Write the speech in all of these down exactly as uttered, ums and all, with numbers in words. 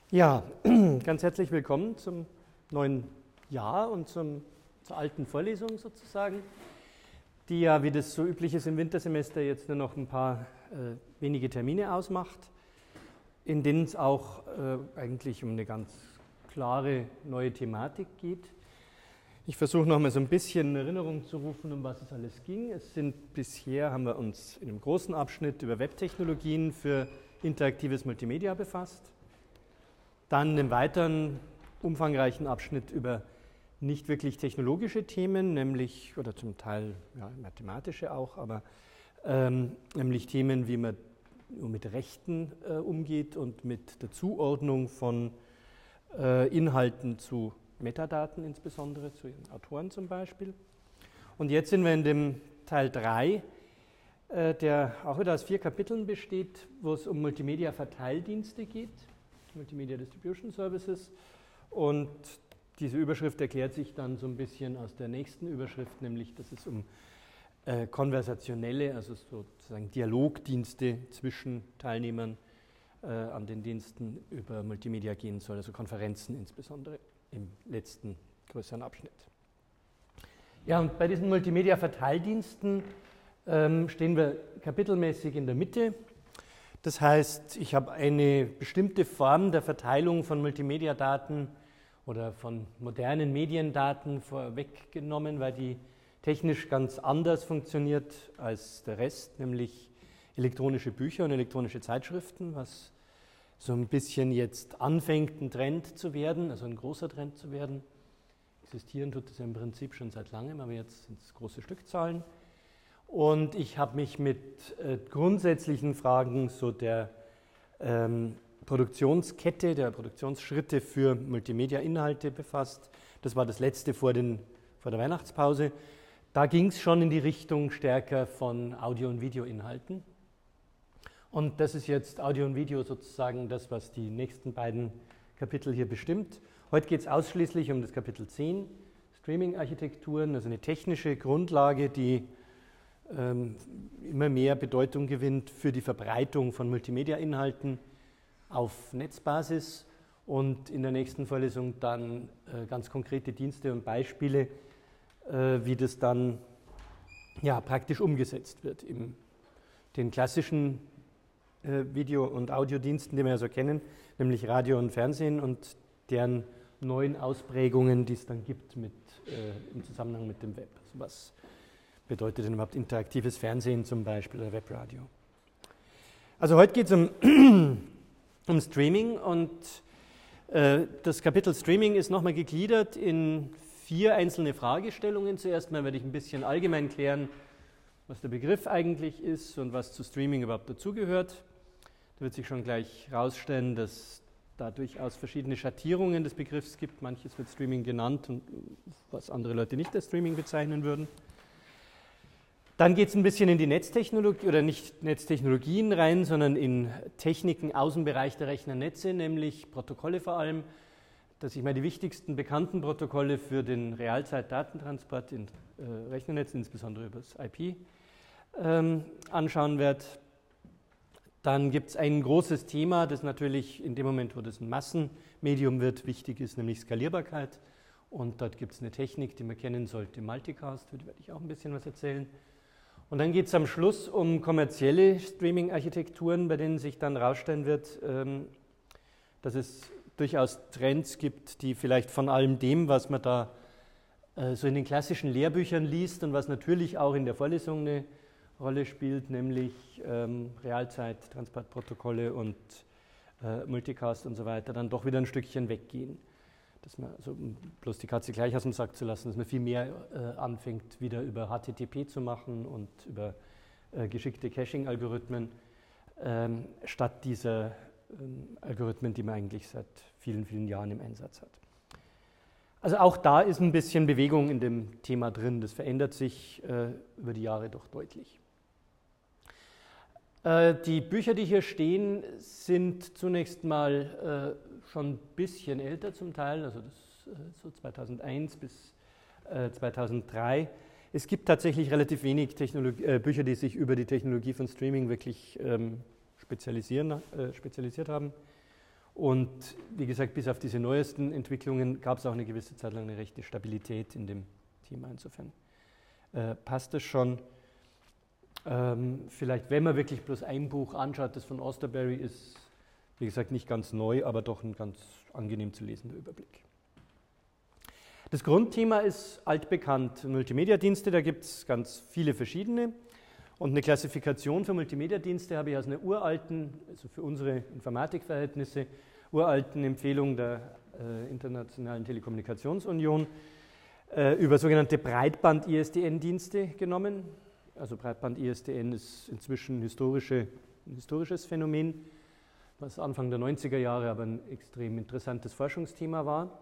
Ja, ganz herzlich willkommen zum neuen Jahr und zum, zur alten Vorlesung sozusagen, die ja, wie das so üblich ist im Wintersemester, jetzt nur noch ein paar äh, wenige Termine ausmacht, in denen es auch äh, eigentlich um eine ganz klare neue Thematik geht. Ich versuche nochmal so ein bisschen in Erinnerung zu rufen, um was es alles ging. Es sind bisher, haben wir uns in einem großen Abschnitt über Webtechnologien für interaktives Multimedia befasst. Dann einen weiteren umfangreichen Abschnitt über nicht wirklich technologische Themen, nämlich, oder zum Teil ja, mathematische auch, aber ähm, nämlich Themen, wie man mit Rechten äh, umgeht und mit der Zuordnung von äh, Inhalten zu Metadaten, insbesondere zu ihren Autoren zum Beispiel. Und jetzt sind wir in dem Teil drei, äh, der auch wieder aus vier Kapiteln besteht, wo es um Multimedia-Verteildienste geht. Multimedia Distribution Services, und diese Überschrift erklärt sich dann so ein bisschen aus der nächsten Überschrift, nämlich dass es um äh, konversationelle, also sozusagen Dialogdienste zwischen Teilnehmern äh, an den Diensten über Multimedia gehen soll, also Konferenzen insbesondere im letzten größeren Abschnitt. Ja, und bei diesen Multimedia-Verteildiensten ähm, stehen wir kapitelmäßig in der Mitte. Das heißt, ich habe eine bestimmte Form der Verteilung von Multimedia-Daten oder von modernen Mediendaten vorweggenommen, weil die technisch ganz anders funktioniert als der Rest, nämlich elektronische Bücher und elektronische Zeitschriften, was so ein bisschen jetzt anfängt, ein Trend zu werden, also ein großer Trend zu werden. Existieren tut es ja im Prinzip schon seit langem, aber jetzt sind es große Stückzahlen. Und ich habe mich mit äh, grundsätzlichen Fragen so der ähm, Produktionskette, der Produktionsschritte für Multimedia-Inhalte befasst. Das war das letzte vor, den, vor der Weihnachtspause. Da ging es schon in die Richtung stärker von Audio- und Videoinhalten. Und das ist jetzt Audio und Video sozusagen das, was die nächsten beiden Kapitel hier bestimmt. Heute geht es ausschließlich um das Kapitel zehn, Streaming-Architekturen, also eine technische Grundlage, die immer mehr Bedeutung gewinnt für die Verbreitung von Multimedia-Inhalten auf Netzbasis, und in der nächsten Vorlesung dann äh, ganz konkrete Dienste und Beispiele, äh, wie das dann ja, praktisch umgesetzt wird in den klassischen äh, Video- und Audiodiensten, die wir ja so kennen, nämlich Radio und Fernsehen und deren neuen Ausprägungen, die es dann gibt mit, äh, im Zusammenhang mit dem Web. Also was bedeutet denn überhaupt interaktives Fernsehen zum Beispiel oder Webradio? Also heute geht es um, um Streaming, und äh, das Kapitel Streaming ist nochmal gegliedert in vier einzelne Fragestellungen. Zuerst mal werde ich ein bisschen allgemein klären, was der Begriff eigentlich ist und was zu Streaming überhaupt dazugehört. Da wird sich schon gleich herausstellen, dass da durchaus verschiedene Schattierungen des Begriffs gibt. Manches wird Streaming genannt, und was andere Leute nicht als Streaming bezeichnen würden. Dann geht es ein bisschen in die Netztechnologie, oder nicht Netztechnologien rein, sondern in Techniken aus dem Bereich der Rechnernetze, nämlich Protokolle vor allem, dass ich mal die wichtigsten bekannten Protokolle für den Realzeit-Datentransport in äh, Rechnernetzen, insbesondere über das I P, ähm, anschauen werde. Dann gibt es ein großes Thema, das natürlich in dem Moment, wo das ein Massenmedium wird, wichtig ist, nämlich Skalierbarkeit. Und dort gibt es eine Technik, die man kennen sollte, Multicast, über die werde ich auch ein bisschen was erzählen. Und dann geht es am Schluss um kommerzielle Streaming-Architekturen, bei denen sich dann herausstellen wird, ähm, dass es durchaus Trends gibt, die vielleicht von allem dem, was man da äh, so in den klassischen Lehrbüchern liest und was natürlich auch in der Vorlesung eine Rolle spielt, nämlich ähm, Realzeit, Transportprotokolle und äh, Multicast und so weiter, dann doch wieder ein Stückchen weggehen. Dass man, also um bloß die Katze gleich aus dem Sack zu lassen, dass man viel mehr äh, anfängt, wieder über H T T P zu machen und über äh, geschickte Caching-Algorithmen, ähm, statt dieser ähm, Algorithmen, die man eigentlich seit vielen, vielen Jahren im Einsatz hat. Also auch da ist ein bisschen Bewegung in dem Thema drin. Das verändert sich äh, über die Jahre doch deutlich. Äh, die Bücher, die hier stehen, sind zunächst mal äh, schon ein bisschen älter zum Teil, also das, äh, so zweitausendeins bis äh, zweitausenddrei. Es gibt tatsächlich relativ wenig Technologie, äh, Bücher, die sich über die Technologie von Streaming wirklich ähm, spezialisieren, äh, spezialisiert haben. Und wie gesagt, bis auf diese neuesten Entwicklungen gab es auch eine gewisse Zeit lang eine rechte Stabilität in dem Thema. Insofern äh, passt das schon. Ähm, vielleicht, wenn man wirklich bloß ein Buch anschaut, das von Austerberry ist, wie gesagt, nicht ganz neu, aber doch ein ganz angenehm zu lesender Überblick. Das Grundthema ist altbekannt, Multimedia-Dienste, da gibt es ganz viele verschiedene. Und eine Klassifikation für Multimedia-Dienste habe ich aus einer uralten, also für unsere Informatikverhältnisse, uralten Empfehlung der äh, Internationalen Telekommunikationsunion äh, über sogenannte Breitband-I S D N-Dienste genommen. Also Breitband-I S D N ist inzwischen historische, ein historisches Phänomen, was Anfang der neunziger Jahre aber ein extrem interessantes Forschungsthema war.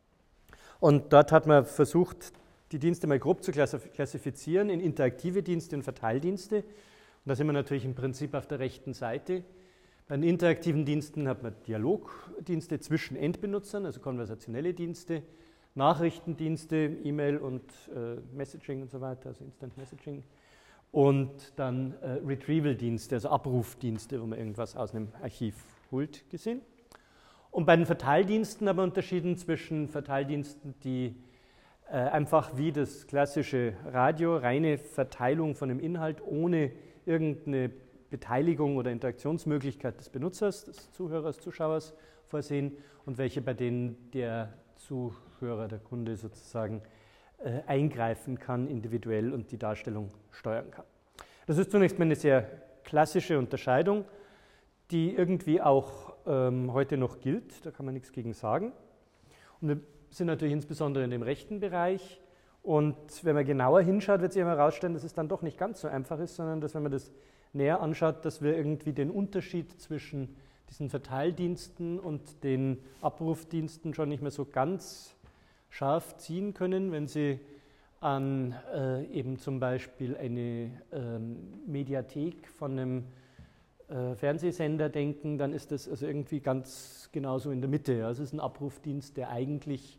Und dort hat man versucht, die Dienste mal grob zu klassifizieren in interaktive Dienste und Verteildienste. Und da sind wir natürlich im Prinzip auf der rechten Seite. Bei den interaktiven Diensten hat man Dialogdienste zwischen Endbenutzern, also konversationelle Dienste, Nachrichtendienste, E-Mail und äh, Messaging und so weiter, also Instant Messaging. Und dann äh, Retrieval-Dienste, also Abrufdienste, wo man irgendwas aus einem Archiv holt, gesehen. Und bei den Verteildiensten haben wir unterschieden zwischen Verteildiensten, die äh, einfach wie das klassische Radio, reine Verteilung von dem Inhalt ohne irgendeine Beteiligung oder Interaktionsmöglichkeit des Benutzers, des Zuhörers, Zuschauers vorsehen und welche, bei denen der Zuhörer, der Kunde sozusagen äh, eingreifen kann individuell und die Darstellung steuern kann. Das ist zunächst mal eine sehr klassische Unterscheidung, die irgendwie auch ähm, heute noch gilt, da kann man nichts gegen sagen. Und wir sind natürlich insbesondere in dem rechten Bereich und wenn man genauer hinschaut, wird sich einmal herausstellen, dass es dann doch nicht ganz so einfach ist, sondern dass, wenn man das näher anschaut, dass wir irgendwie den Unterschied zwischen diesen Verteildiensten und den Abrufdiensten schon nicht mehr so ganz scharf ziehen können, wenn Sie an äh, eben zum Beispiel eine ähm, Mediathek von einem äh, Fernsehsender denken, dann ist das also irgendwie ganz genauso in der Mitte. Ja. Es ist ein Abrufdienst, der eigentlich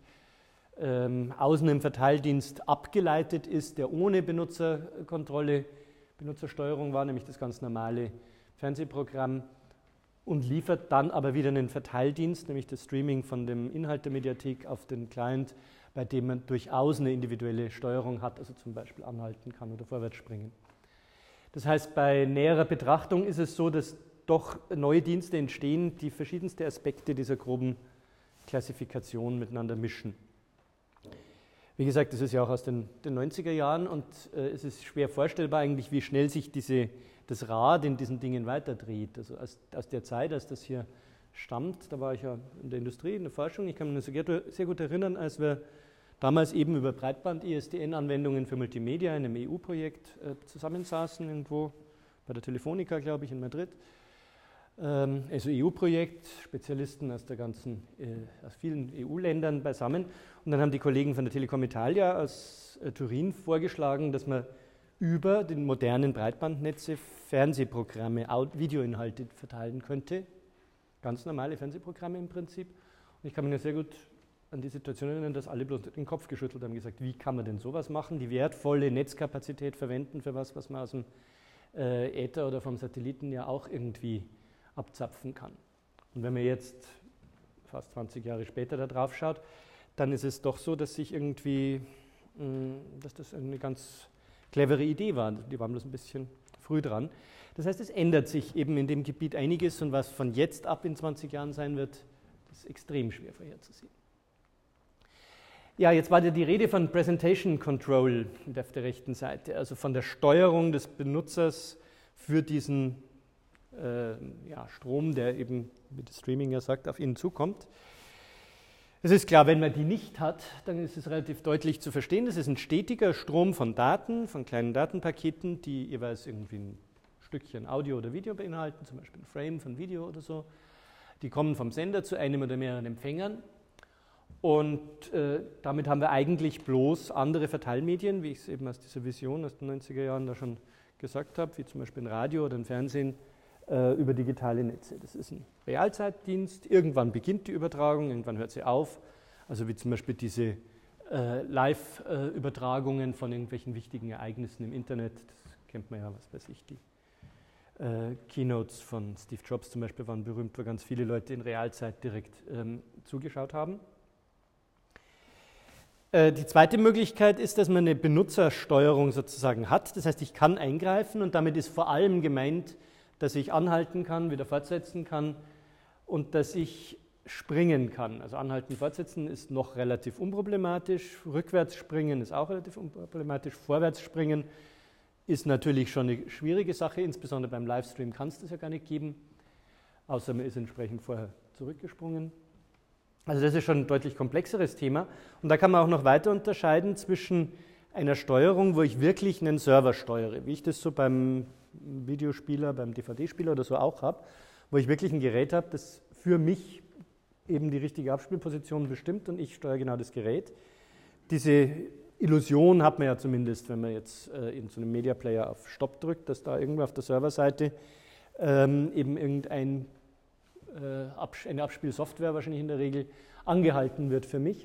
ähm, aus einem Verteildienst abgeleitet ist, der ohne Benutzerkontrolle, Benutzersteuerung war, nämlich das ganz normale Fernsehprogramm, und liefert dann aber wieder einen Verteildienst, nämlich das Streaming von dem Inhalt der Mediathek auf den Client, bei dem man durchaus eine individuelle Steuerung hat, also zum Beispiel anhalten kann oder vorwärts springen. Das heißt, bei näherer Betrachtung ist es so, dass doch neue Dienste entstehen, die verschiedenste Aspekte dieser groben Klassifikation miteinander mischen. Wie gesagt, das ist ja auch aus den, den neunziger Jahren und äh, es ist schwer vorstellbar eigentlich, wie schnell sich diese, das Rad in diesen Dingen weiterdreht. Also aus, aus der Zeit, als das hier stammt, da war ich ja in der Industrie, in der Forschung, ich kann mich sehr, sehr gut erinnern, als wir damals eben über Breitband-I S D N-Anwendungen für Multimedia in einem E U-Projekt äh, zusammensaßen, irgendwo bei der Telefonica, glaube ich, in Madrid. Ähm, also E U-Projekt, Spezialisten aus, der ganzen, äh, aus vielen E U-Ländern beisammen. Und dann haben die Kollegen von der Telecom Italia aus äh, Turin vorgeschlagen, dass man über den modernen Breitbandnetze Fernsehprogramme, Videoinhalte verteilen könnte. Ganz normale Fernsehprogramme im Prinzip. Und ich kann mich sehr gut an die Situation erinnern, dass alle bloß den Kopf geschüttelt haben und gesagt, wie kann man denn sowas machen, die wertvolle Netzkapazität verwenden für was, was man aus dem äh, Äther oder vom Satelliten ja auch irgendwie abzapfen kann. Und wenn man jetzt fast zwanzig Jahre später da drauf schaut, dann ist es doch so, dass sich irgendwie, mh, dass das eine ganz clevere Idee war. Die waren bloß ein bisschen früh dran. Das heißt, es ändert sich eben in dem Gebiet einiges und was von jetzt ab in zwanzig Jahren sein wird, ist extrem schwer vorherzusehen. Ja, jetzt war ja die Rede von Presentation Control auf der rechten Seite, also von der Steuerung des Benutzers für diesen äh, ja, Strom, der eben, wie das Streaming ja sagt, auf ihn zukommt. Es ist klar, wenn man die nicht hat, dann ist es relativ deutlich zu verstehen. Das ist ein stetiger Strom von Daten, von kleinen Datenpaketen, die jeweils irgendwie ein Stückchen Audio oder Video beinhalten, zum Beispiel ein Frame von Video oder so. Die kommen vom Sender zu einem oder mehreren Empfängern. Und äh, damit haben wir eigentlich bloß andere Verteilmedien, wie ich es eben aus dieser Vision aus den neunziger Jahren da schon gesagt habe, wie zum Beispiel ein Radio oder ein Fernsehen äh, über digitale Netze. Das ist ein Realzeitdienst. Irgendwann beginnt die Übertragung, irgendwann hört sie auf. Also wie zum Beispiel diese äh, Live-Übertragungen von irgendwelchen wichtigen Ereignissen im Internet. Das kennt man ja, was weiß ich, die äh, Keynotes von Steve Jobs zum Beispiel waren berühmt, wo ganz viele Leute in Realzeit direkt ähm, zugeschaut haben. Äh, die zweite Möglichkeit ist, dass man eine Benutzersteuerung sozusagen hat. Das heißt, ich kann eingreifen und damit ist vor allem gemeint, dass ich anhalten kann, wieder fortsetzen kann und dass ich springen kann. Also anhalten, fortsetzen ist noch relativ unproblematisch, rückwärts springen ist auch relativ unproblematisch, vorwärts springen ist natürlich schon eine schwierige Sache, insbesondere beim Livestream kann es das ja gar nicht geben, außer man ist entsprechend vorher zurückgesprungen. Also das ist schon ein deutlich komplexeres Thema und da kann man auch noch weiter unterscheiden zwischen einer Steuerung, wo ich wirklich einen Server steuere, wie ich das so beim Videospieler, beim D V D-Spieler oder so auch habe, wo ich wirklich ein Gerät habe, das für mich eben die richtige Abspielposition bestimmt und ich steuere genau das Gerät. Diese Illusion hat man ja zumindest, wenn man jetzt äh, in so einem Media Player auf Stopp drückt, dass da irgendwo auf der Serverseite ähm, eben irgendein, äh, Abs- eine Abspielsoftware wahrscheinlich in der Regel angehalten wird für mich.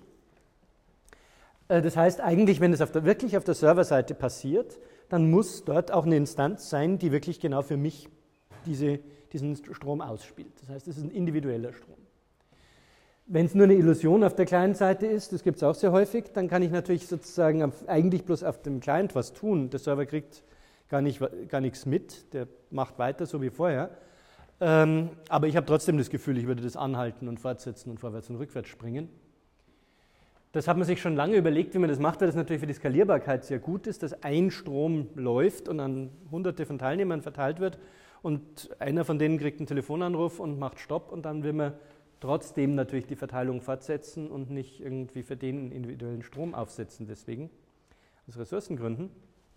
Äh, das heißt eigentlich, wenn es auf der, wirklich auf der Serverseite passiert, dann muss dort auch eine Instanz sein, die wirklich genau für mich diese, diesen Strom ausspielt. Das heißt, es ist ein individueller Strom. Wenn es nur eine Illusion auf der Client-Seite ist, das gibt es auch sehr häufig, dann kann ich natürlich sozusagen auf, eigentlich bloß auf dem Client was tun. Der Server kriegt gar, nicht, gar nichts mit, der macht weiter so wie vorher. Ähm, aber ich habe trotzdem das Gefühl, ich würde das anhalten und fortsetzen und vorwärts und rückwärts springen. Das hat man sich schon lange überlegt, wie man das macht, weil das natürlich für die Skalierbarkeit sehr gut ist, dass ein Strom läuft und an hunderte von Teilnehmern verteilt wird und einer von denen kriegt einen Telefonanruf und macht Stopp und dann will man trotzdem natürlich die Verteilung fortsetzen und nicht irgendwie für den individuellen Strom aufsetzen deswegen, aus Ressourcengründen.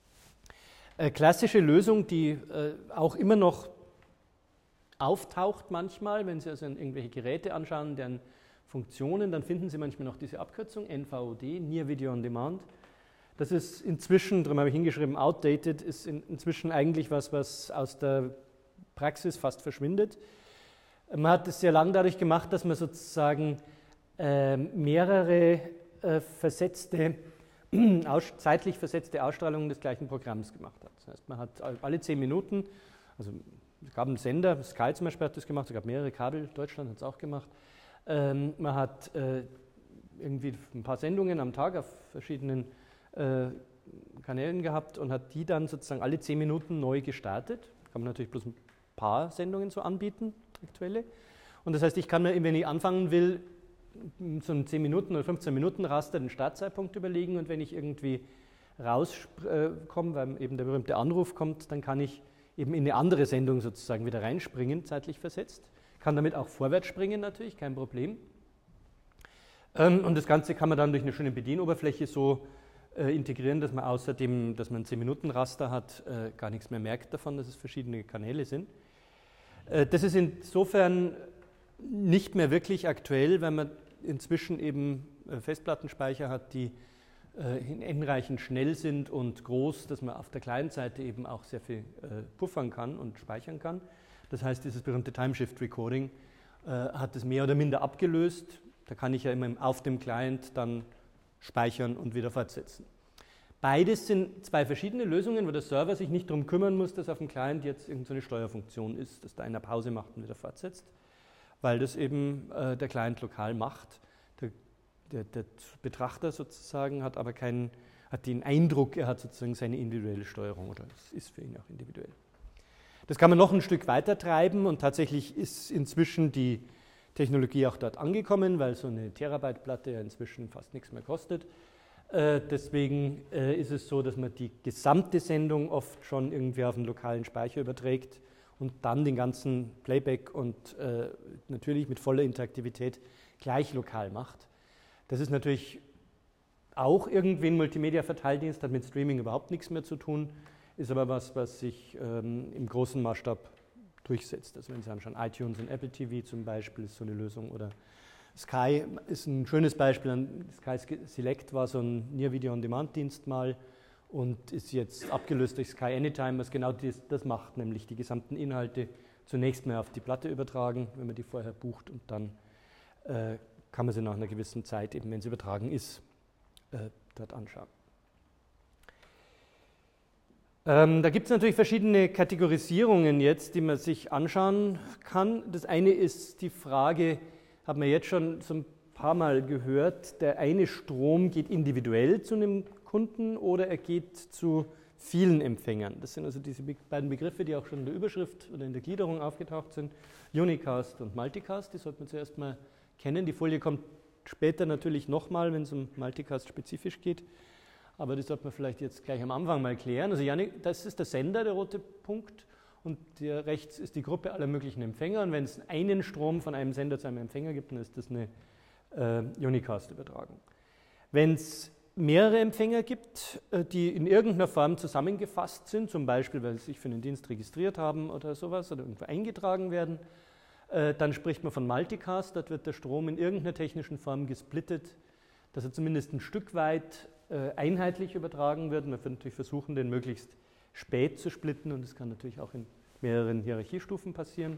Äh, klassische Lösung, die äh, auch immer noch auftaucht manchmal, wenn Sie also irgendwelche Geräte anschauen, deren Funktionen, dann finden Sie manchmal noch diese Abkürzung N V O D, Near Video on Demand. Das ist inzwischen, darum habe ich hingeschrieben, outdated, ist in, inzwischen eigentlich was, was aus der Praxis fast verschwindet. Man hat es sehr lang dadurch gemacht, dass man sozusagen äh, mehrere äh, versetzte, aus, zeitlich versetzte Ausstrahlungen des gleichen Programms gemacht hat. Das heißt, man hat alle zehn Minuten, also es gab einen Sender, Sky zum Beispiel hat das gemacht, es gab mehrere Kabel, Deutschland hat es auch gemacht. Ähm, man hat äh, irgendwie ein paar Sendungen am Tag auf verschiedenen äh, Kanälen gehabt und hat die dann sozusagen alle zehn Minuten neu gestartet. Kann man natürlich bloß ein paar Sendungen so anbieten, aktuelle. Und das heißt, ich kann mir, wenn ich anfangen will, so einen zehn Minuten oder fünfzehn Minuten Raster den Startzeitpunkt überlegen und wenn ich irgendwie rauskomme, weil eben der berühmte Anruf kommt, dann kann ich eben in eine andere Sendung sozusagen wieder reinspringen, zeitlich versetzt. Kann damit auch vorwärts springen natürlich, kein Problem. Und das Ganze kann man dann durch eine schöne Bedienoberfläche so äh, integrieren, dass man außerdem, dass man ein zehn Minuten Raster hat, äh, gar nichts mehr merkt davon, dass es verschiedene Kanäle sind. Äh, das ist insofern nicht mehr wirklich aktuell, weil man inzwischen eben äh, Festplattenspeicher hat, die äh, hinreichend schnell sind und groß, dass man auf der Client-Seite eben auch sehr viel äh, puffern kann und speichern kann. Das heißt, dieses berühmte Timeshift-Recording äh, hat es mehr oder minder abgelöst. Da kann ich ja immer auf dem Client dann speichern und wieder fortsetzen. Beides sind zwei verschiedene Lösungen, wo der Server sich nicht darum kümmern muss, dass auf dem Client jetzt irgendeine Steuerfunktion ist, dass da einer Pause macht und wieder fortsetzt, weil das eben äh, der Client lokal macht. Der, der, der Betrachter sozusagen hat aber keinen, hat den Eindruck, er hat sozusagen seine individuelle Steuerung oder es ist für ihn auch individuell. Das kann man noch ein Stück weiter treiben und tatsächlich ist inzwischen die Technologie auch dort angekommen, weil so eine Terabyte-Platte ja inzwischen fast nichts mehr kostet. Äh, deswegen äh, ist es so, dass man die gesamte Sendung oft schon irgendwie auf einen lokalen Speicher überträgt und dann den ganzen Playback und äh, natürlich mit voller Interaktivität gleich lokal macht. Das ist natürlich auch irgendwie ein Multimedia-Verteildienst, hat mit Streaming überhaupt nichts mehr zu tun, ist aber was, was sich ähm, im großen Maßstab durchsetzt. Also wenn Sie anschauen, iTunes und Apple T V zum Beispiel ist so eine Lösung oder Sky ist ein schönes Beispiel. Sky Select war so ein Near-Video-on-Demand-Dienst mal und ist jetzt abgelöst durch Sky Anytime, was genau das, das macht, nämlich die gesamten Inhalte zunächst mal auf die Platte übertragen, wenn man die vorher bucht und dann äh, kann man sie nach einer gewissen Zeit, eben wenn sie übertragen ist, äh, dort anschauen. Ähm, da gibt es natürlich verschiedene Kategorisierungen jetzt, die man sich anschauen kann. Das eine ist die Frage, haben wir jetzt schon so ein paar Mal gehört, der eine Strom geht individuell zu einem Kunden oder er geht zu vielen Empfängern. Das sind also diese beiden Begriffe, die auch schon in der Überschrift oder in der Gliederung aufgetaucht sind, Unicast und Multicast, die sollte man zuerst mal kennen. Die Folie kommt später natürlich nochmal, wenn es um Multicast spezifisch geht, aber das sollte man vielleicht jetzt gleich am Anfang mal klären. Also Janik, das ist der Sender, der rote Punkt, und der rechts ist die Gruppe aller möglichen Empfänger, und wenn es einen Strom von einem Sender zu einem Empfänger gibt, dann ist das eine äh, Unicast-Übertragung. Wenn es mehrere Empfänger gibt, die in irgendeiner Form zusammengefasst sind, zum Beispiel, weil sie sich für einen Dienst registriert haben oder sowas oder irgendwo eingetragen werden, dann spricht man von Multicast. Dort wird der Strom in irgendeiner technischen Form gesplittet, dass er zumindest ein Stück weit einheitlich übertragen wird. Man wird natürlich versuchen, den möglichst spät zu splitten, und das kann natürlich auch in mehreren Hierarchiestufen passieren.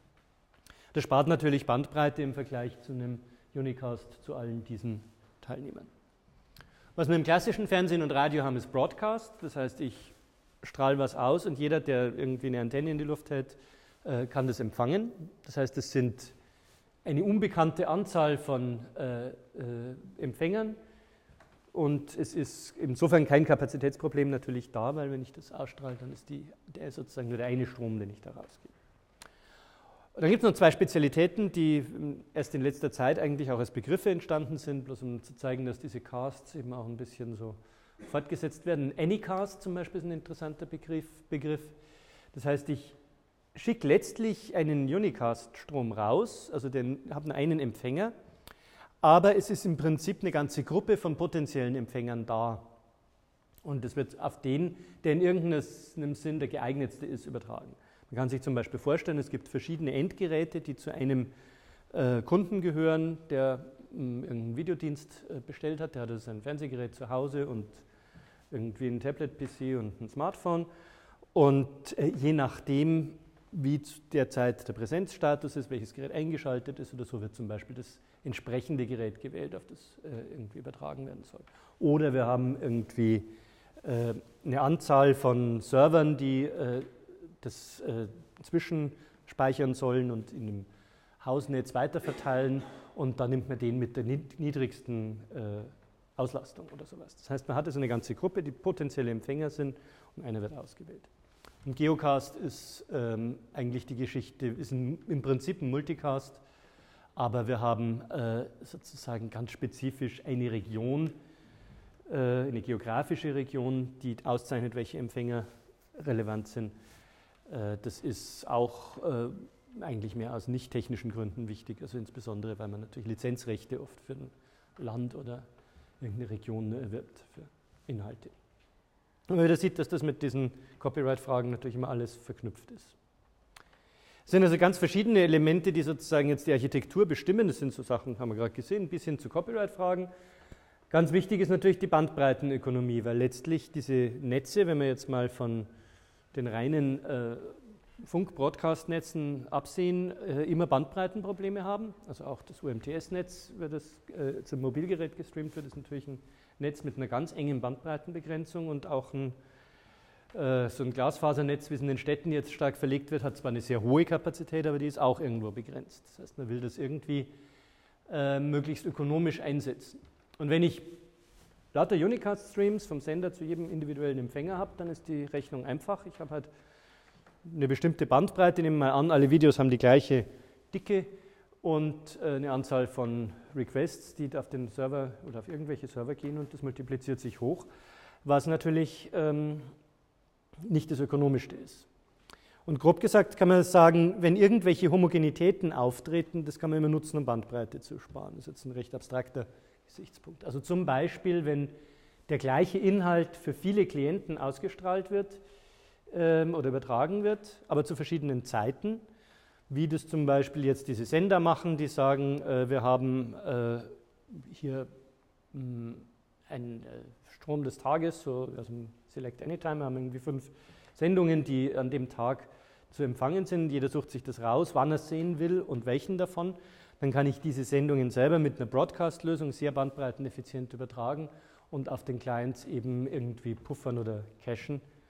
Das spart natürlich Bandbreite im Vergleich zu einem Unicast zu allen diesen Teilnehmern. Was wir im klassischen Fernsehen und Radio haben, ist Broadcast. Das heißt, ich strahle was aus und jeder, der irgendwie eine Antenne in die Luft hält, kann das empfangen. Das heißt, es sind eine unbekannte Anzahl von äh, äh, Empfängern, und es ist insofern kein Kapazitätsproblem natürlich da, weil wenn ich das ausstrahle, dann ist die, der ist sozusagen nur der eine Strom, den ich da rausgebe. Dann gibt es noch zwei Spezialitäten, die erst in letzter Zeit eigentlich auch als Begriffe entstanden sind, bloß um zu zeigen, dass diese Casts eben auch ein bisschen so fortgesetzt werden. Anycast zum Beispiel ist ein interessanter Begriff. Begriff. Das heißt, ich schicke letztlich einen Unicast-Strom raus, also den habe einen Empfänger, aber es ist im Prinzip eine ganze Gruppe von potenziellen Empfängern da. Und es wird auf den, der in irgendeinem Sinn der geeignetste ist, übertragen. Man kann sich zum Beispiel vorstellen, es gibt verschiedene Endgeräte, die zu einem äh, Kunden gehören, der äh, einen Videodienst äh, bestellt hat. Der hat also ein Fernsehgerät zu Hause und irgendwie ein Tablet-P C und ein Smartphone. Und äh, je nachdem, wie zu der Zeit der Präsenzstatus ist, welches Gerät eingeschaltet ist oder so, wird zum Beispiel das entsprechende Gerät gewählt, auf das äh, irgendwie übertragen werden soll. Oder wir haben irgendwie äh, eine Anzahl von Servern, die äh, das äh, zwischenspeichern sollen und in dem Hausnetz weiterverteilen, und dann nimmt man den mit der niedrigsten äh, Auslastung oder sowas. Das heißt, man hat also eine ganze Gruppe, die potenzielle Empfänger sind, und einer wird ausgewählt. Und Geocast ist ähm, eigentlich die Geschichte, ist ein, im Prinzip ein Multicast, aber wir haben äh, sozusagen ganz spezifisch eine Region, äh, eine geografische Region, die auszeichnet, welche Empfänger relevant sind. Das ist auch äh, eigentlich mehr aus nicht technischen Gründen wichtig, also insbesondere, weil man natürlich Lizenzrechte oft für ein Land oder irgendeine Region erwirbt für Inhalte. Und man wieder sieht, dass das mit diesen Copyright-Fragen natürlich immer alles verknüpft ist. Es sind also ganz verschiedene Elemente, die sozusagen jetzt die Architektur bestimmen. Das sind so Sachen, haben wir gerade gesehen, bis hin zu Copyright-Fragen. Ganz wichtig ist natürlich die Bandbreitenökonomie, weil letztlich diese Netze, wenn wir jetzt mal von den reinen äh, Funk-Broadcast-Netzen absehen, äh, immer Bandbreitenprobleme haben. Also auch das U M T S-Netz, wenn das äh, zum Mobilgerät gestreamt wird, ist natürlich ein Netz mit einer ganz engen Bandbreitenbegrenzung, und auch ein, äh, so ein Glasfasernetz, wie es in den Städten jetzt stark verlegt wird, hat zwar eine sehr hohe Kapazität, aber die ist auch irgendwo begrenzt. Das heißt, man will das irgendwie äh, möglichst ökonomisch einsetzen. Und wenn ich lauter Unicast-Streams vom Sender zu jedem individuellen Empfänger habe, dann ist die Rechnung einfach. Ich habe halt eine bestimmte Bandbreite, nehmen wir mal an, alle Videos haben die gleiche Dicke und eine Anzahl von Requests, die auf den Server oder auf irgendwelche Server gehen, und das multipliziert sich hoch, was natürlich ähm, nicht das Ökonomischste ist. Und grob gesagt kann man sagen, wenn irgendwelche Homogenitäten auftreten, das kann man immer nutzen, um Bandbreite zu sparen. Das ist jetzt ein recht abstrakter Gesichtspunkt. Also zum Beispiel, wenn der gleiche Inhalt für viele Klienten ausgestrahlt wird ähm, oder übertragen wird, aber zu verschiedenen Zeiten, wie das zum Beispiel jetzt diese Sender machen, die sagen, äh, wir haben äh, hier mh, einen äh, Strom des Tages, so also Select Anytime, wir haben irgendwie fünf Sendungen, die an dem Tag zu empfangen sind. Jeder sucht sich das raus, wann er es sehen will und welchen davon. Dann kann ich diese Sendungen selber mit einer Broadcast-Lösung sehr bandbreiteneffizient übertragen und auf den Clients eben irgendwie puffern oder cachen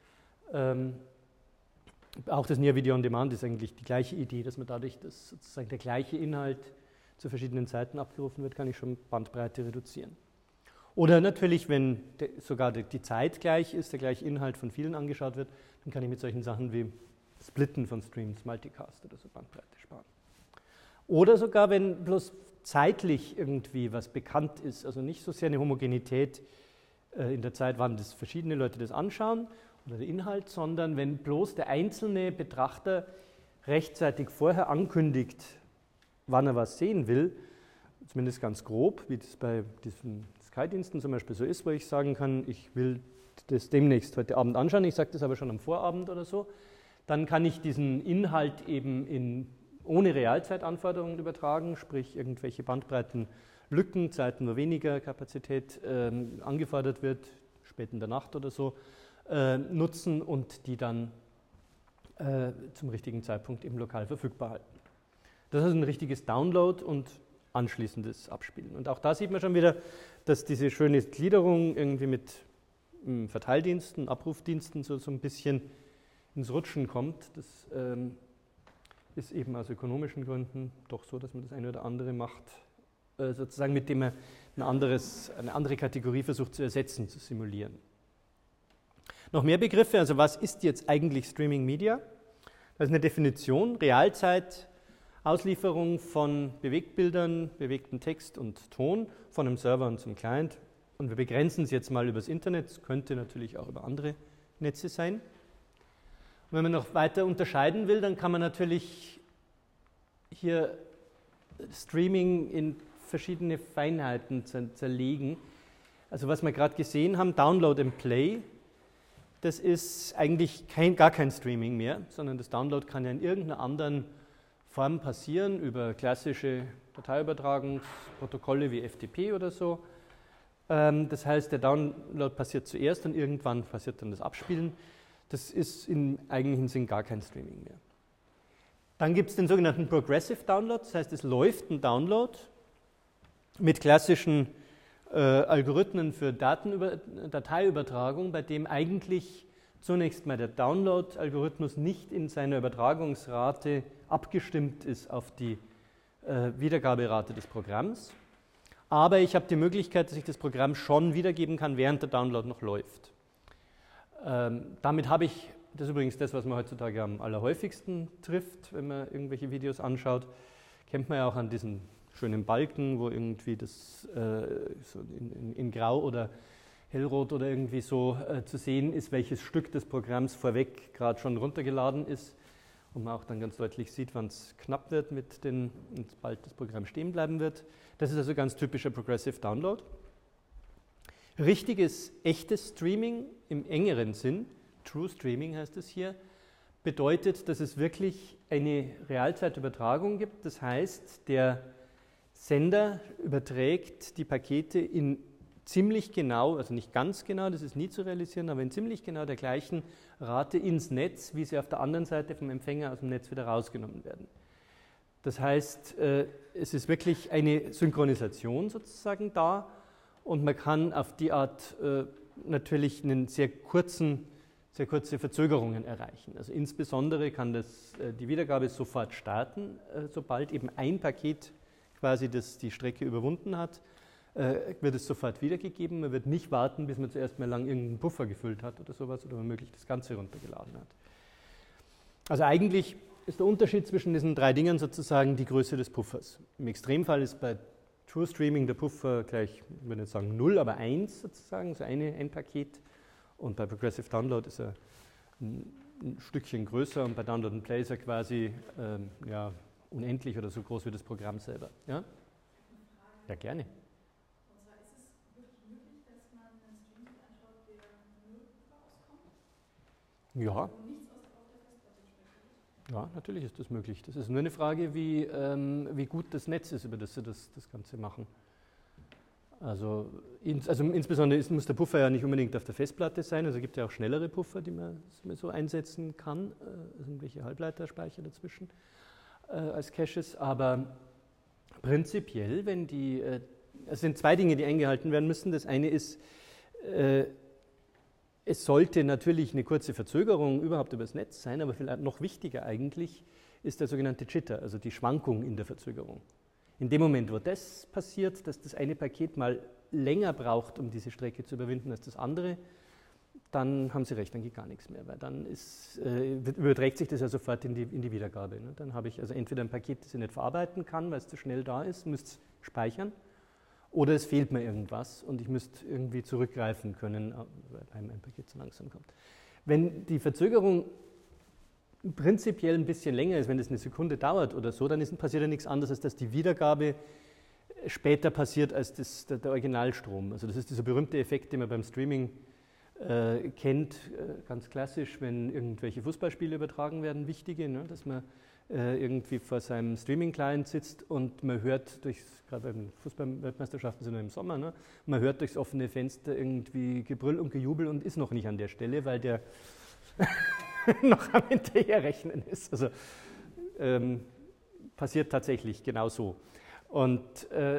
Ähm, auch das Near Video on Demand ist eigentlich die gleiche Idee, dass man dadurch, dass sozusagen der gleiche Inhalt zu verschiedenen Zeiten abgerufen wird, kann ich schon Bandbreite reduzieren. Oder natürlich, wenn de, sogar die, die Zeit gleich ist, der gleiche Inhalt von vielen angeschaut wird, dann kann ich mit solchen Sachen wie Splitten von Streams, Multicast oder so Bandbreite sparen. Oder sogar, wenn bloß zeitlich irgendwie was bekannt ist, also nicht so sehr eine Homogenität äh, in der Zeit, wann das verschiedene Leute das anschauen oder der Inhalt, sondern wenn bloß der einzelne Betrachter rechtzeitig vorher ankündigt, wann er was sehen will, zumindest ganz grob, wie das bei diesen Sky-Diensten zum Beispiel so ist, wo ich sagen kann, ich will das demnächst heute Abend anschauen, ich sage das aber schon am Vorabend oder so, dann kann ich diesen Inhalt eben in, ohne Realzeitanforderungen übertragen, sprich irgendwelche Bandbreitenlücken, Zeiten, wo weniger Kapazität äh, angefordert wird, spät in der Nacht oder so, äh, nutzen und die dann äh, zum richtigen Zeitpunkt eben lokal verfügbar halten. Das ist ein richtiges Download und anschließendes Abspielen. Und auch da sieht man schon wieder, dass diese schöne Gliederung irgendwie mit m, Verteildiensten, Abrufdiensten so, so ein bisschen ins Rutschen kommt. Das ähm, ist eben aus ökonomischen Gründen doch so, dass man das eine oder andere macht, äh, sozusagen mit dem man ein anderes, eine andere Kategorie versucht zu ersetzen, zu simulieren. Noch mehr Begriffe, also was ist jetzt eigentlich Streaming Media? Das ist eine Definition, Realzeit, Auslieferung von Bewegtbildern, bewegten Text und Ton von einem Server und zum Client. Und wir begrenzen es jetzt mal übers Internet, es könnte natürlich auch über andere Netze sein. Und wenn man noch weiter unterscheiden will, dann kann man natürlich hier Streaming in verschiedene Feinheiten zerlegen. Also was wir gerade gesehen haben, Download and Play, das ist eigentlich kein, gar kein Streaming mehr, sondern das Download kann ja in irgendeiner anderen Form passieren, über klassische Dateiübertragungsprotokolle wie F T P oder so. Das heißt, der Download passiert zuerst und irgendwann passiert dann das Abspielen. Das ist im eigentlichen Sinn gar kein Streaming mehr. Dann gibt es den sogenannten Progressive Download, das heißt, es läuft ein Download mit klassischen äh, Algorithmen für Datenüber Dateiübertragung, bei dem eigentlich zunächst mal der Download-Algorithmus nicht in seiner Übertragungsrate abgestimmt ist auf die äh, Wiedergaberate des Programms. Aber ich habe die Möglichkeit, dass ich das Programm schon wiedergeben kann, während der Download noch läuft. Ähm, damit habe ich, das ist übrigens das, was man heutzutage am allerhäufigsten trifft, wenn man irgendwelche Videos anschaut, kennt man ja auch an diesen schönen Balken, wo irgendwie das äh, so in, in, in Grau oder Hellrot oder irgendwie so äh, zu sehen ist, welches Stück des Programms vorweg gerade schon runtergeladen ist und man auch dann ganz deutlich sieht, wann es knapp wird mit den, und bald das Programm stehen bleiben wird. Das ist also ganz typischer Progressive Download. Richtiges, echtes Streaming im engeren Sinn, True Streaming heißt es hier, bedeutet, dass es wirklich eine Realzeitübertragung gibt. Das heißt, der Sender überträgt die Pakete in ziemlich genau, also nicht ganz genau, das ist nie zu realisieren, aber in ziemlich genau der gleichen Rate ins Netz, wie sie auf der anderen Seite vom Empfänger aus dem Netz wieder rausgenommen werden. Das heißt, es ist wirklich eine Synchronisation sozusagen da und man kann auf die Art natürlich einen sehr kurzen, sehr kurze Verzögerungen erreichen. Also insbesondere kann das, die Wiedergabe sofort starten, sobald eben ein Paket quasi das die Strecke überwunden hat, äh, wird es sofort wiedergegeben. Man wird nicht warten, bis man zuerst mal lang irgendeinen Puffer gefüllt hat oder sowas oder womöglich das Ganze runtergeladen hat. Also eigentlich ist der Unterschied zwischen diesen drei Dingen sozusagen die Größe des Puffers. Im Extremfall ist bei True Streaming der Puffer gleich, ich würde nicht sagen null, aber eins sozusagen, so eine, ein Paket. Und bei Progressive Download ist er ein, ein Stückchen größer und bei Download and Play ist er quasi ähm, ja, unendlich oder so groß wie das Programm selber. Ja, ja gerne. Und zwar ist es wirklich möglich, dass man einen Stream anschaut, der nur rauskommt? Ja. Und nichts aus auf der Festplatte speichert? Ja, natürlich ist das möglich. Das ist nur eine Frage, wie, ähm, wie gut das Netz ist, über das Sie das, das Ganze machen. Also, ins, also insbesondere ist, muss der Puffer ja nicht unbedingt auf der Festplatte sein. Also es gibt ja auch schnellere Puffer, die man, die man so einsetzen kann. Äh, irgendwelche Halbleiterspeicher dazwischen äh, als Caches. Aber prinzipiell, wenn die, äh, es sind zwei Dinge, die eingehalten werden müssen. Das eine ist, äh, es sollte natürlich eine kurze Verzögerung überhaupt übers Netz sein, aber vielleicht noch wichtiger eigentlich ist der sogenannte Jitter, also die Schwankung in der Verzögerung. In dem Moment, wo das passiert, dass das eine Paket mal länger braucht, um diese Strecke zu überwinden als das andere, dann haben Sie recht, dann geht gar nichts mehr, weil dann ist, äh, überträgt sich das ja sofort in die, in die Wiedergabe. Ne? Dann habe ich also entweder ein Paket, das ich nicht verarbeiten kann, weil es zu schnell da ist, müsste es speichern, oder es fehlt mir irgendwas und ich müsste irgendwie zurückgreifen können, weil einem ein Paket zu langsam kommt. Wenn die Verzögerung prinzipiell ein bisschen länger ist, wenn es eine Sekunde dauert oder so, dann ist, passiert ja nichts anderes, als dass die Wiedergabe später passiert als das, der, der Originalstrom. Also das ist dieser berühmte Effekt, den man beim Streaming äh, kennt, äh, ganz klassisch, wenn irgendwelche Fußballspiele übertragen werden, wichtige, ne, dass man äh, irgendwie vor seinem Streaming-Client sitzt und man hört durchs, gerade bei den Fußball-Weltmeisterschaften sind wir im Sommer, ne, man hört durchs offene Fenster irgendwie Gebrüll und Gejubel und ist noch nicht an der Stelle, weil der noch am Hinterherrechnen ist. Also ähm, passiert tatsächlich genau so. Und, äh,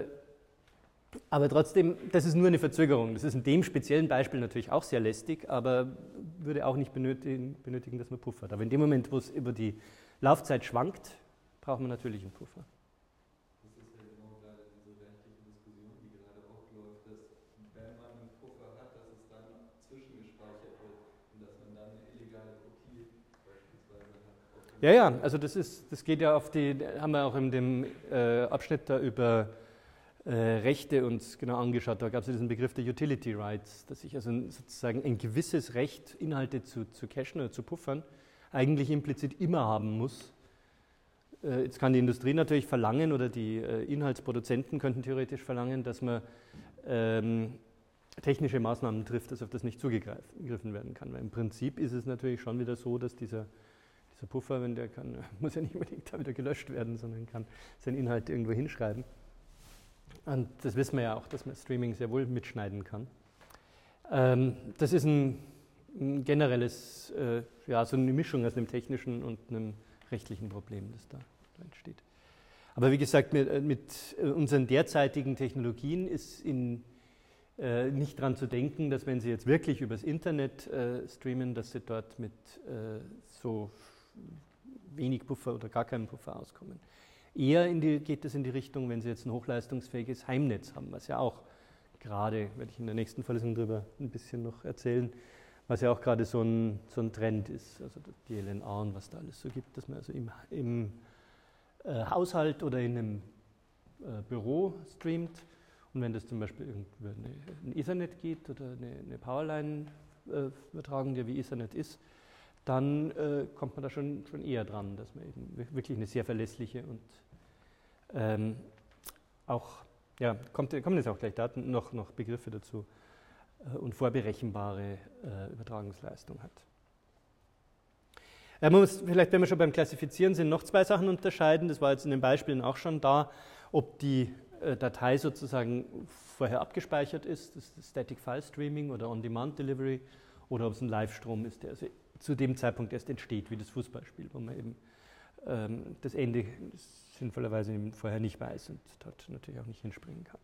aber trotzdem, das ist nur eine Verzögerung. Das ist in dem speziellen Beispiel natürlich auch sehr lästig, aber würde auch nicht benötigen, benötigen, dass man puffert. Aber in dem Moment, wo es über die Laufzeit schwankt, braucht man natürlich einen Puffer. Das ist ja genau gerade diese rechtliche Diskussion, die gerade auch läuft, dass wenn man einen Puffer hat, dass es dann zwischengespeichert wird und dass man dann eine illegale Kopie beispielsweise hat. Ja, ja, also das ist, das geht ja auf die, haben wir auch in dem äh, Abschnitt da über äh, Rechte uns genau angeschaut. Da gab es ja diesen Begriff der Utility Rights, dass ich also sozusagen ein gewisses Recht, Inhalte zu, zu cachen oder zu puffern, eigentlich implizit immer haben muss. Äh, jetzt kann die Industrie natürlich verlangen oder die äh, Inhaltsproduzenten könnten theoretisch verlangen, dass man ähm, technische Maßnahmen trifft, dass auf das nicht zugegriffen werden kann. Weil im Prinzip ist es natürlich schon wieder so, dass dieser Dieser Puffer, wenn der kann, muss ja nicht unbedingt da wieder gelöscht werden, sondern kann seinen Inhalt irgendwo hinschreiben. Und das wissen wir ja auch, dass man Streaming sehr wohl mitschneiden kann. Ähm, das ist ein, ein generelles, äh, ja, so eine Mischung aus einem technischen und einem rechtlichen Problem, das da, da entsteht. Aber wie gesagt, mit, mit unseren derzeitigen Technologien ist in, äh, nicht daran zu denken, dass wenn Sie jetzt wirklich übers Internet äh, streamen, dass Sie dort mit äh, so wenig Puffer oder gar keinen Puffer auskommen. Eher in die, geht es in die Richtung, wenn Sie jetzt ein hochleistungsfähiges Heimnetz haben, was ja auch gerade, werde ich in der nächsten Vorlesung darüber ein bisschen noch erzählen, was ja auch gerade so ein, so ein Trend ist, also D L N A und was da alles so gibt, dass man also im, im äh, Haushalt oder in einem äh, Büro streamt und wenn das zum Beispiel über eine, ein Ethernet geht oder eine, eine Powerline äh, übertragen, die wie Ethernet ist, dann äh, kommt man da schon, schon eher dran, dass man eben wirklich eine sehr verlässliche und ähm, auch, ja, kommt, kommen jetzt auch gleich Daten, noch, noch Begriffe dazu äh, und vorberechenbare äh, Übertragungsleistung hat. Äh, man muss vielleicht, wenn wir schon beim Klassifizieren sind, noch zwei Sachen unterscheiden. Das war jetzt in den Beispielen auch schon da, ob die äh, Datei sozusagen vorher abgespeichert ist, das ist Static File Streaming oder On-Demand Delivery, oder ob es ein Live-Strom ist, der also zu dem Zeitpunkt erst entsteht, wie das Fußballspiel, wo man eben ähm, das Ende sinnvollerweise eben vorher nicht weiß und dort natürlich auch nicht hinspringen kann.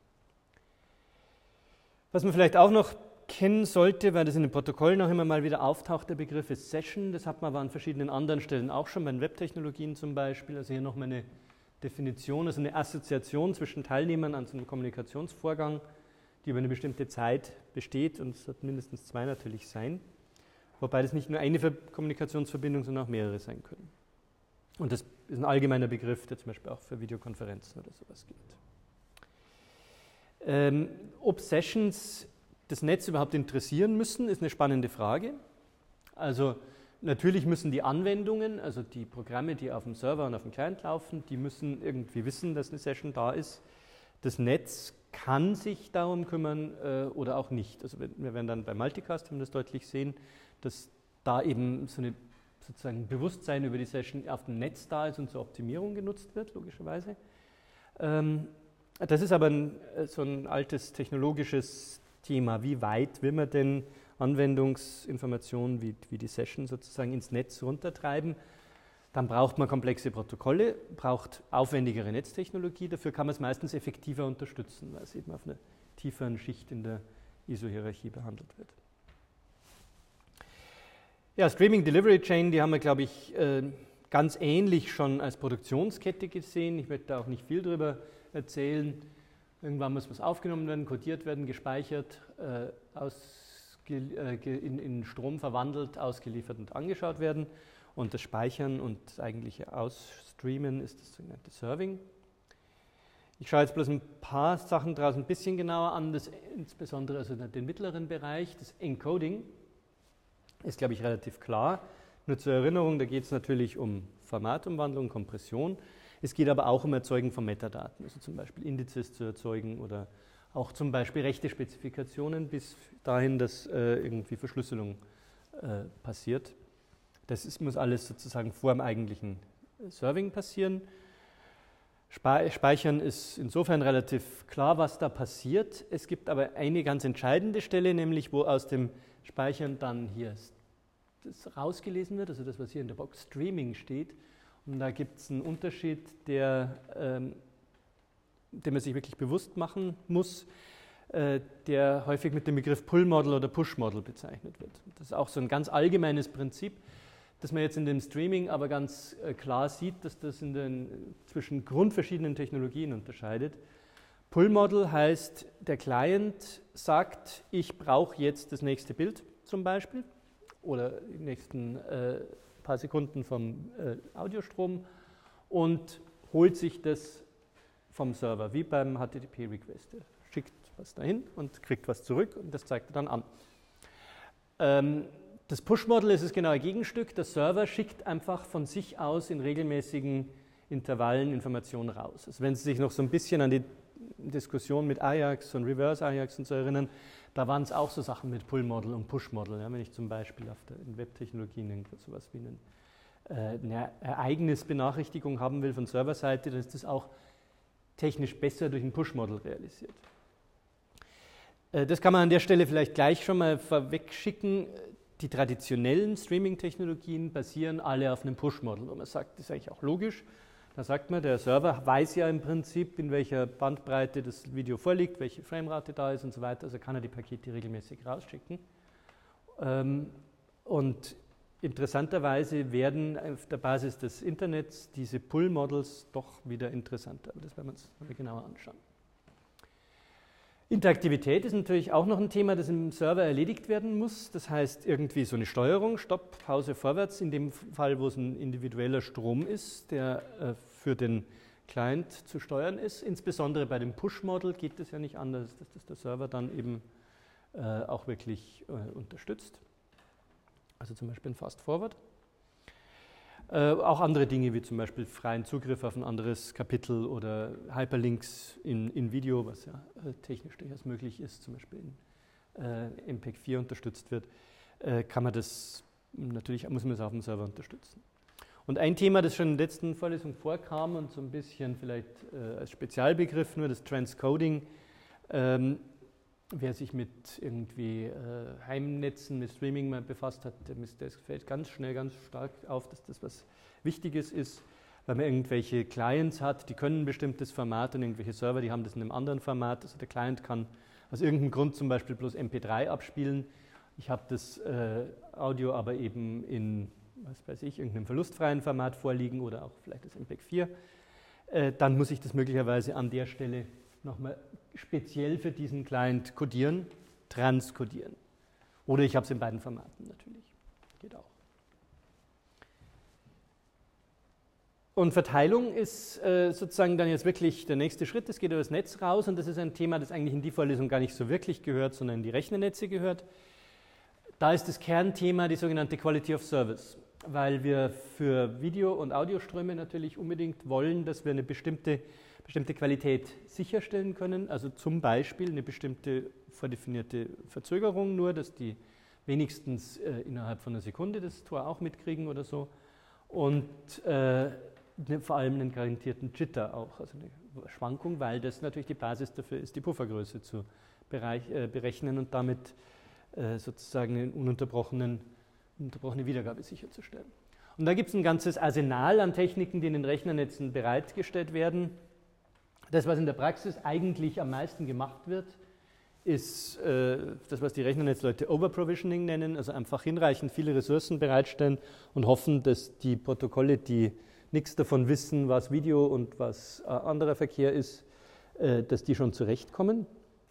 Was man vielleicht auch noch kennen sollte, weil das in den Protokollen auch immer mal wieder auftaucht, der Begriff ist Session. Das hat man aber an verschiedenen anderen Stellen auch schon, bei den Webtechnologien zum Beispiel. Also hier nochmal eine Definition, also eine Assoziation zwischen Teilnehmern an so einem Kommunikationsvorgang, die über eine bestimmte Zeit besteht, und es sollen mindestens zwei natürlich sein. Wobei das nicht nur eine Kommunikationsverbindung, sondern auch mehrere sein können. Und das ist ein allgemeiner Begriff, der zum Beispiel auch für Videokonferenzen oder sowas gilt. Ähm, ob Sessions das Netz überhaupt interessieren müssen, ist eine spannende Frage. Also natürlich müssen die Anwendungen, also die Programme, die auf dem Server und auf dem Client laufen, die müssen irgendwie wissen, dass eine Session da ist. Das Netz kann sich darum kümmern äh, oder auch nicht. Also wir werden dann bei Multicast, wenn wir das deutlich sehen, dass da eben so eine sozusagen Bewusstsein über die Session auf dem Netz da ist und zur Optimierung genutzt wird, logischerweise. Ähm, das ist aber ein, so ein altes technologisches Thema. Wie weit will man denn Anwendungsinformationen wie, wie die Session sozusagen ins Netz runtertreiben? Dann braucht man komplexe Protokolle, braucht aufwendigere Netztechnologie. Dafür kann man es meistens effektiver unterstützen, weil es eben auf einer tieferen Schicht in der I S O-Hierarchie behandelt wird. Ja, Streaming Delivery Chain, die haben wir, glaube ich, äh, ganz ähnlich schon als Produktionskette gesehen. Ich möchte da auch nicht viel drüber erzählen. Irgendwann muss was aufgenommen werden, codiert werden, gespeichert, äh, ausge, äh, in, in Strom verwandelt, ausgeliefert und angeschaut werden. Und das Speichern und das eigentliche Ausstreamen ist das sogenannte Serving. Ich schaue jetzt bloß ein paar Sachen daraus ein bisschen genauer an, das, insbesondere also den mittleren Bereich, das Encoding ist, glaube ich, relativ klar. Nur zur Erinnerung, da geht es natürlich um Formatumwandlung, Kompression. Es geht aber auch um Erzeugen von Metadaten, also zum Beispiel Indizes zu erzeugen oder auch zum Beispiel Rechte-Spezifikationen bis dahin, dass äh, irgendwie Verschlüsselung äh, passiert. Das ist, muss alles sozusagen vor dem eigentlichen Serving passieren. Speichern ist insofern relativ klar, was da passiert. Es gibt aber eine ganz entscheidende Stelle, nämlich wo aus dem Speichern dann hier das rausgelesen wird, also das, was hier in der Box Streaming steht. Und da gibt es einen Unterschied, der, ähm, den man sich wirklich bewusst machen muss, äh, der häufig mit dem Begriff Pull-Model oder Push-Model bezeichnet wird. Das ist auch so ein ganz allgemeines Prinzip, dass man jetzt in dem Streaming aber ganz äh, klar sieht, dass das in den, zwischen grundverschiedenen Technologien unterscheidet. Pull-Model heißt, der Client sagt, ich brauche jetzt das nächste Bild zum Beispiel oder die nächsten äh, paar Sekunden vom äh, Audiostrom und holt sich das vom Server, wie beim H T T P-Request. Er schickt was dahin und kriegt was zurück und das zeigt er dann an. Ähm, Das Push-Model ist das genaue Gegenstück. Der Server schickt einfach von sich aus in regelmäßigen Intervallen Informationen raus. Also wenn Sie sich noch so ein bisschen an die Diskussion mit Ajax und Reverse Ajax und so erinnern, da waren es auch so Sachen mit Pull-Model und Push-Model. Ja, wenn ich zum Beispiel auf der, in Webtechnologien so etwas wie einen, äh, eine Ereignisbenachrichtigung haben will von Serverseite, dann ist das auch technisch besser durch ein Push-Model realisiert. Äh, das kann man an der Stelle vielleicht gleich schon mal vorwegschicken. Die traditionellen Streaming-Technologien basieren alle auf einem Push-Model, wo man sagt, das ist eigentlich auch logisch. Da sagt man, der Server weiß ja im Prinzip, in welcher Bandbreite das Video vorliegt, welche Framerate da ist und so weiter, also kann er die Pakete regelmäßig rausschicken. Und interessanterweise werden auf der Basis des Internets diese Pull-Models doch wieder interessanter, aber das werden wir uns genauer anschauen. Interaktivität ist natürlich auch noch ein Thema, das im Server erledigt werden muss. Das heißt, irgendwie so eine Steuerung, Stopp, Pause, Vorwärts, in dem Fall, wo es ein individueller Strom ist, der äh, für den Client zu steuern ist. Insbesondere bei dem Push-Model geht es ja nicht anders, dass das der Server dann eben äh, auch wirklich äh, unterstützt. Also zum Beispiel ein Fast-Forward. Äh, auch andere Dinge wie zum Beispiel freien Zugriff auf ein anderes Kapitel oder Hyperlinks in, in Video, was ja äh, technisch durchaus möglich ist, zum Beispiel in äh, M P E G vier unterstützt wird, äh, kann man das, natürlich muss man das auf dem Server unterstützen. Und ein Thema, das schon in der letzten Vorlesung vorkam und so ein bisschen vielleicht äh, als Spezialbegriff nur das Transcoding, ähm, wer sich mit irgendwie äh, Heimnetzen, mit Streaming mal befasst hat, das fällt ganz schnell, ganz stark auf, dass das was Wichtiges ist, weil man irgendwelche Clients hat, die können ein bestimmtes Format und irgendwelche Server, die haben das in einem anderen Format. Also der Client kann aus irgendeinem Grund zum Beispiel bloß M P drei abspielen. Ich habe das äh, Audio aber eben in, was weiß ich, irgendeinem verlustfreien Format vorliegen oder auch vielleicht das M P E G vier. Äh, dann muss ich das möglicherweise an der Stelle nochmal speziell für diesen Client codieren, transkodieren. Oder ich habe es in beiden Formaten natürlich. Geht auch. Und Verteilung ist äh, sozusagen dann jetzt wirklich der nächste Schritt. Es geht über das Netz raus und das ist ein Thema, das eigentlich in die Vorlesung gar nicht so wirklich gehört, sondern in die Rechnernetze gehört. Da ist das Kernthema die sogenannte Quality of Service, weil wir für Video- und Audioströme natürlich unbedingt wollen, dass wir eine bestimmte bestimmte Qualität sicherstellen können, also zum Beispiel eine bestimmte vordefinierte Verzögerung nur, dass die wenigstens äh, innerhalb von einer Sekunde das Tor auch mitkriegen oder so und äh, ne, vor allem einen garantierten Jitter auch, also eine Schwankung, weil das natürlich die Basis dafür ist, die Puffergröße zu bereich, äh, berechnen und damit äh, sozusagen eine ununterbrochenen, unterbrochene Wiedergabe sicherzustellen. Und da gibt es ein ganzes Arsenal an Techniken, die in den Rechnernetzen bereitgestellt werden. Das, was in der Praxis eigentlich am meisten gemacht wird, ist äh, das, was die Rechnernetzleute Overprovisioning nennen, also einfach hinreichend viele Ressourcen bereitstellen und hoffen, dass die Protokolle, die nichts davon wissen, was Video und was äh, anderer Verkehr ist, äh, dass die schon zurechtkommen.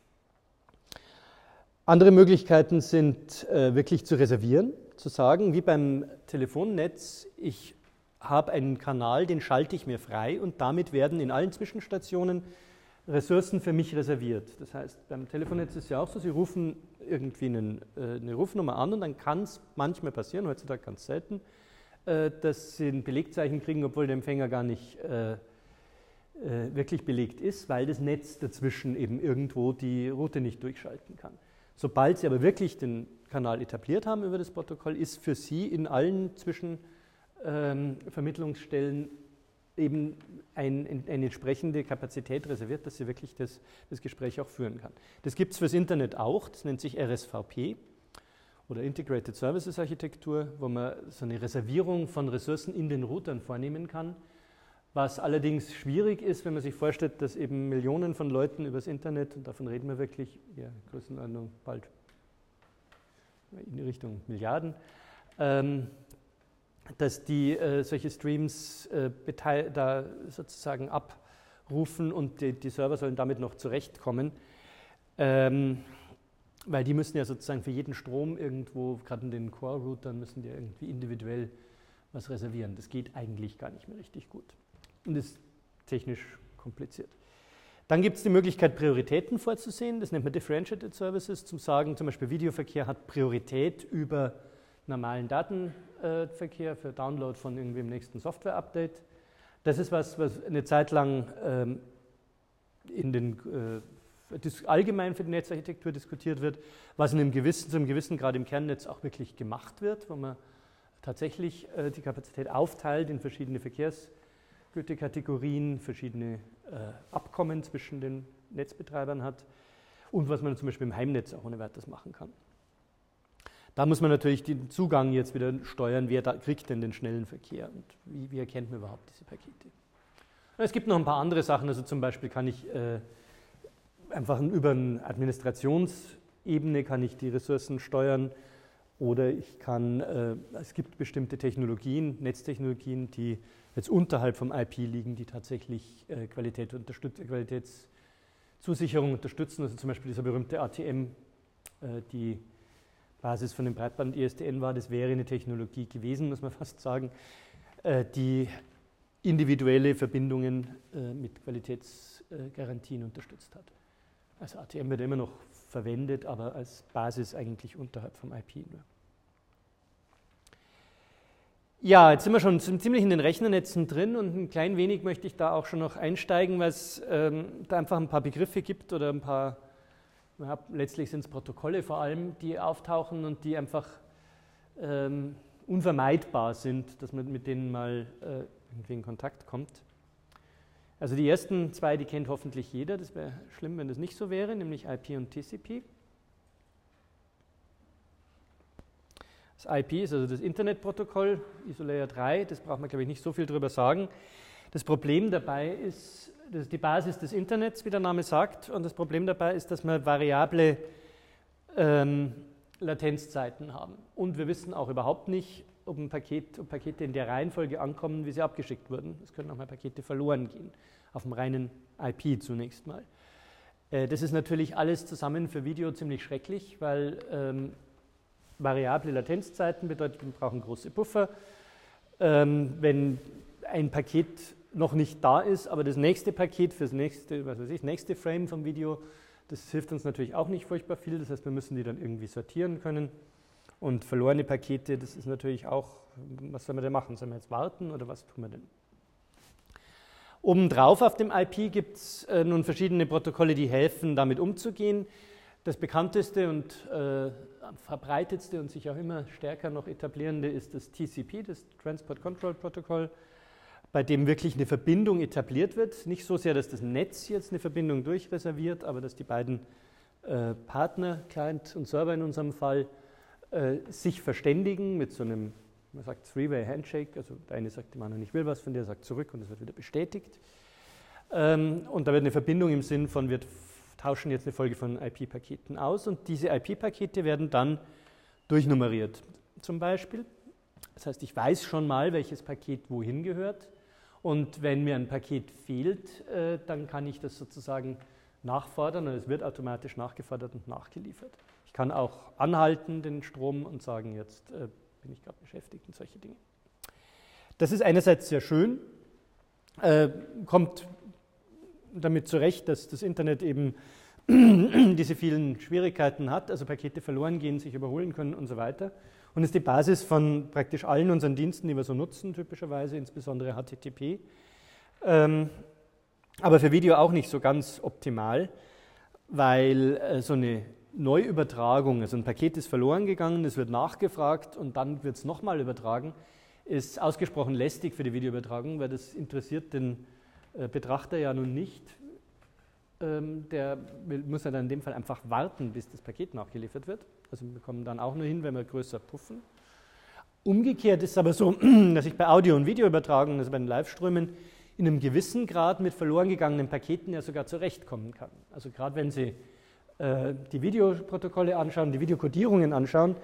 Andere Möglichkeiten sind äh, wirklich zu reservieren, zu sagen, wie beim Telefonnetz, ich habe einen Kanal, den schalte ich mir frei und damit werden in allen Zwischenstationen Ressourcen für mich reserviert. Das heißt, beim Telefonnetz ist es ja auch so, Sie rufen irgendwie einen, äh, eine Rufnummer an und dann kann es manchmal passieren, heutzutage ganz selten, äh, dass Sie ein Belegzeichen kriegen, obwohl der Empfänger gar nicht äh, äh, wirklich belegt ist, weil das Netz dazwischen eben irgendwo die Route nicht durchschalten kann. Sobald Sie aber wirklich den Kanal etabliert haben über das Protokoll, ist für Sie in allen Zwischenvermittlungsstellen ähm, eben ein, eine entsprechende Kapazität reserviert, dass sie wirklich das, das Gespräch auch führen kann. Das gibt es fürs Internet auch, das nennt sich R S V P oder Integrated Services Architektur, wo man so eine Reservierung von Ressourcen in den Routern vornehmen kann, was allerdings schwierig ist, wenn man sich vorstellt, dass eben Millionen von Leuten übers Internet, und davon reden wir wirklich, ja, Größenordnung bald in die Richtung Milliarden, ähm, dass die äh, solche Streams äh, da sozusagen abrufen und die, die Server sollen damit noch zurechtkommen, ähm, weil die müssen ja sozusagen für jeden Strom irgendwo, gerade in den Core-Routern, müssen die irgendwie individuell was reservieren. Das geht eigentlich gar nicht mehr richtig gut und ist technisch kompliziert. Dann gibt es die Möglichkeit, Prioritäten vorzusehen, das nennt man Differentiated Services, zum sagen, zum Beispiel Videoverkehr hat Priorität über normalen Datenverkehr für Download von irgendwie im nächsten Software-Update. Das ist was, was eine Zeit lang ähm, in den, äh, allgemein für die Netzarchitektur diskutiert wird, was in einem gewissen, zu einem gewissen Grad im Kernnetz auch wirklich gemacht wird, wo man tatsächlich äh, die Kapazität aufteilt in verschiedene Verkehrsgütekategorien, verschiedene äh, Abkommen zwischen den Netzbetreibern hat und was man zum Beispiel im Heimnetz auch ohne weiteres machen kann. Da muss man natürlich den Zugang jetzt wieder steuern, wer da kriegt denn den schnellen Verkehr und wie, wie erkennt man überhaupt diese Pakete. Und es gibt noch ein paar andere Sachen, also zum Beispiel kann ich äh, einfach über eine Administrationsebene kann ich die Ressourcen steuern oder ich kann, äh, es gibt bestimmte Technologien, Netztechnologien, die jetzt unterhalb vom I P liegen, die tatsächlich äh, Qualität unterstütz, Qualitätszusicherung unterstützen, also zum Beispiel dieser berühmte A T M, äh, die Basis von dem Breitband-I S D N war, das wäre eine Technologie gewesen, muss man fast sagen, die individuelle Verbindungen mit Qualitätsgarantien unterstützt hat. Also A T M wird immer noch verwendet, aber als Basis eigentlich unterhalb vom I P nur. Ja, jetzt sind wir schon ziemlich in den Rechnernetzen drin und ein klein wenig möchte ich da auch schon noch einsteigen, weil es ähm, da einfach ein paar Begriffe gibt oder ein paar Ja, letztlich sind es Protokolle vor allem, die auftauchen und die einfach ähm, unvermeidbar sind, dass man mit denen mal äh, irgendwie in Kontakt kommt. Also die ersten zwei, die kennt hoffentlich jeder, das wäre schlimm, wenn das nicht so wäre, nämlich I P und T C P. Das I P ist also das Internetprotokoll, I S O Layer drei, das braucht man, glaube ich, nicht so viel drüber sagen. Das Problem dabei ist, das ist die Basis des Internets, wie der Name sagt, und das Problem dabei ist, dass wir variable ähm, Latenzzeiten haben. Und wir wissen auch überhaupt nicht, ob, ein Paket, ob Pakete in der Reihenfolge ankommen, wie sie abgeschickt wurden. Es können auch mal Pakete verloren gehen, auf dem reinen I P zunächst mal. Äh, das ist natürlich alles zusammen für Video ziemlich schrecklich, weil ähm, variable Latenzzeiten bedeutet, wir brauchen große Puffer. Ähm, wenn ein Paket noch nicht da ist, aber das nächste Paket für das nächste, was weiß ich, nächste Frame vom Video, das hilft uns natürlich auch nicht furchtbar viel. Das heißt, wir müssen die dann irgendwie sortieren können. Und verlorene Pakete, das ist natürlich auch, was sollen wir denn machen? Sollen wir jetzt warten oder was tun wir denn? Obendrauf auf dem I P gibt es äh, nun verschiedene Protokolle, die helfen, damit umzugehen. Das bekannteste und äh, verbreitetste und sich auch immer stärker noch etablierende ist das T C P, das Transport Control Protocol, bei dem wirklich eine Verbindung etabliert wird. Nicht so sehr, dass das Netz jetzt eine Verbindung durchreserviert, aber dass die beiden äh, Partner, Client und Server in unserem Fall, äh, sich verständigen mit so einem, man sagt Three-Way Handshake, also der eine sagt dem anderen, ich will was von dir, sagt zurück und es wird wieder bestätigt. Ähm, und da wird eine Verbindung im Sinn von, wird tauschen jetzt eine Folge von I P-Paketen aus und diese I P-Pakete werden dann durchnummeriert zum Beispiel. Das heißt, ich weiß schon mal, welches Paket wohin gehört und wenn mir ein Paket fehlt, äh, dann kann ich das sozusagen nachfordern und es wird automatisch nachgefordert und nachgeliefert. Ich kann auch anhalten den Strom und sagen, jetzt äh, bin ich gerade beschäftigt und solche Dinge. Das ist einerseits sehr schön, äh, kommt damit zurecht, dass das Internet eben diese vielen Schwierigkeiten hat, also Pakete verloren gehen, sich überholen können und so weiter. Und ist die Basis von praktisch allen unseren Diensten, die wir so nutzen, typischerweise, insbesondere H T T P. Ähm, aber für Video auch nicht so ganz optimal, weil äh, so eine Neuübertragung, also ein Paket ist verloren gegangen, es wird nachgefragt und dann wird es nochmal übertragen, ist ausgesprochen lästig für die Videoübertragung, weil das interessiert den äh, Betrachter ja nun nicht. Ähm, der will, muss ja dann in dem Fall einfach warten, bis das Paket nachgeliefert wird. Also wir kommen dann auch nur hin, wenn wir größer puffen. Umgekehrt ist es aber so, dass ich bei Audio- und Videoübertragungen, also bei den Live-Strömen, in einem gewissen Grad mit verloren gegangenen Paketen ja sogar zurechtkommen kann. Also gerade wenn Sie äh, die Videoprotokolle anschauen, die Videokodierungen anschauen,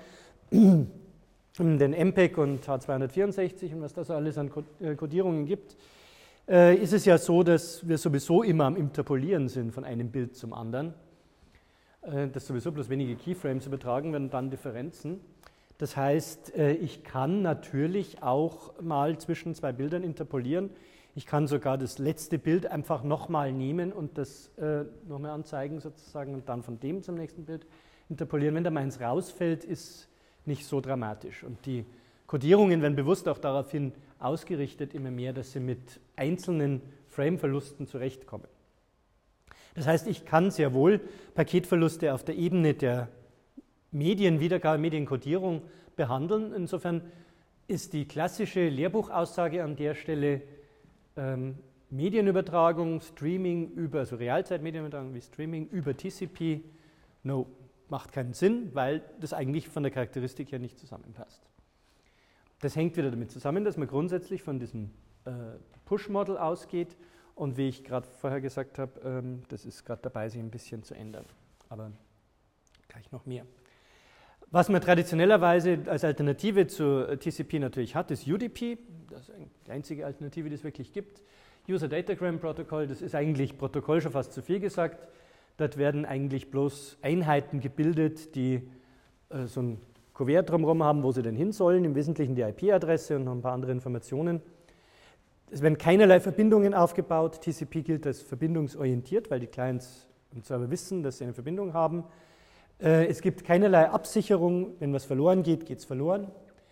den M P E G und H zweihundertvierundsechzig und was da so alles an Kodierungen gibt, äh, ist es ja so, dass wir sowieso immer am Interpolieren sind von einem Bild zum anderen. Äh, dass sowieso bloß wenige Keyframes übertragen werden, dann Differenzen. Das heißt, äh, ich kann natürlich auch mal zwischen zwei Bildern interpolieren. Ich kann sogar das letzte Bild einfach nochmal nehmen und das äh, nochmal anzeigen sozusagen und dann von dem zum nächsten Bild interpolieren. Wenn da mal eins rausfällt, ist nicht so dramatisch. Und die Kodierungen werden bewusst auch daraufhin ausgerichtet, immer mehr, dass sie mit einzelnen Frameverlusten zurechtkommen. Das heißt, ich kann sehr wohl Paketverluste auf der Ebene der Medienwiedergabe, Medienkodierung behandeln. Insofern ist die klassische Lehrbuchaussage an der Stelle ähm, Medienübertragung, Streaming über, also Realzeit-Medienübertragung wie Streaming über T C P, no, macht keinen Sinn, weil das eigentlich von der Charakteristik her nicht zusammenpasst. Das hängt wieder damit zusammen, dass man grundsätzlich von diesem äh, Push-Model ausgeht und wie ich gerade vorher gesagt habe, ähm, das ist gerade dabei, sich ein bisschen zu ändern, aber gleich noch mehr. Was man traditionellerweise als Alternative zu T C P natürlich hat, ist U D P, das ist die einzige Alternative, die es wirklich gibt. User Datagram Protocol, das ist eigentlich Protokoll schon fast zu viel gesagt. Dort werden eigentlich bloß Einheiten gebildet, die äh, so ein Kuvert drumherum haben, wo sie denn hin sollen, im Wesentlichen die I P-Adresse und noch ein paar andere Informationen. Es werden keinerlei Verbindungen aufgebaut. T C P gilt als verbindungsorientiert, weil die Clients und Server wissen, dass sie eine Verbindung haben. Äh, es gibt keinerlei Absicherung, wenn was verloren geht, geht es verloren.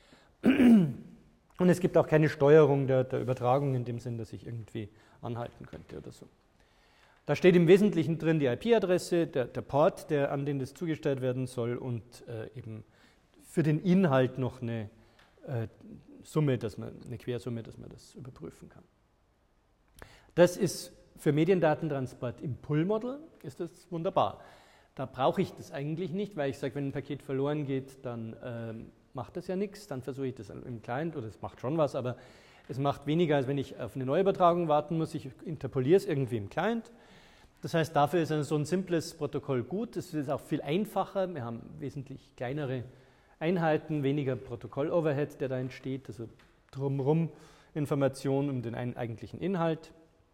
Und es gibt auch keine Steuerung der, der Übertragung in dem Sinn, dass ich irgendwie anhalten könnte oder so. Da steht im Wesentlichen drin die I P-Adresse, der, der Port, der, an den das zugestellt werden soll und äh, eben für den Inhalt noch eine äh, Summe, dass man, eine Quersumme, dass man das überprüfen kann. Das ist für Mediendatentransport im Pull-Model, ist das wunderbar. Da brauche ich das eigentlich nicht, weil ich sage, wenn ein Paket verloren geht, dann ähm, macht das ja nichts, dann versuche ich das im Client, oder es macht schon was, aber es macht weniger, als wenn ich auf eine Neuübertragung warten muss. Ich interpoliere es irgendwie im Client. Das heißt, dafür ist so ein simples Protokoll gut. Es ist auch viel einfacher. Wir haben wesentlich kleinere Einheiten, weniger Protokoll-Overhead, der da entsteht, also drumherum Informationen um den eigentlichen Inhalt.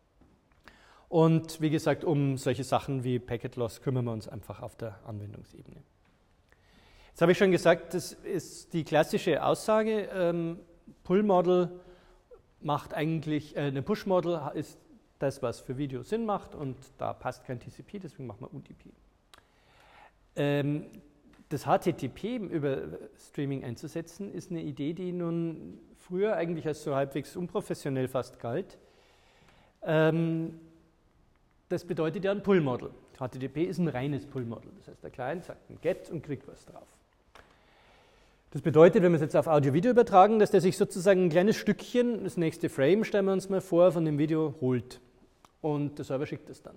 Und wie gesagt, um solche Sachen wie Packet Loss kümmern wir uns einfach auf der Anwendungsebene. Jetzt habe ich schon gesagt, das ist die klassische Aussage. Ähm, Pull-Model macht eigentlich, äh, eine Push-Model ist das, was für Video Sinn macht und da passt kein T C P, deswegen machen wir U D P. Ähm, das H T T P über Streaming einzusetzen, ist eine Idee, die nun früher eigentlich als so halbwegs unprofessionell fast galt. Ähm, das bedeutet ja ein Pull-Model. H T T P ist ein reines Pull-Model, das heißt, der Client sagt ein Get und kriegt was drauf. Das bedeutet, wenn wir es jetzt auf Audio-Video übertragen, dass der sich sozusagen ein kleines Stückchen, das nächste Frame, stellen wir uns mal vor, von dem Video holt und der Server schickt es dann.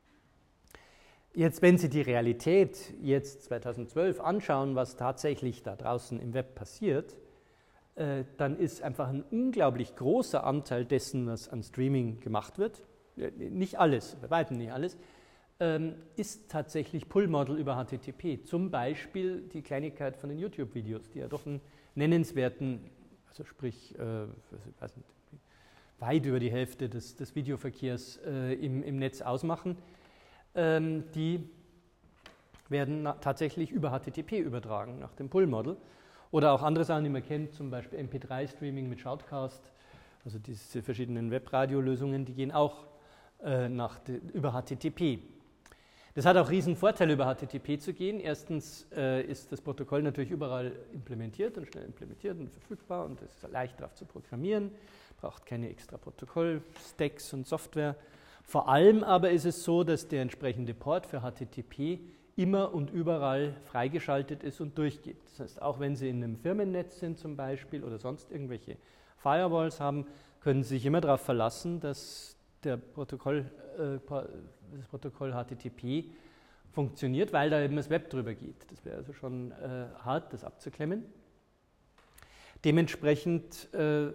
Jetzt, wenn Sie die Realität jetzt zweitausendzwölf anschauen, was tatsächlich da draußen im Web passiert, äh, dann ist einfach ein unglaublich großer Anteil dessen, was an Streaming gemacht wird, nicht alles, bei weitem nicht alles, ähm, ist tatsächlich Pull-Model über H T T P. Zum Beispiel die Kleinigkeit von den YouTube-Videos, die ja doch einen nennenswerten, also sprich, äh, ich weiß nicht, weit über die Hälfte des, des Videoverkehrs äh, im, im Netz ausmachen, ähm, die werden na, tatsächlich über H T T P übertragen nach dem Pull-Model. Oder auch andere Sachen, die man kennt, zum Beispiel M P drei Streaming mit Shoutcast, also diese verschiedenen Webradiolösungen, die gehen auch äh, nach de, über H T T P. Das hat auch riesen Vorteile, über H T T P zu gehen. Erstens äh, ist das Protokoll natürlich überall implementiert und schnell implementiert und verfügbar und es ist leicht darauf zu programmieren, braucht keine extra Protokoll-Stacks und Software. Vor allem aber ist es so, dass der entsprechende Port für H T T P immer und überall freigeschaltet ist und durchgeht. Das heißt, auch wenn Sie in einem Firmennetz sind zum Beispiel oder sonst irgendwelche Firewalls haben, können Sie sich immer darauf verlassen, dass der Protokoll, äh, das Protokoll H T T P funktioniert, weil da eben das Web drüber geht. Das wäre also schon äh, hart, das abzuklemmen. Dementsprechend äh,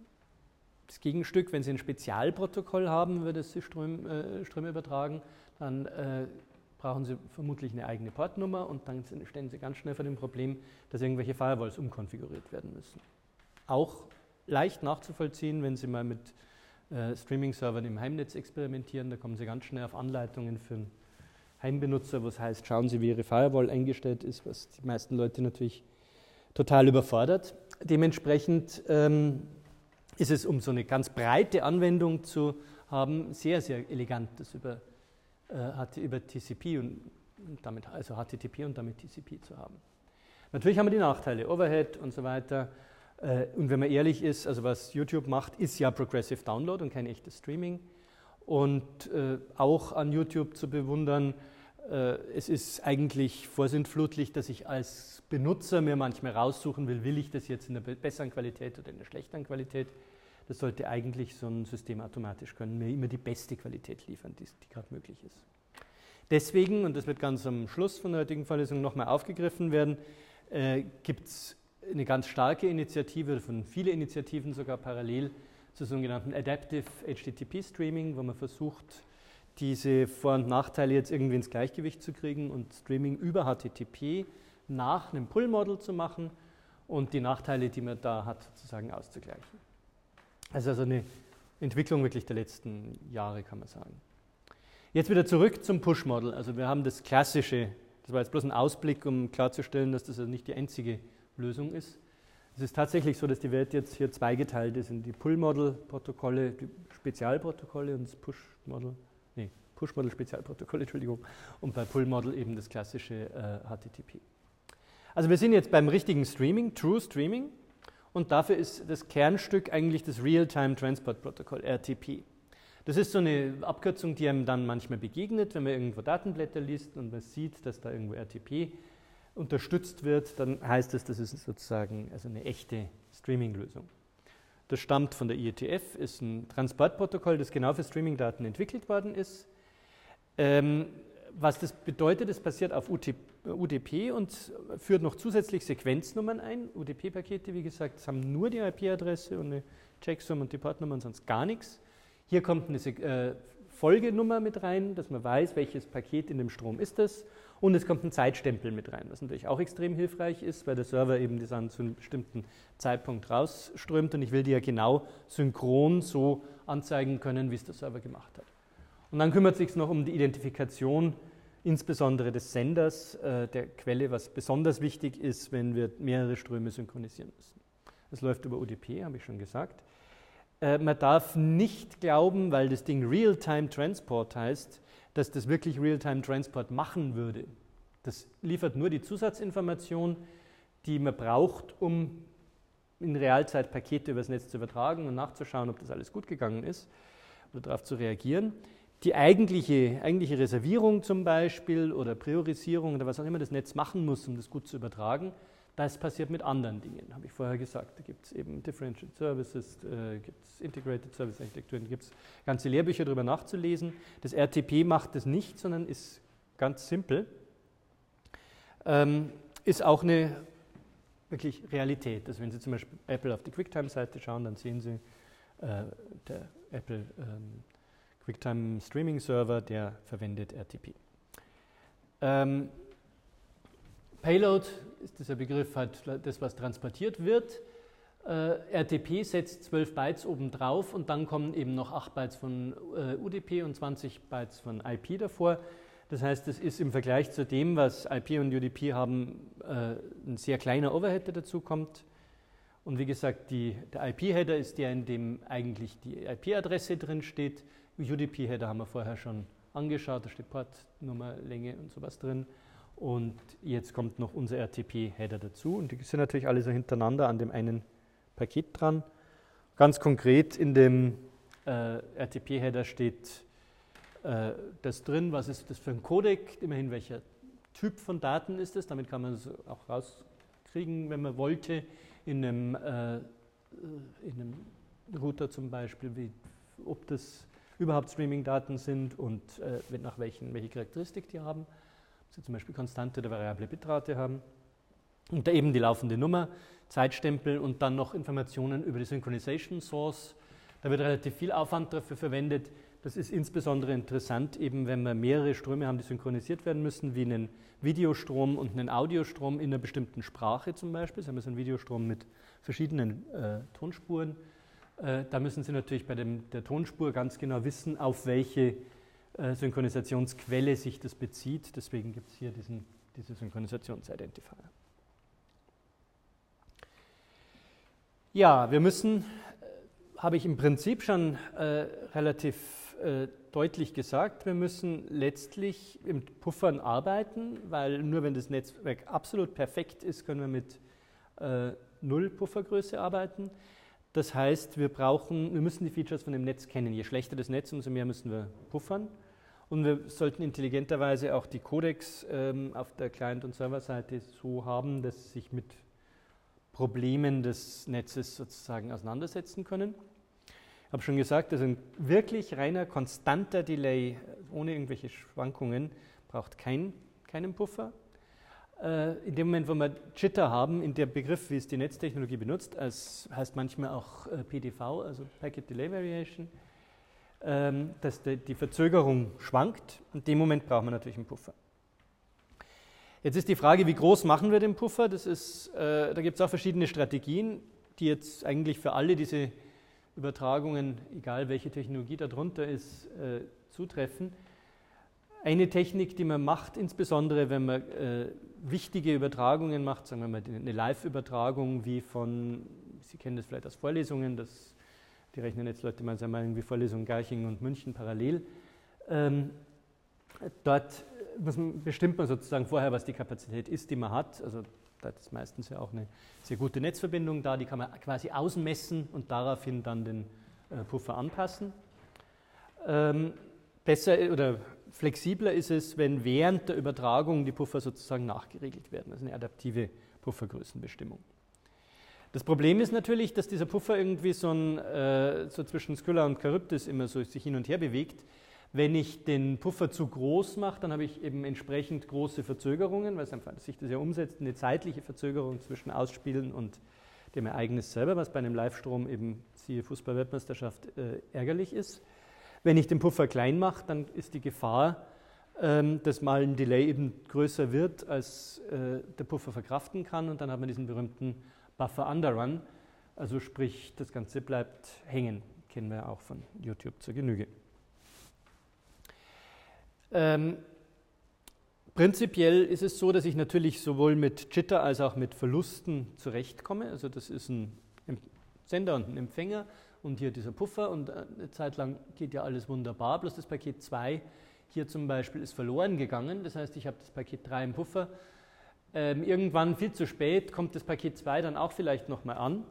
das Gegenstück, wenn Sie ein Spezialprotokoll haben, über das Sie Ström, äh, Ströme übertragen, dann äh, brauchen Sie vermutlich eine eigene Portnummer und dann stehen Sie ganz schnell vor dem Problem, dass irgendwelche Firewalls umkonfiguriert werden müssen. Auch leicht nachzuvollziehen, wenn Sie mal mit äh, Streaming-Servern im Heimnetz experimentieren, da kommen Sie ganz schnell auf Anleitungen für einen Heimbenutzer, wo es heißt, schauen Sie, wie Ihre Firewall eingestellt ist, was die meisten Leute natürlich total überfordert. Dementsprechend ähm, ist es, um so eine ganz breite Anwendung zu haben, sehr, sehr elegant, das über hat über T C P und damit, also H T T P und damit T C P zu haben. Natürlich haben wir die Nachteile, Overhead und so weiter. Und wenn man ehrlich ist, also was YouTube macht, ist ja Progressive Download und kein echtes Streaming. Und auch an YouTube zu bewundern, es ist eigentlich vorsintflutlich, dass ich als Benutzer mir manchmal raussuchen will, will ich das jetzt in einer besseren Qualität oder in einer schlechteren Qualität. Das sollte eigentlich so ein System automatisch können, mir immer die beste Qualität liefern, die, die gerade möglich ist. Deswegen, und das wird ganz am Schluss von der heutigen Vorlesung nochmal aufgegriffen werden, äh, gibt es eine ganz starke Initiative, von vielen Initiativen sogar parallel zur sogenannten Adaptive H T T P Streaming, wo man versucht, diese Vor- und Nachteile jetzt irgendwie ins Gleichgewicht zu kriegen und Streaming über H T T P nach einem Pull-Model zu machen und die Nachteile, die man da hat, sozusagen auszugleichen. Also, also eine Entwicklung wirklich der letzten Jahre, kann man sagen. Jetzt wieder zurück zum Push-Model. Also wir haben das klassische, das war jetzt bloß ein Ausblick, um klarzustellen, dass das also nicht die einzige Lösung ist. Es ist tatsächlich so, dass die Welt jetzt hier zweigeteilt ist in die Pull-Model-Protokolle, die Spezialprotokolle und das Push-Model, nee, Push-Model-Spezialprotokolle, Entschuldigung, und bei Pull-Model eben das klassische äh, H T T P. Also wir sind jetzt beim richtigen Streaming, True Streaming. Und dafür ist das Kernstück eigentlich das Real-Time Transport Protocol, R T P. Das ist so eine Abkürzung, die einem dann manchmal begegnet, wenn man irgendwo Datenblätter liest und man sieht, dass da irgendwo R T P unterstützt wird, dann heißt es, das ist sozusagen also eine echte Streaming-Lösung. Das stammt von der I E T F, ist ein Transportprotokoll, das genau für Streaming-Daten entwickelt worden ist. Ähm, was das bedeutet, es basiert auf U D P und führt noch zusätzlich Sequenznummern ein. U D P-Pakete, wie gesagt, haben nur die I P-Adresse und eine Checksum und die Portnummer und sonst gar nichts. Hier kommt eine äh, Folgenummer mit rein, dass man weiß, welches Paket in dem Strom ist das. Und es kommt ein Zeitstempel mit rein, was natürlich auch extrem hilfreich ist, weil der Server eben das an zu einem bestimmten Zeitpunkt rausströmt und ich will die ja genau synchron so anzeigen können, wie es der Server gemacht hat. Und dann kümmert es sich noch um die Identifikation, insbesondere des Senders, äh, der Quelle, was besonders wichtig ist, wenn wir mehrere Ströme synchronisieren müssen. Das läuft über U D P, habe ich schon gesagt. Äh, man darf nicht glauben, weil das Ding Real-Time Transport heißt, dass das wirklich Real-Time Transport machen würde. Das liefert nur die Zusatzinformation, die man braucht, um in Realzeit Pakete übers Netz zu übertragen und nachzuschauen, ob das alles gut gegangen ist oder darauf zu reagieren. Die eigentliche, eigentliche Reservierung zum Beispiel oder Priorisierung oder was auch immer das Netz machen muss, um das gut zu übertragen, das passiert mit anderen Dingen, habe ich vorher gesagt. Da gibt es eben Differential Services, äh, gibt es Integrated Service Architekturen, da gibt es ganze Lehrbücher darüber nachzulesen. Das R T P macht das nicht, sondern ist ganz simpel. Ähm, ist auch eine wirklich Realität. Also wenn Sie zum Beispiel Apple auf die QuickTime-Seite schauen, dann sehen Sie, äh, der Apple ähm, Quicktime Streaming Server, der verwendet R T P. Ähm, Payload ist dieser Begriff halt das, was transportiert wird. Äh, R T P setzt zwölf Bytes obendrauf und dann kommen eben noch acht Bytes von äh, U D P und zwanzig Bytes von I P davor. Das heißt, es ist im Vergleich zu dem, was I P und U D P haben, äh, ein sehr kleiner Overhead, der dazu kommt. Und wie gesagt, die, der I P-Header ist der, in dem eigentlich die I P-Adresse drin steht. U D P-Header haben wir vorher schon angeschaut, da steht Portnummer, Länge und sowas drin. Und jetzt kommt noch unser R T P-Header dazu. Und die sind natürlich alle so hintereinander an dem einen Paket dran. Ganz konkret in dem äh, R T P-Header steht äh, das drin, was ist das für ein Codec, immerhin welcher Typ von Daten ist es. Damit kann man es auch rauskriegen, wenn man wollte, in einem, äh, in einem Router zum Beispiel, wie, ob das überhaupt Streaming-Daten sind und äh, nach welchen, welche Charakteristik die haben. Ob sie zum Beispiel konstante oder variable Bitrate haben. Und da eben die laufende Nummer, Zeitstempel und dann noch Informationen über die Synchronization Source. Da wird relativ viel Aufwand dafür verwendet. Das ist insbesondere interessant, eben wenn wir mehrere Ströme haben, die synchronisiert werden müssen, wie einen Videostrom und einen Audiostrom in einer bestimmten Sprache zum Beispiel. Sie haben so einen Videostrom mit verschiedenen äh, Tonspuren. Äh, da müssen Sie natürlich bei dem, der Tonspur ganz genau wissen, auf welche äh, Synchronisationsquelle sich das bezieht. Deswegen gibt es hier diesen, diese Synchronisationsidentifier. Ja, wir müssen, habe ich im Prinzip schon äh, relativ äh, deutlich gesagt, wir müssen letztlich im Puffern arbeiten, weil nur wenn das Netzwerk absolut perfekt ist, können wir mit äh, Null Puffergröße arbeiten. Das heißt, wir brauchen, wir müssen die Features von dem Netz kennen. Je schlechter das Netz, umso mehr müssen wir puffern. Und wir sollten intelligenterweise auch die Codecs ähm, auf der Client- und Serverseite so haben, dass sie sich mit Problemen des Netzes sozusagen auseinandersetzen können. Ich habe schon gesagt, also ein wirklich reiner, konstanter Delay ohne irgendwelche Schwankungen braucht kein, keinen Puffer. Äh, in dem Moment, wo wir Jitter haben, in der Begriff, wie es die Netztechnologie benutzt, als heißt manchmal auch äh, P D V, also Packet Delay Variation, ähm, dass die, die Verzögerung schwankt. In dem Moment braucht man natürlich einen Puffer. Jetzt ist die Frage, wie groß machen wir den Puffer? Das ist, äh, da gibt es auch verschiedene Strategien, die jetzt eigentlich für alle diese Übertragungen, egal welche Technologie darunter ist, äh, zutreffen. Eine Technik, die man macht, insbesondere wenn man äh, wichtige Übertragungen macht, sagen wir mal eine Live-Übertragung wie von, Sie kennen das vielleicht aus Vorlesungen, das, die rechnen jetzt Leute mal, sagen wir mal irgendwie Vorlesungen Garching und München parallel. Ähm, dort muss man, bestimmt man sozusagen vorher, was die Kapazität ist, die man hat. Also da ist meistens ja auch eine sehr gute Netzverbindung da, die kann man quasi ausmessen und daraufhin dann den äh, Puffer anpassen. Ähm, besser oder flexibler ist es, wenn während der Übertragung die Puffer sozusagen nachgeregelt werden, also eine adaptive Puffergrößenbestimmung. Das Problem ist natürlich, dass dieser Puffer irgendwie so, ein, äh, so zwischen Scylla und Charybdis immer so sich hin und her bewegt. Wenn ich den Puffer zu groß mache, dann habe ich eben entsprechend große Verzögerungen, weil es einfach sich das ja umsetzt, eine zeitliche Verzögerung zwischen Ausspielen und dem Ereignis selber, was bei einem Live-Strom eben, siehe Fußball-Weltmeisterschaft, äh, ärgerlich ist. Wenn ich den Puffer klein mache, dann ist die Gefahr, ähm, dass mal ein Delay eben größer wird, als äh, der Puffer verkraften kann und dann hat man diesen berühmten Buffer-Underrun, also sprich, das Ganze bleibt hängen, kennen wir auch von YouTube zur Genüge. Ähm, prinzipiell ist es so, dass ich natürlich sowohl mit Jitter als auch mit Verlusten zurechtkomme. Also das ist ein Sender und ein Empfänger und hier dieser Puffer und eine Zeit lang geht ja alles wunderbar, bloß das Paket zwei hier zum Beispiel ist verloren gegangen. Das heißt, ich habe das Paket drei im Puffer. Ähm, irgendwann viel zu spät kommt das Paket zwei dann auch vielleicht nochmal an.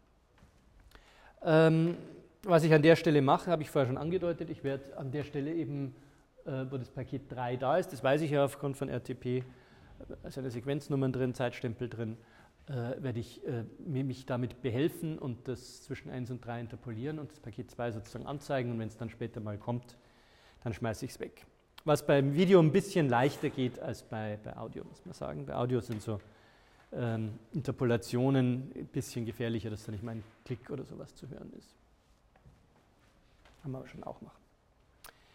Ähm, was ich an der Stelle mache, habe ich vorher schon angedeutet, ich werde an der Stelle eben wo das Paket drei da ist, das weiß ich ja aufgrund von R T P, also eine Sequenznummern drin, Zeitstempel drin, äh, werde ich äh, mich damit behelfen und das zwischen eins und drei interpolieren und das Paket zwei sozusagen anzeigen und wenn es dann später mal kommt, dann schmeiße ich es weg. Was beim Video ein bisschen leichter geht als bei, bei Audio, muss man sagen. Bei Audio sind so ähm, Interpolationen ein bisschen gefährlicher, dass da nicht mal ein Klick oder sowas zu hören ist. Kann man aber schon auch machen.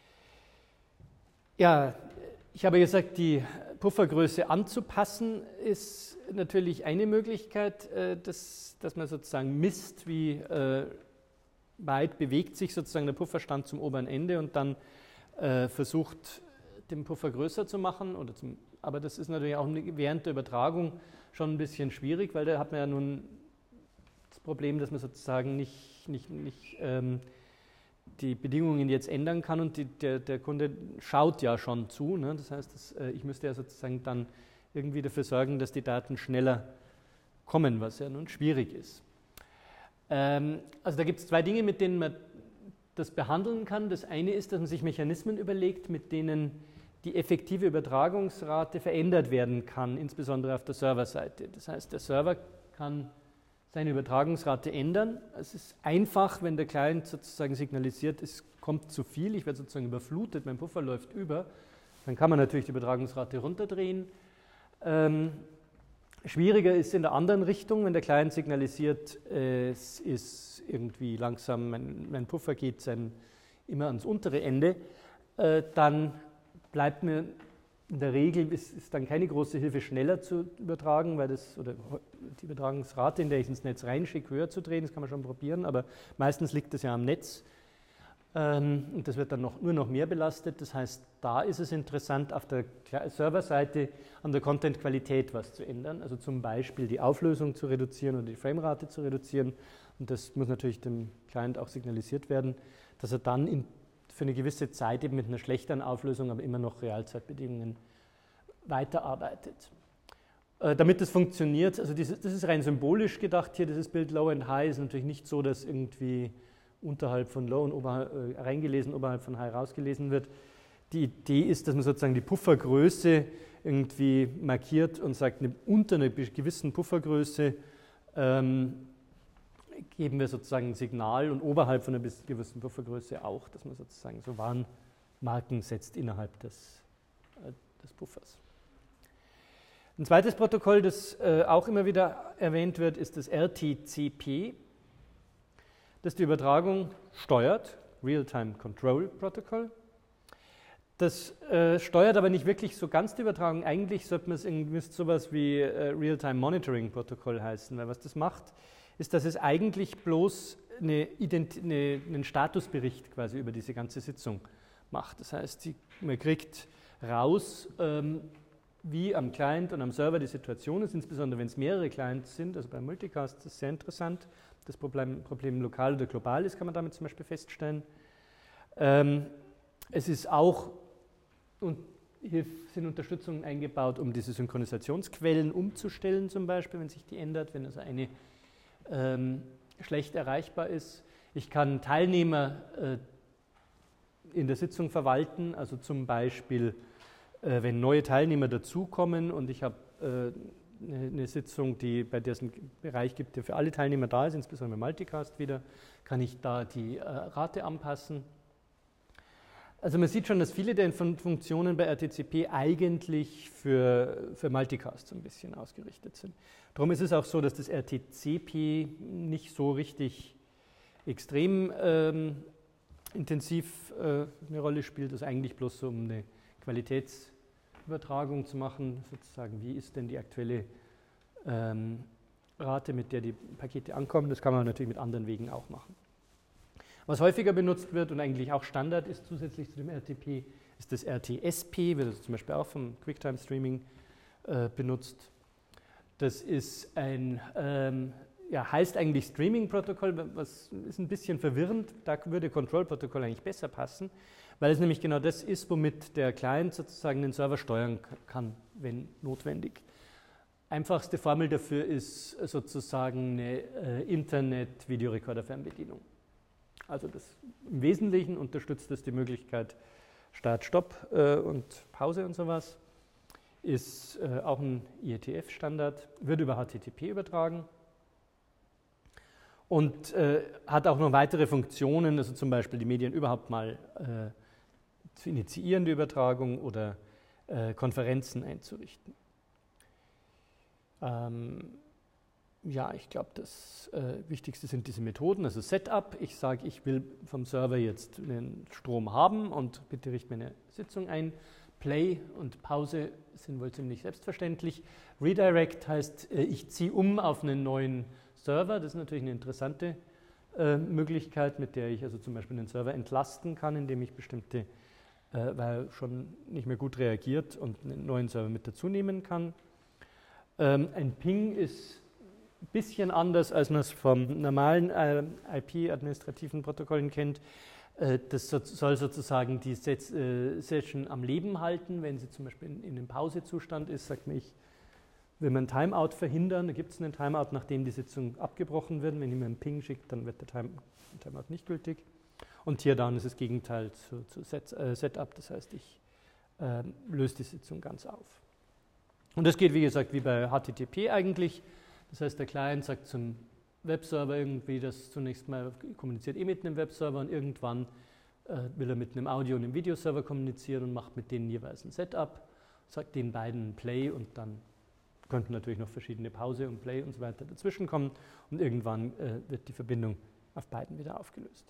Ja, ich habe gesagt, die Puffergröße anzupassen ist natürlich eine Möglichkeit, äh, dass, dass man sozusagen misst, wie äh, weit bewegt sich sozusagen der Pufferstand zum oberen Ende und dann äh, versucht, den Puffer größer zu machen. Oder zum, aber das ist natürlich auch während der Übertragung schon ein bisschen schwierig, weil da hat man ja nun das Problem, dass man sozusagen nicht, nicht, nicht ähm, die Bedingungen jetzt ändern kann und die, der, der Kunde schaut ja schon zu. Ne? Das heißt, dass, äh, ich müsste ja sozusagen dann irgendwie dafür sorgen, dass die Daten schneller kommen, was ja nun schwierig ist. Ähm, also da gibt es zwei Dinge, mit denen man das behandeln kann. Das eine ist, dass man sich Mechanismen überlegt, mit denen die effektive Übertragungsrate verändert werden kann, insbesondere auf der Serverseite. Das heißt, der Server kann seine Übertragungsrate ändern. Es ist einfach, wenn der Client sozusagen signalisiert, es kommt zu viel, ich werde sozusagen überflutet, mein Puffer läuft über, dann kann man natürlich die Übertragungsrate runterdrehen. Ähm, schwieriger ist in der anderen Richtung, wenn der Client signalisiert, es ist irgendwie langsam, mein, mein Puffer geht sein, immer ans untere Ende, äh, dann bleibt mir in der Regel, ist, ist dann keine große Hilfe, schneller zu übertragen, weil das, oder die Übertragungsrate, in der ich ins Netz reinschicke, höher zu drehen, das kann man schon probieren, aber meistens liegt das ja am Netz ähm, und das wird dann noch, nur noch mehr belastet. Das heißt, da ist es interessant, auf der Serverseite an der Content-Qualität was zu ändern, also zum Beispiel die Auflösung zu reduzieren oder die Framerate zu reduzieren, und das muss natürlich dem Client auch signalisiert werden, dass er dann in für eine gewisse Zeit eben mit einer schlechteren Auflösung, aber immer noch Realzeitbedingungen weiterarbeitet. Äh, damit das funktioniert, also dieses, das ist rein symbolisch gedacht hier, dieses Bild Low and High ist natürlich nicht so, dass irgendwie unterhalb von Low und oberhalb, äh, reingelesen, oberhalb von High rausgelesen wird. Die Idee ist, dass man sozusagen die Puffergröße irgendwie markiert und sagt, eine, unter einer gewissen Puffergröße ähm, geben wir sozusagen ein Signal und oberhalb von einer gewissen Puffergröße auch, dass man sozusagen so Warnmarken setzt innerhalb des, äh, des Puffers. Ein zweites Protokoll, das äh, auch immer wieder erwähnt wird, ist das R T C P, das die Übertragung steuert, Real-Time Control Protocol. Das äh, steuert aber nicht wirklich so ganz die Übertragung. Eigentlich sollte man es irgendwie sowas wie äh, Real-Time Monitoring Protokoll heißen, weil was das macht, ist, dass es eigentlich bloß eine Ident- eine, einen Statusbericht quasi über diese ganze Sitzung macht. Das heißt, die, man kriegt raus, ähm, wie am Client und am Server die Situation ist, insbesondere wenn es mehrere Clients sind, also beim Multicast ist das sehr interessant. Das Problem, Problem lokal oder global ist, kann man damit zum Beispiel feststellen. Ähm, es ist auch, und hier sind Unterstützungen eingebaut, um diese Synchronisationsquellen umzustellen zum Beispiel, wenn sich die ändert, wenn also eine ähm, schlecht erreichbar ist. Ich kann Teilnehmer äh, in der Sitzung verwalten, also zum Beispiel, äh, wenn neue Teilnehmer dazukommen und ich habe äh, eine, eine Sitzung, die, bei der es einen Bereich gibt, der für alle Teilnehmer da ist, insbesondere beim Multicast wieder, kann ich da die äh, Rate anpassen. Also man sieht schon, dass viele der Funktionen bei R T C P eigentlich für, für Multicast so ein bisschen ausgerichtet sind. Darum ist es auch so, dass das R T C P nicht so richtig extrem ähm, intensiv äh, eine Rolle spielt, also eigentlich bloß so, um eine Qualitätsübertragung zu machen, sozusagen, wie ist denn die aktuelle ähm, Rate, mit der die Pakete ankommen. Das kann man natürlich mit anderen Wegen auch machen. Was häufiger benutzt wird und eigentlich auch Standard ist zusätzlich zu dem R T P, ist das R T S P, wird das zum Beispiel auch vom QuickTime Streaming äh, benutzt. Das ist ein, ähm, ja, heißt eigentlich Streaming-Protokoll, was ist ein bisschen verwirrend, da würde Control-Protokoll eigentlich besser passen, weil es nämlich genau das ist, womit der Client sozusagen den Server steuern kann, wenn notwendig. Einfachste Formel dafür ist sozusagen eine äh, Internet-Videorekorder-Fernbedienung. Also das, im Wesentlichen unterstützt das die Möglichkeit Start, Stopp äh, und Pause und sowas. Ist äh, auch ein I E T F-Standard, wird über H T T P übertragen und äh, hat auch noch weitere Funktionen, also zum Beispiel die Medien überhaupt mal äh, zu initiieren, die Übertragung, oder äh, Konferenzen einzurichten. Ähm, ja, ich glaube, das äh, Wichtigste sind diese Methoden, also Setup. Ich sage, ich will vom Server jetzt einen Strom haben und bitte richte mir eine Sitzung ein. Play und Pause sind wohl ziemlich selbstverständlich. Redirect heißt, äh, ich ziehe um auf einen neuen Server. Das ist natürlich eine interessante äh, Möglichkeit, mit der ich also zum Beispiel einen Server entlasten kann, indem ich bestimmte, äh, weil er schon nicht mehr gut reagiert, und einen neuen Server mit dazu nehmen kann. Ähm, ein Ping ist ein bisschen anders, als man es vom normalen äh, I P-administrativen Protokollen kennt. Äh, das so, soll sozusagen die Set, äh, Session am Leben halten. Wenn sie zum Beispiel in, in einem Pausezustand ist, sagt man, ich will man ein Timeout verhindern, da gibt es einen Timeout, nachdem die Sitzung abgebrochen wird. Wenn ich mir einen Ping schicke, dann wird der Time, Timeout nicht gültig. Und hier dann ist das Gegenteil zu, zu Set, äh, Setup, das heißt, ich äh, löse die Sitzung ganz auf. Und das geht, wie gesagt, wie bei H T T P eigentlich. Das heißt, der Client sagt zum Webserver irgendwie, das zunächst mal kommuniziert eh mit einem Webserver, und irgendwann äh, will er mit einem Audio- und einem Videoserver kommunizieren und macht mit denen jeweils ein Setup, sagt den beiden Play, und dann könnten natürlich noch verschiedene Pause und Play und so weiter dazwischen kommen, und irgendwann äh, wird die Verbindung auf beiden wieder aufgelöst.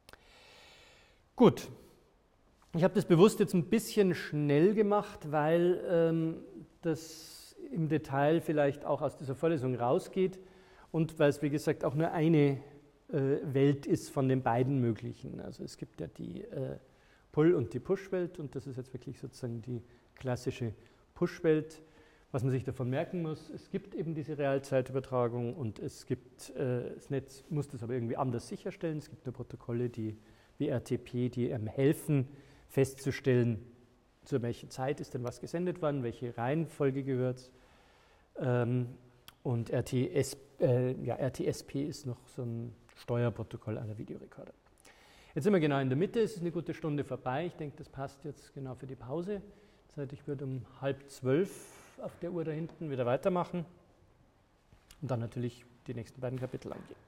Gut. Ich habe das bewusst jetzt ein bisschen schnell gemacht, weil ähm, das im Detail vielleicht auch aus dieser Vorlesung rausgeht und weil es, wie gesagt, auch nur eine äh, Welt ist von den beiden möglichen. Also es gibt ja die äh, Pull- und die Push-Welt, und das ist jetzt wirklich sozusagen die klassische Push-Welt. Was man sich davon merken muss, es gibt eben diese Realzeitübertragung, und es gibt, äh, das Netz muss das aber irgendwie anders sicherstellen. Es gibt nur Protokolle, die wie R T P, die einem helfen, festzustellen, zu welcher Zeit ist denn was gesendet worden, welche Reihenfolge gehört es. Ähm, und R T S, äh, ja, R T S P ist noch so ein Steuerprotokoll aller Videorekorder. Jetzt sind wir genau in der Mitte, es ist eine gute Stunde vorbei. Ich denke, das passt jetzt genau für die Pause. Das heißt, ich würde um halb zwölf auf der Uhr da hinten wieder weitermachen und dann natürlich die nächsten beiden Kapitel angehen.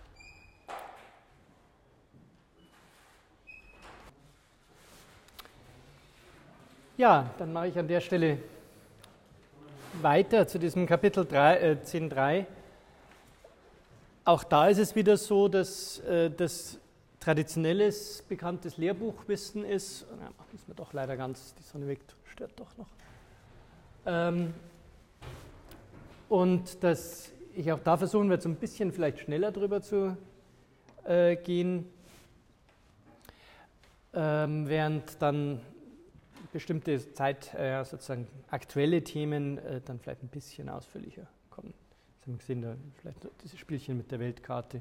Ja, dann mache ich an der Stelle weiter zu diesem Kapitel äh, zehn Punkt drei. Auch da ist es wieder so, dass äh, das traditionelles, bekanntes Lehrbuchwissen ist. Ja, müssen wir doch leider ganz, die Sonne weg, stört doch noch. Ähm, und dass ich auch da versuchen werde, so ein bisschen vielleicht schneller drüber zu äh, gehen, ähm, während dann bestimmte Zeit, äh, sozusagen aktuelle Themen äh, dann vielleicht ein bisschen ausführlicher kommen. Das haben wir gesehen, da vielleicht diese Spielchen mit der Weltkarte.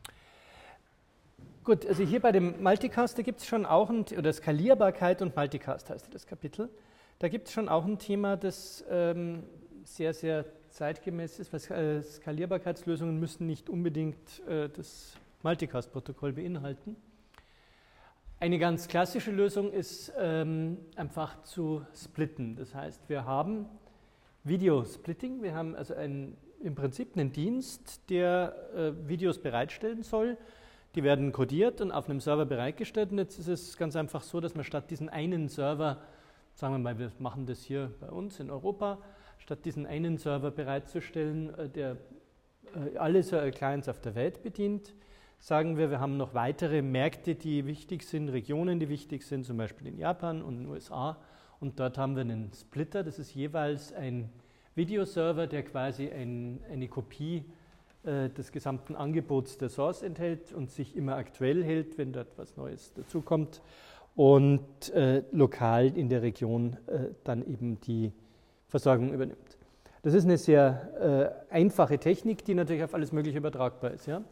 Gut, also hier bei dem Multicast, da gibt es schon auch ein, oder Skalierbarkeit und Multicast heißt das Kapitel, da gibt es schon auch ein Thema, das ähm, sehr, sehr zeitgemäß ist, weil äh, Skalierbarkeitslösungen müssen nicht unbedingt äh, das Multicast-Protokoll beinhalten. Eine ganz klassische Lösung ist ähm, einfach zu splitten. Das heißt, wir haben Video-Splitting, wir haben also ein, im Prinzip einen Dienst, der äh, Videos bereitstellen soll. Die werden codiert und auf einem Server bereitgestellt. Und jetzt ist es ganz einfach so, dass man statt diesen einen Server, sagen wir mal, wir machen das hier bei uns in Europa, statt diesen einen Server bereitzustellen, äh, der äh, alle Clients auf der Welt bedient, sagen wir, wir haben noch weitere Märkte, die wichtig sind, Regionen, die wichtig sind, zum Beispiel in Japan und in den U S A. Und dort haben wir einen Splitter, das ist jeweils ein Videoserver, der quasi ein, eine Kopie äh, des gesamten Angebots der Source enthält und sich immer aktuell hält, wenn dort was Neues dazukommt. Und äh, lokal in der Region äh, dann eben die Versorgung übernimmt. Das ist eine sehr äh, einfache Technik, die natürlich auf alles Mögliche übertragbar ist. Ja?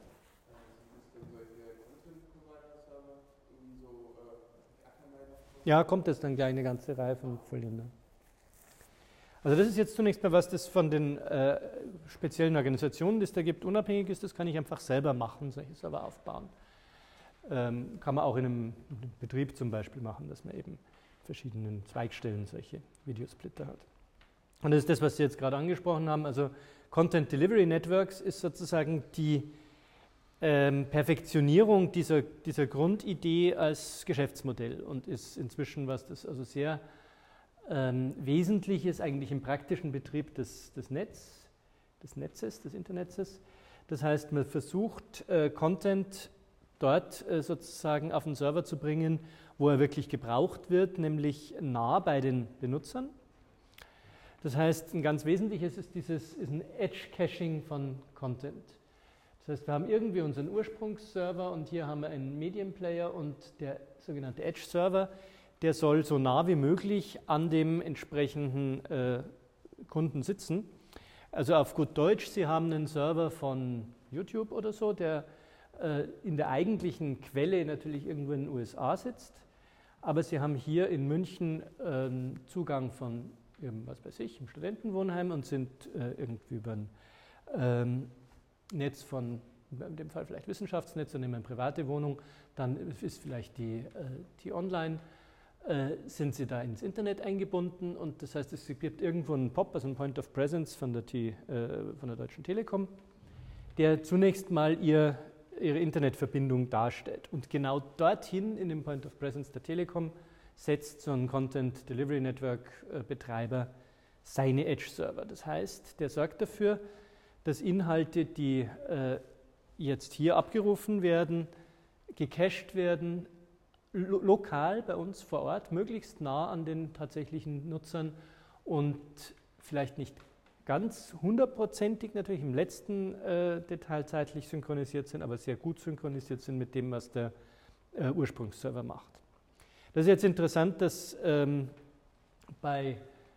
Ja, kommt jetzt dann gleich eine ganze Reihe von Folien. Also das ist jetzt zunächst mal was, das von den äh, speziellen Organisationen, die es da gibt, unabhängig ist. Das kann ich einfach selber machen, solche Server aufbauen. Ähm, kann man auch in einem, in einem Betrieb zum Beispiel machen, dass man eben verschiedenen Zweigstellen solche Videosplitter hat. Und das ist das, was Sie jetzt gerade angesprochen haben. Also Content Delivery Networks ist sozusagen die Ähm, Perfektionierung dieser, dieser Grundidee als Geschäftsmodell und ist inzwischen was, das also sehr ähm, wesentlich ist eigentlich im praktischen Betrieb des, des Netz, des Netzes, des Internets. Das heißt, man versucht, äh, Content dort äh, sozusagen auf den Server zu bringen, wo er wirklich gebraucht wird, nämlich nah bei den Benutzern. Das heißt, ein ganz wesentliches ist dieses ist ein Edge-Caching von Content. Das heißt, wir haben irgendwie unseren Ursprungsserver und hier haben wir einen Medienplayer und der sogenannte Edge-Server, der soll so nah wie möglich an dem entsprechenden äh, Kunden sitzen. Also auf gut Deutsch, Sie haben einen Server von YouTube oder so, der äh, in der eigentlichen Quelle natürlich irgendwo in den U S A sitzt, aber Sie haben hier in München äh, Zugang von, was weiß ich, im Studentenwohnheim und sind äh, irgendwie über ein ähm, Netz von, in dem Fall vielleicht Wissenschaftsnetz, dann nehmen wir eine private Wohnung, dann ist vielleicht die, äh, die online, äh, sind Sie da ins Internet eingebunden und das heißt, es gibt irgendwo einen P O P, also einen Point of Presence von der, T, äh, von der Deutschen Telekom, der zunächst mal ihr, Ihre Internetverbindung darstellt. Und genau dorthin, in dem Point of Presence der Telekom, setzt so ein Content Delivery Network äh, Betreiber seine Edge-Server. Das heißt, der sorgt dafür, dass Inhalte, die äh, jetzt hier abgerufen werden, gecached werden, lo lokal bei uns vor Ort, möglichst nah an den tatsächlichen Nutzern und vielleicht nicht ganz hundertprozentig natürlich im letzten äh, Detail zeitlich synchronisiert sind, aber sehr gut synchronisiert sind mit dem, was der äh, Ursprungsserver macht. Das ist jetzt interessant, dass ähm, bei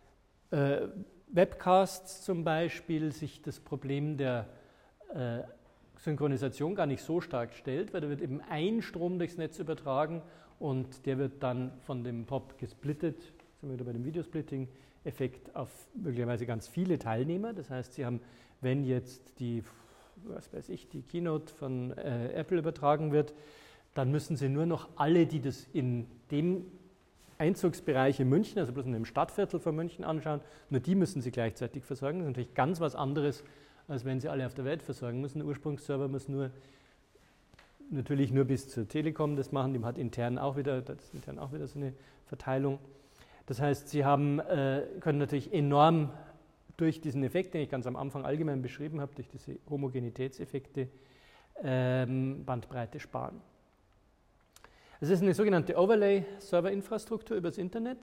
äh, Webcasts zum Beispiel sich das Problem der äh, Synchronisation gar nicht so stark stellt, weil da wird eben ein Strom durchs Netz übertragen und der wird dann von dem P O P gesplittet, sind wir wieder bei dem Videosplitting-Effekt, auf möglicherweise ganz viele Teilnehmer. Das heißt, Sie haben, wenn jetzt die, was weiß ich, die Keynote von äh, Apple übertragen wird, dann müssen Sie nur noch alle, die das in dem Einzugsbereich in München, also bloß in dem Stadtviertel von München anschauen, nur die müssen Sie gleichzeitig versorgen. Das ist natürlich ganz was anderes, als wenn Sie alle auf der Welt versorgen müssen. Der Ursprungsserver muss nur, natürlich nur bis zur Telekom das machen, die hat intern auch wieder, das ist intern auch wieder so eine Verteilung. Das heißt, Sie haben, äh, können natürlich enorm durch diesen Effekt, den ich ganz am Anfang allgemein beschrieben habe, durch diese Homogenitätseffekte, ähm, Bandbreite sparen. Es ist eine sogenannte Overlay-Server-Infrastruktur übers Internet,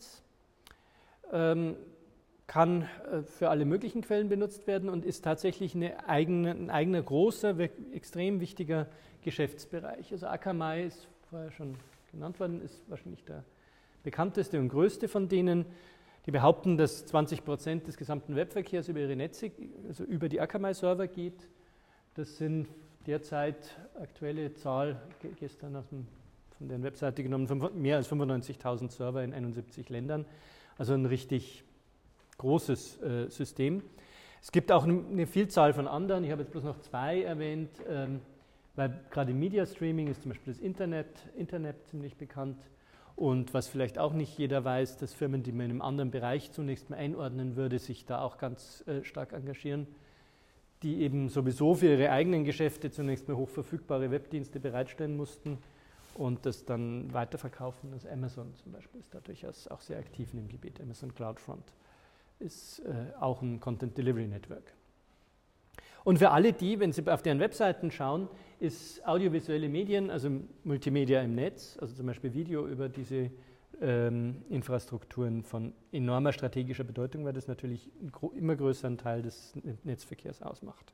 ähm, kann äh, für alle möglichen Quellen benutzt werden und ist tatsächlich eine eigene, ein eigener großer, extrem wichtiger Geschäftsbereich. Also Akamai ist vorher schon genannt worden, ist wahrscheinlich der bekannteste und größte von denen. Die behaupten, dass zwanzig Prozent des gesamten Webverkehrs über ihre Netze, also über die Akamai-Server geht. Das sind derzeit aktuelle Zahl, gestern aus dem von der Webseite genommen, mehr als fünfundneunzigtausend Server in einundsiebzig Ländern, also ein richtig großes äh, System. Es gibt auch eine Vielzahl von anderen, ich habe jetzt bloß noch zwei erwähnt, ähm, weil gerade im Media Streaming ist zum Beispiel das Internet, Internet ziemlich bekannt und was vielleicht auch nicht jeder weiß, dass Firmen, die man in einem anderen Bereich zunächst mal einordnen würde, sich da auch ganz äh, stark engagieren, die eben sowieso für ihre eigenen Geschäfte zunächst mal hochverfügbare Webdienste bereitstellen mussten und das dann weiterverkaufen. Also Amazon zum Beispiel ist da durchaus auch sehr aktiv in dem Gebiet. Amazon CloudFront ist äh, auch ein Content Delivery Network. Und für alle die, wenn Sie auf deren Webseiten schauen, ist audiovisuelle Medien, also Multimedia im Netz, also zum Beispiel Video über diese ähm, Infrastrukturen von enormer strategischer Bedeutung, weil das natürlich einen gro- immer größeren Teil des Netzverkehrs ausmacht.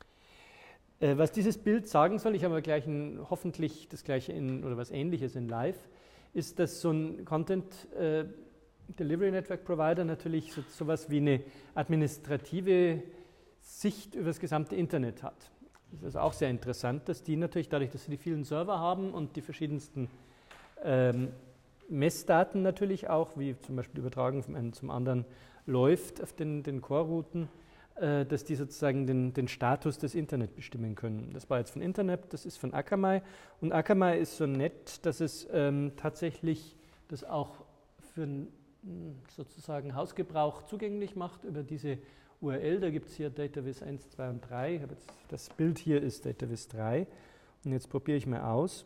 Was dieses Bild sagen soll, ich habe gleich ein, hoffentlich das gleiche in, oder was Ähnliches in Live, ist, dass so ein Content äh, Delivery Network Provider natürlich so sowas wie eine administrative Sicht über das gesamte Internet hat. Das ist also auch sehr interessant, dass die natürlich dadurch, dass sie die vielen Server haben und die verschiedensten ähm, Messdaten natürlich auch, wie zum Beispiel Übertragen vom einen zum anderen läuft auf den, den Core-Routen, dass die sozusagen den, den Status des Internet bestimmen können. Das war jetzt von Internet, das ist von Akamai. Und Akamai ist so nett, dass es ähm, tatsächlich das auch für einen sozusagen Hausgebrauch zugänglich macht über diese U R L. Da gibt es hier DataVis eins, zwei und drei. Ich habe jetzt, das Bild hier ist DataVis drei. Und jetzt probiere ich mal aus,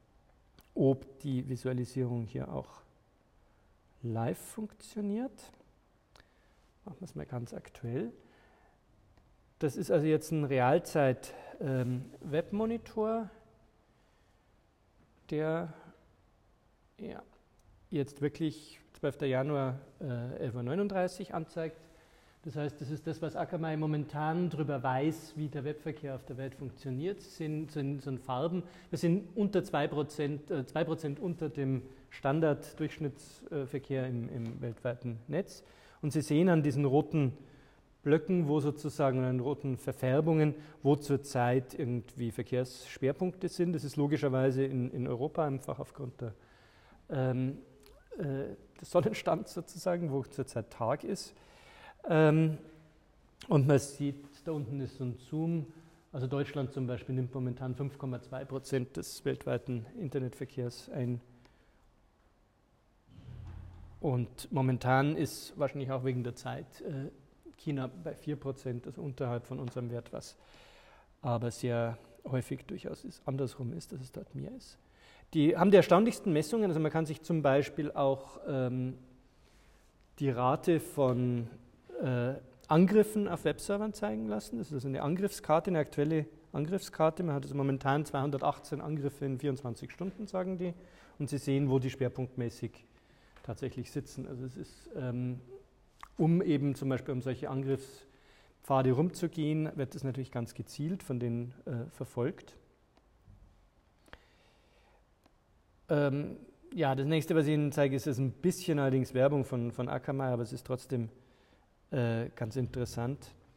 ob die Visualisierung hier auch live funktioniert. Machen wir es mal ganz aktuell. Das ist also jetzt ein Realzeit-Webmonitor, der ja, jetzt wirklich zwölfter Januar äh, elf Uhr neununddreißig anzeigt. Das heißt, das ist das, was Akamai momentan darüber weiß, wie der Webverkehr auf der Welt funktioniert. Sie sind, sind, sind Farben. Wir sind unter zwei Prozent, äh, zwei Prozent unter dem Standard-Durchschnittsverkehr im, im weltweiten Netz. Und Sie sehen an diesen roten Blöcken, wo sozusagen, an roten Verfärbungen, wo zurzeit irgendwie Verkehrsschwerpunkte sind. Das ist logischerweise in, in Europa einfach aufgrund der, ähm, äh, des Sonnenstands sozusagen, wo zurzeit Tag ist. Ähm, und man sieht, da unten ist so ein Zoom, also Deutschland zum Beispiel nimmt momentan fünf Komma zwei Prozent des weltweiten Internetverkehrs ein. Und momentan ist wahrscheinlich auch wegen der Zeit äh, China bei vier Prozent, also unterhalb von unserem Wert, was aber sehr häufig durchaus ist, andersrum ist, dass es dort mehr ist. Die haben die erstaunlichsten Messungen, also man kann sich zum Beispiel auch ähm, die Rate von äh, Angriffen auf Webservern zeigen lassen. Das ist also eine Angriffskarte, eine aktuelle Angriffskarte. Man hat also momentan zweihundertachtzehn Angriffe in vierundzwanzig Stunden, sagen die. Und Sie sehen, wo die schwerpunktmäßig tatsächlich sitzen. Also es ist, ähm, um eben zum Beispiel um solche Angriffspfade rumzugehen, wird das natürlich ganz gezielt von denen äh, verfolgt. Ähm, ja, das nächste, was ich Ihnen zeige, ist, ist ein bisschen allerdings Werbung von, von Akamai, aber es ist trotzdem äh, ganz interessant.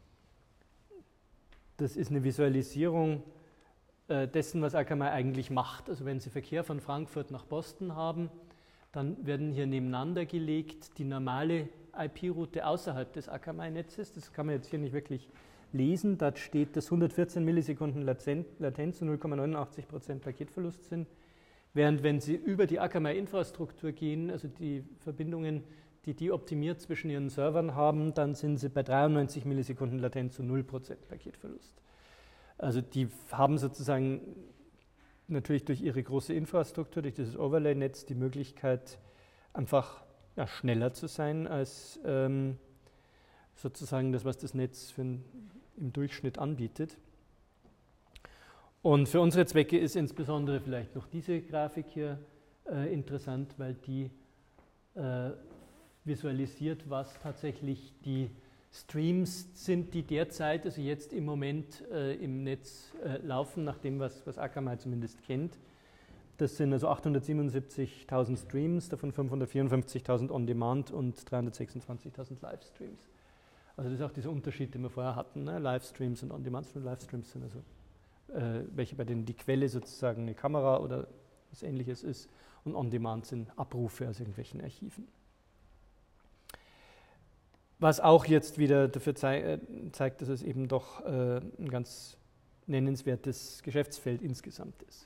Das ist eine Visualisierung äh, dessen, was Akamai eigentlich macht. Also wenn Sie Verkehr von Frankfurt nach Boston haben, dann werden hier nebeneinander gelegt die normale I P-Route außerhalb des Akamai-Netzes. Das kann man jetzt hier nicht wirklich lesen. Da steht, dass hundertvierzehn Millisekunden Latenz und null Komma neunundachtzig Prozent Paketverlust sind. Während wenn Sie über die Akamai-Infrastruktur gehen, also die Verbindungen, die die optimiert zwischen Ihren Servern haben, dann sind Sie bei dreiundneunzig Millisekunden Latenz und null Prozent Paketverlust. Also die haben sozusagen natürlich durch ihre große Infrastruktur, durch dieses Overlay-Netz die Möglichkeit, einfach ja, schneller zu sein als ähm, sozusagen das, was das Netz für ein, im Durchschnitt anbietet. Und für unsere Zwecke ist insbesondere vielleicht noch diese Grafik hier äh, interessant, weil die äh, visualisiert, was tatsächlich die Streams sind, die derzeit, also jetzt im Moment äh, im Netz äh, laufen, nach dem, was, was Akamai zumindest kennt. Das sind also achthundertsiebenundsiebzigtausend Streams, davon fünfhundertvierundfünfzigtausend On-Demand und dreihundertsechsundzwanzigtausend Livestreams. Also das ist auch dieser Unterschied, den wir vorher hatten, ne? Livestreams und On-Demand-Streams. Livestreams sind also äh, welche, bei denen die Quelle sozusagen eine Kamera oder was Ähnliches ist, und On-Demand sind Abrufe aus irgendwelchen Archiven. Was auch jetzt wieder dafür zei- zeigt, dass es eben doch äh, ein ganz nennenswertes Geschäftsfeld insgesamt ist.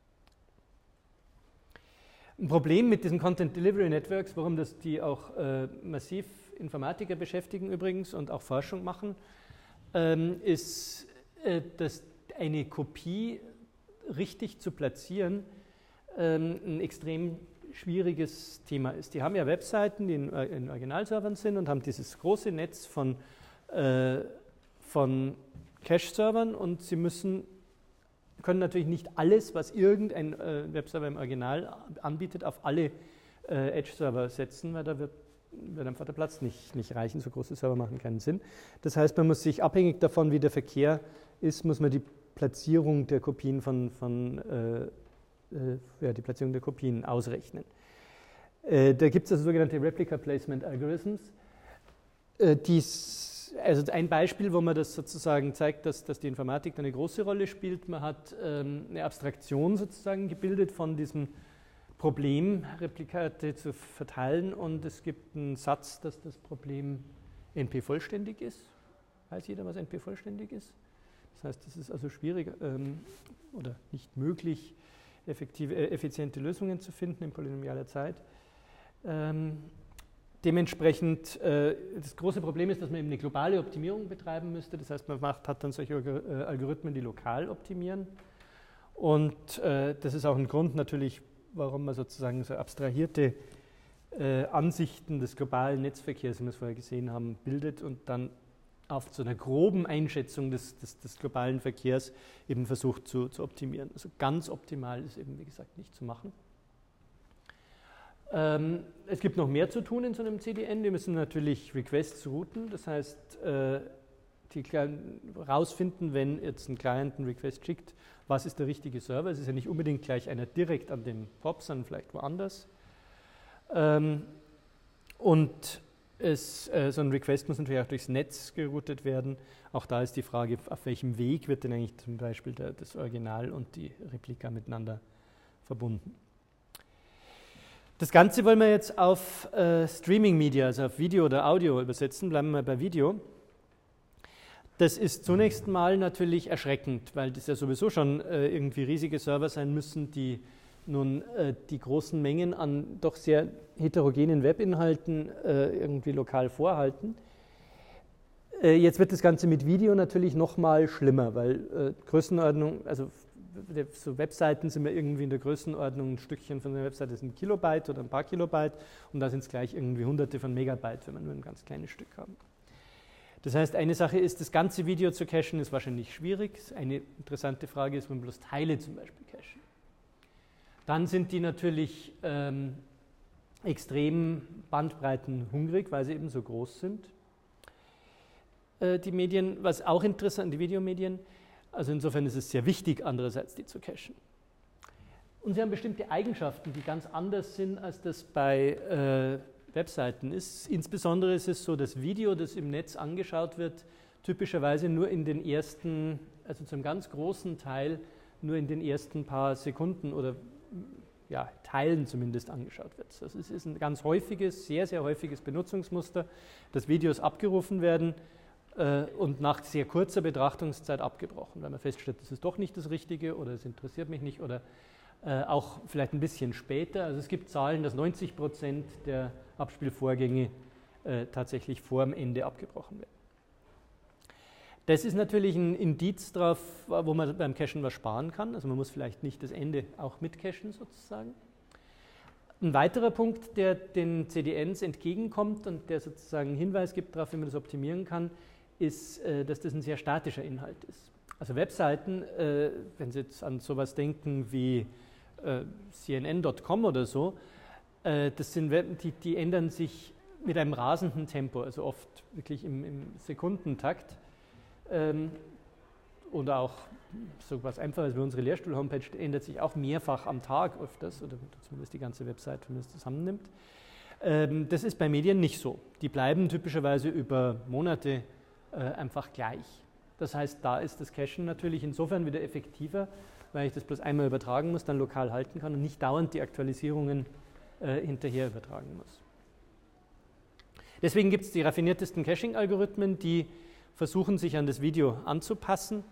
Ein Problem mit diesen Content Delivery Networks, warum das die auch äh, massiv Informatiker beschäftigen übrigens und auch Forschung machen, ähm, ist, äh, dass eine Kopie richtig zu platzieren ähm, ein extrem schwieriges Thema ist. Die haben ja Webseiten, die in, in Originalservern sind und haben dieses große Netz von, äh, von Cache-Servern und sie müssen, können natürlich nicht alles, was irgendein äh, Webserver im Original anbietet, auf alle äh, Edge-Server setzen, weil da wird, wird einfach der Platz nicht, nicht reichen. So große Server machen keinen Sinn. Das heißt, man muss sich abhängig davon, wie der Verkehr ist, muss man die Platzierung der Kopien von, von äh, Ja, die Platzierung der Kopien ausrechnen. Äh, da gibt es also sogenannte Replica Placement Algorithms. Äh, dies, also ein Beispiel, wo man das sozusagen zeigt, dass, dass die Informatik eine große Rolle spielt. Man hat ähm, eine Abstraktion sozusagen gebildet von diesem Problem, Replikate zu verteilen, und es gibt einen Satz, dass das Problem N P-vollständig ist. Weiß jeder, was N P-vollständig ist? Das heißt, es ist also schwierig ähm, oder nicht möglich, effektive, äh, effiziente Lösungen zu finden in polynomialer Zeit. Ähm, dementsprechend, äh, das große Problem ist, dass man eben eine globale Optimierung betreiben müsste. Das heißt, man macht, hat dann solche äh, Algorithmen, die lokal optimieren. Und äh, das ist auch ein Grund natürlich, warum man sozusagen so abstrahierte äh, Ansichten des globalen Netzverkehrs, wie wir es vorher gesehen haben, bildet und dann auf so einer groben Einschätzung des, des, des globalen Verkehrs eben versucht zu, zu optimieren. Also ganz optimal ist eben, wie gesagt, nicht zu machen. Ähm, es gibt noch mehr zu tun in so einem C D N. Wir müssen natürlich Requests routen, das heißt, äh, die rausfinden, wenn jetzt ein Client einen Request schickt, was ist der richtige Server. Es ist ja nicht unbedingt gleich einer direkt an dem P O P, sondern vielleicht woanders. Ähm, und es, äh, so ein Request muss natürlich auch durchs Netz geroutet werden. Auch da ist die Frage, auf welchem Weg wird denn eigentlich zum Beispiel der, das Original und die Replika miteinander verbunden. Das Ganze wollen wir jetzt auf äh, Streaming Media, also auf Video oder Audio übersetzen. Bleiben wir bei Video. Das ist zunächst mal natürlich erschreckend, weil das ja sowieso schon äh, irgendwie riesige Server sein müssen, die nun äh, die großen Mengen an doch sehr heterogenen Webinhalten äh, irgendwie lokal vorhalten. Äh, jetzt wird das Ganze mit Video natürlich noch mal schlimmer, weil äh, Größenordnung, also so Webseiten sind wir irgendwie in der Größenordnung, ein Stückchen von der Webseite ist ein Kilobyte oder ein paar Kilobyte und da sind es gleich irgendwie hunderte von Megabyte, wenn wir nur ein ganz kleines Stück haben. Das heißt, eine Sache ist, das ganze Video zu cachen, ist wahrscheinlich schwierig. Eine interessante Frage ist, wenn wir bloß Teile zum Beispiel cachen. Dann sind die natürlich ähm, extrem bandbreitenhungrig, weil sie eben so groß sind. Äh, die Medien, was auch interessant, die Videomedien, also insofern ist es sehr wichtig, andererseits die zu cachen. Und sie haben bestimmte Eigenschaften, die ganz anders sind, als das bei äh, Webseiten ist. Insbesondere ist es so, dass Video, das im Netz angeschaut wird, typischerweise nur in den ersten, also zum ganz großen Teil, nur in den ersten paar Sekunden oder ja, Teilen zumindest angeschaut wird. Das ist ein ganz häufiges, sehr, sehr häufiges Benutzungsmuster, dass Videos abgerufen werden äh, und nach sehr kurzer Betrachtungszeit abgebrochen, weil man feststellt, das ist doch nicht das Richtige oder es interessiert mich nicht oder äh, auch vielleicht ein bisschen später. Also es gibt Zahlen, dass neunzig Prozent der Abspielvorgänge äh, tatsächlich vor dem Ende abgebrochen werden. Das ist natürlich ein Indiz darauf, wo man beim Cachen was sparen kann. Also man muss vielleicht nicht das Ende auch mit cachen sozusagen. Ein weiterer Punkt, der den C D Ns entgegenkommt und der sozusagen einen Hinweis gibt darauf, wie man das optimieren kann, ist, äh, dass das ein sehr statischer Inhalt ist. Also Webseiten, äh, wenn Sie jetzt an sowas denken wie äh, C N N Punkt com oder so, Das sind, die, die ändern sich mit einem rasenden Tempo, also oft wirklich im, im Sekundentakt. Ähm, oder auch so was Einfaches wie unsere Lehrstuhl-Homepage ändert sich auch mehrfach am Tag öfters, oder zumindest die ganze Website, wenn man es zusammennimmt. Ähm, das ist bei Medien nicht so. Die bleiben typischerweise über Monate äh, einfach gleich. Das heißt, da ist das Cachen natürlich insofern wieder effektiver, weil ich das bloß einmal übertragen muss, dann lokal halten kann und nicht dauernd die Aktualisierungen hinterher übertragen muss. Deswegen gibt es die raffiniertesten Caching-Algorithmen, die versuchen, sich an das Video anzupassen.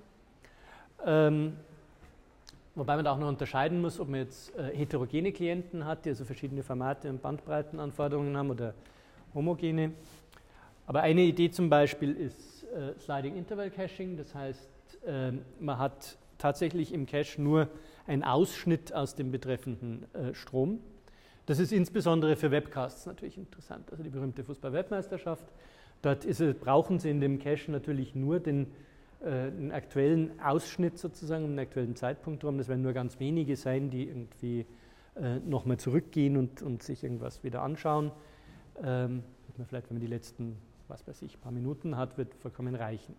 Ähm, wobei man da auch noch unterscheiden muss, ob man jetzt äh, heterogene Klienten hat, die also verschiedene Formate und Bandbreitenanforderungen haben oder homogene. Aber eine Idee zum Beispiel ist äh, Sliding Interval Caching, das heißt, äh, man hat tatsächlich im Cache nur einen Ausschnitt aus dem betreffenden äh, Strom. Das ist insbesondere für Webcasts natürlich interessant, also die berühmte Fußball-Weltmeisterschaft. Dort ist es, brauchen Sie in dem Cache natürlich nur den, äh, den aktuellen Ausschnitt sozusagen, einen aktuellen Zeitpunkt drum. Das werden nur ganz wenige sein, die irgendwie äh, nochmal zurückgehen und, und sich irgendwas wieder anschauen. Ähm, wird man vielleicht, wenn man die letzten, was weiß ich, paar Minuten hat, wird vollkommen reichen.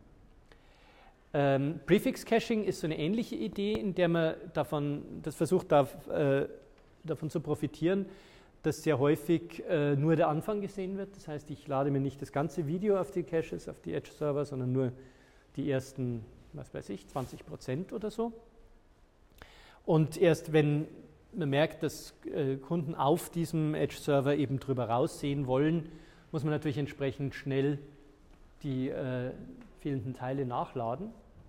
Ähm, Prefix-Caching ist so eine ähnliche Idee, in der man davon, das versucht, darf, äh, davon zu profitieren, dass sehr häufig äh, nur der Anfang gesehen wird. Das heißt, ich lade mir nicht das ganze Video auf die Caches, auf die Edge-Server, sondern nur die ersten, was weiß ich, zwanzig Prozent oder so. Und erst wenn man merkt, dass äh, Kunden auf diesem Edge-Server eben drüber raussehen wollen, muss man natürlich entsprechend schnell die äh, fehlenden Teile nachladen.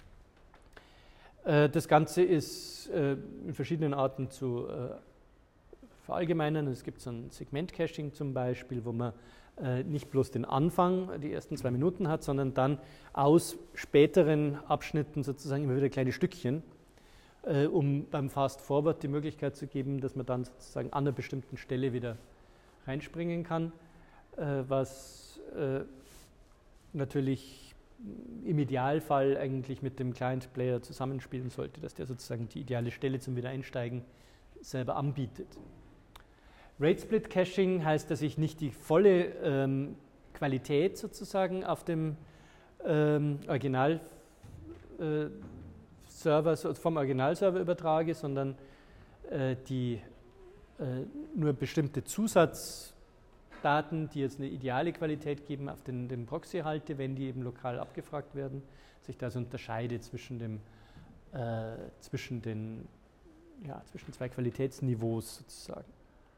Äh, das Ganze ist äh, in verschiedenen Arten zu äh, verallgemeinern. Es gibt so ein Segment-Caching zum Beispiel, wo man äh, nicht bloß den Anfang, die ersten zwei Minuten hat, sondern dann aus späteren Abschnitten sozusagen immer wieder kleine Stückchen, äh, um beim Fast Forward die Möglichkeit zu geben, dass man dann sozusagen an einer bestimmten Stelle wieder reinspringen kann, äh, was äh, natürlich im Idealfall eigentlich mit dem Client-Player zusammenspielen sollte, dass der sozusagen die ideale Stelle zum Wiedereinsteigen selber anbietet. Rate-Split-Caching heißt, dass ich nicht die volle ähm, Qualität sozusagen auf dem ähm, Original äh, Server, vom Originalserver übertrage, sondern äh, die äh, nur bestimmte Zusatzdaten, die jetzt eine ideale Qualität geben, auf den, den Proxy halte, wenn die eben lokal abgefragt werden, dass ich da so unterscheide zwischen, dem, äh, zwischen, den, ja, zwischen zwei Qualitätsniveaus sozusagen.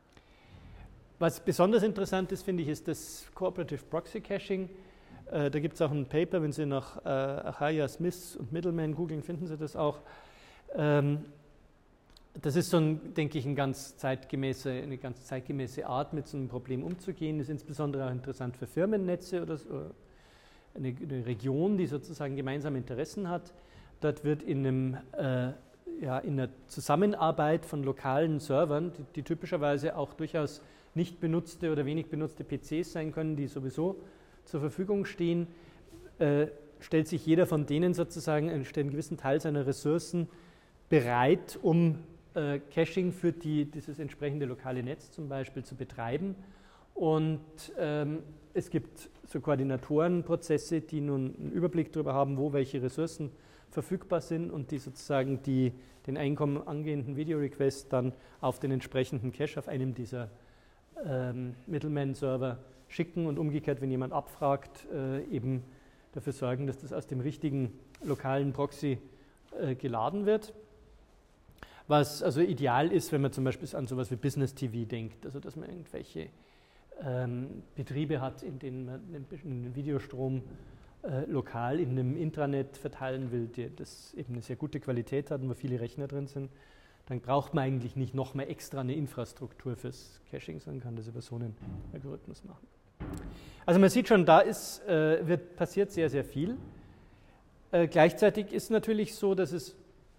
Was besonders interessant ist, finde ich, ist das Cooperative Proxy Caching. Äh, da gibt es auch ein Paper, wenn Sie nach äh, Achaya, Smith und Middleman googeln, finden Sie das auch. Ähm, das ist so, ein, denke ich, ein ganz zeitgemäße, eine ganz zeitgemäße Art, mit so einem Problem umzugehen. Das ist insbesondere auch interessant für Firmennetze oder so, eine, eine Region, die sozusagen gemeinsame Interessen hat. Dort wird in, einem, äh, ja, in einer Zusammenarbeit von lokalen Servern, die, die typischerweise auch durchaus nicht benutzte oder wenig benutzte P Cs sein können, die sowieso zur Verfügung stehen, äh, stellt sich jeder von denen sozusagen einen, einen gewissen Teil seiner Ressourcen bereit, um äh, Caching für die, dieses entsprechende lokale Netz zum Beispiel zu betreiben. Und ähm, es gibt so Koordinatorenprozesse, die nun einen Überblick darüber haben, wo welche Ressourcen verfügbar sind und die sozusagen die, den Einkommen angehenden Video-Request dann auf den entsprechenden Cache auf einem dieser ähm, Middleman-Server schicken und umgekehrt, wenn jemand abfragt, äh, eben dafür sorgen, dass das aus dem richtigen lokalen Proxy äh, geladen wird. Was also ideal ist, wenn man zum Beispiel an sowas wie Business T V denkt, also dass man irgendwelche ähm, Betriebe hat, in denen man den Videostrom äh, lokal in einem Intranet verteilen will, der das eben eine sehr gute Qualität hat und wo viele Rechner drin sind. Dann braucht man eigentlich nicht noch mal extra eine Infrastruktur fürs Caching, sondern kann das über so einen Algorithmus machen. Also man sieht schon, da ist, äh, wird, passiert sehr, sehr viel. Äh, gleichzeitig ist natürlich so, dass es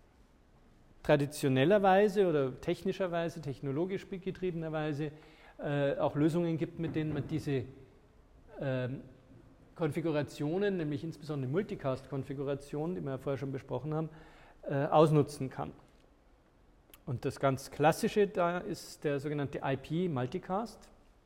traditionellerweise oder technischerweise, technologisch getriebenerweise äh, auch Lösungen gibt, mit denen man diese äh, Konfigurationen, nämlich insbesondere Multicast-Konfigurationen, die wir ja vorher schon besprochen haben, äh, ausnutzen kann. Und das ganz Klassische da ist der sogenannte I P-Multicast.